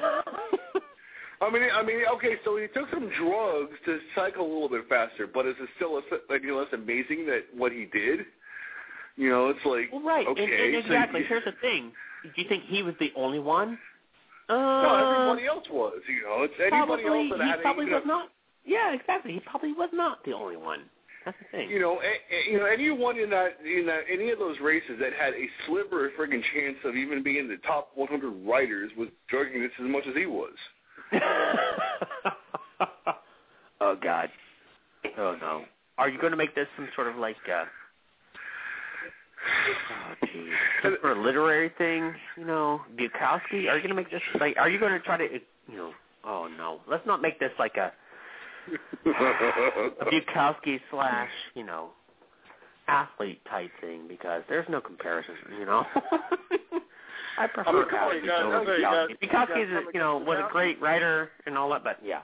Speaker 17: I mean, I mean, okay, so he took some drugs to cycle a little bit faster, but is it still, like, you know, it's amazing that what he did? You know, it's like,
Speaker 11: well, right,
Speaker 17: okay.
Speaker 11: and, and exactly.
Speaker 17: So,
Speaker 11: Here's the thing. Do you think he was the only one? Um,
Speaker 17: no, everybody else was. You know, it's anybody
Speaker 11: probably,
Speaker 17: else that
Speaker 11: he
Speaker 17: had
Speaker 11: probably
Speaker 17: a, you
Speaker 11: was
Speaker 17: know,
Speaker 11: not. Yeah, exactly. He probably was not the only one. That's the thing.
Speaker 17: You know, a, a, you know, anyone in that in that any of those races that had a sliver of friggin' chance of even being in the top one hundred riders was drugging this as much as he was.
Speaker 11: Oh God. Oh no. Are you going to make this some sort of like, uh, oh geez, some sort of literary thing? You know, Bukowski? Are you going to make this like? Are you going to try to, you know? Oh no. Let's not make this like a. a Bukowski slash, you know, athlete type thing because there's no comparison, you know. I prefer
Speaker 17: I mean, come on,
Speaker 11: athlete
Speaker 17: you guys,
Speaker 11: over
Speaker 17: you guys,
Speaker 11: Bukowski. Bukowski is, you know, was a great writer and all that, but yeah.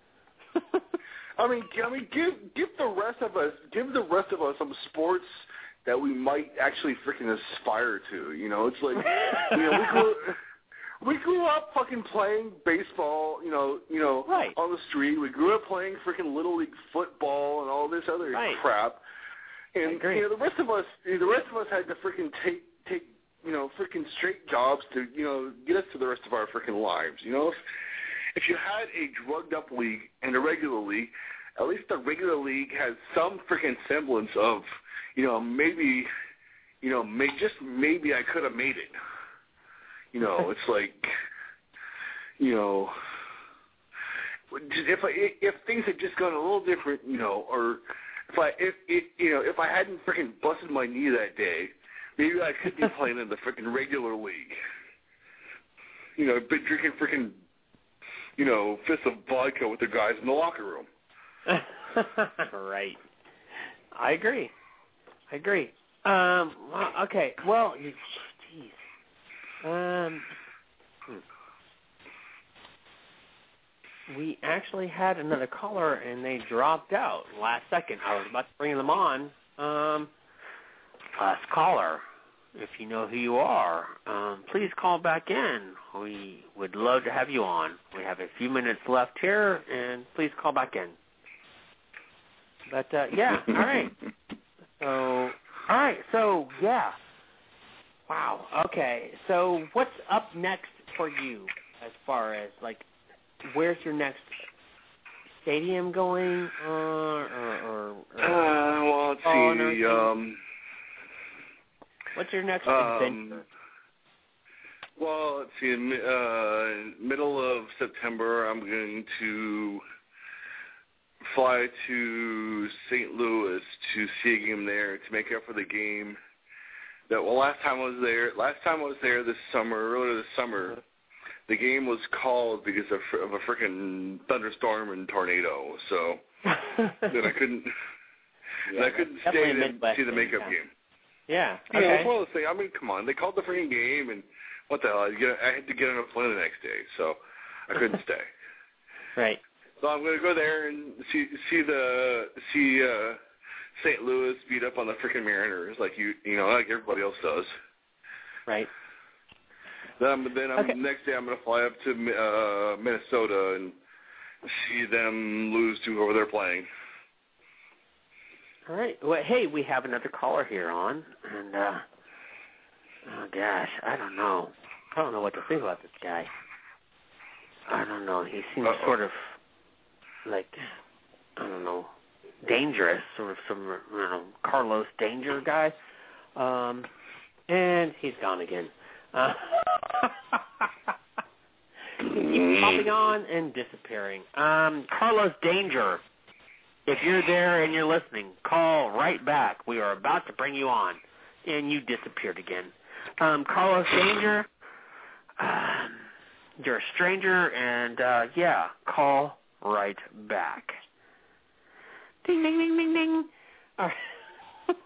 Speaker 17: I mean, I mean, give give the rest of us, give the rest of us some sports that we might actually freaking aspire to. You know, it's like, you know, we grew. We grew up fucking playing baseball, you know, you know,
Speaker 11: right.
Speaker 17: on the street. We grew up playing freaking little league football and all this other
Speaker 11: right.
Speaker 17: crap. And you know, the rest of us, the rest of us had to freaking take, take, you know, freaking straight jobs to, you know, get us to the rest of our freaking lives. You know, if, if you had a drugged up league and a regular league, at least the regular league has some freaking semblance of, you know, maybe, you know, may, just maybe I could have made it. You know, it's like, you know, if I, if things had just gone a little different, you know, or if I if, if you know if I hadn't freaking busted my knee that day, maybe I could be playing in the freaking regular league. You know, been drinking freaking, you know, fists of vodka with the guys in the locker room.
Speaker 11: Right. I agree. I agree. Um. Well, okay. Well, you, geez. Um, hmm. We actually had another caller, and they dropped out last second. I was about to bring them on. Um, last caller, if you know who you are, um, please call back in. We would love to have you on. We have a few minutes left here, and please call back in. But, uh, yeah, all right. So, all right, so, yeah. Wow. Okay. So what's up next for you as far as, like, where's your next stadium going? Uh, or, or, or
Speaker 17: uh, well, let's see. Um,
Speaker 11: what's your next
Speaker 17: um,
Speaker 11: adventure?
Speaker 17: Well, let's see. In uh, middle of September, I'm going to fly to Saint Louis to see a game there to make up for the game. That well, last time I was there, last time I was there this summer, earlier this summer, the game was called because of, of a freaking thunderstorm and tornado. So then I couldn't, yeah, then I couldn't stay and see the makeup
Speaker 11: yeah.
Speaker 17: game.
Speaker 11: Yeah,
Speaker 17: you
Speaker 11: okay.
Speaker 17: know, it's one of those things. I mean, come on, they called the freaking game, and what the hell? I, get, I had to get on a plane the next day, so I couldn't stay.
Speaker 11: Right.
Speaker 17: So I'm going to go there and see see the see. Uh, Saint Louis beat up on the freaking Mariners like you you know like everybody else does.
Speaker 11: Right.
Speaker 17: Then I'm, then I'm,
Speaker 11: okay.
Speaker 17: next day I'm going to fly up to uh, Minnesota and see them lose to whoever they're playing.
Speaker 11: All right. Well, hey, we have another caller here on, and uh, oh gosh, I don't know. I don't know what to think about this guy. I don't know. He seems Uh-oh. sort of like I don't know. dangerous, sort of some, you know, Carlos Danger guy. Um, and he's gone again. Uh, he keeps popping on and disappearing. Um, Carlos Danger, if you're there and you're listening, call right back. We are about to bring you on. And you disappeared again. Um, Carlos Danger, um, you're a stranger, and, uh, yeah, call right back. Ding, ding, ding, ding, ding. All right.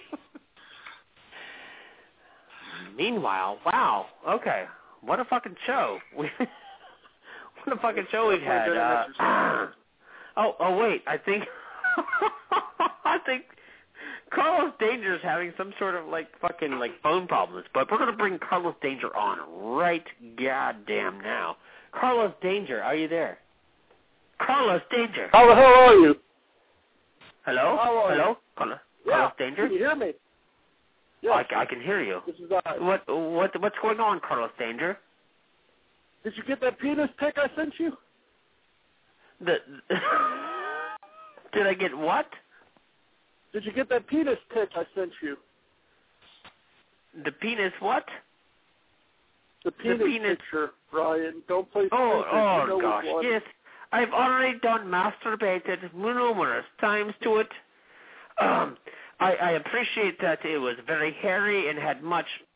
Speaker 11: Meanwhile, wow, okay, what a fucking show. We, what a fucking show we've had. Uh, oh, oh, wait, I think, I think Carlos Danger is having some sort of, like, fucking, like, phone problems, but we're going to bring Carlos Danger on right goddamn now. Carlos Danger, are you there? Carlos Danger.
Speaker 6: How the hell are you?
Speaker 11: Hello?
Speaker 6: How are
Speaker 11: Hello?
Speaker 6: you?
Speaker 11: Carlos,
Speaker 6: yeah.
Speaker 11: Carlos Danger?
Speaker 6: Can you hear me? Yes.
Speaker 11: I, I can hear you.
Speaker 6: This is uh,
Speaker 11: what what what's going on, Carlos Danger?
Speaker 6: Did you get that penis pic I sent you?
Speaker 11: The Did I get what?
Speaker 6: Did you get that penis pic I sent you?
Speaker 11: The penis what?
Speaker 6: The penis,
Speaker 11: the penis.
Speaker 6: picture, Brian. Don't play
Speaker 11: Oh,
Speaker 6: stupid.
Speaker 11: oh
Speaker 6: you know
Speaker 11: gosh,
Speaker 6: which one.
Speaker 11: yes. I've already done masturbated numerous times to it. Um, I, I appreciate that it was very hairy and had much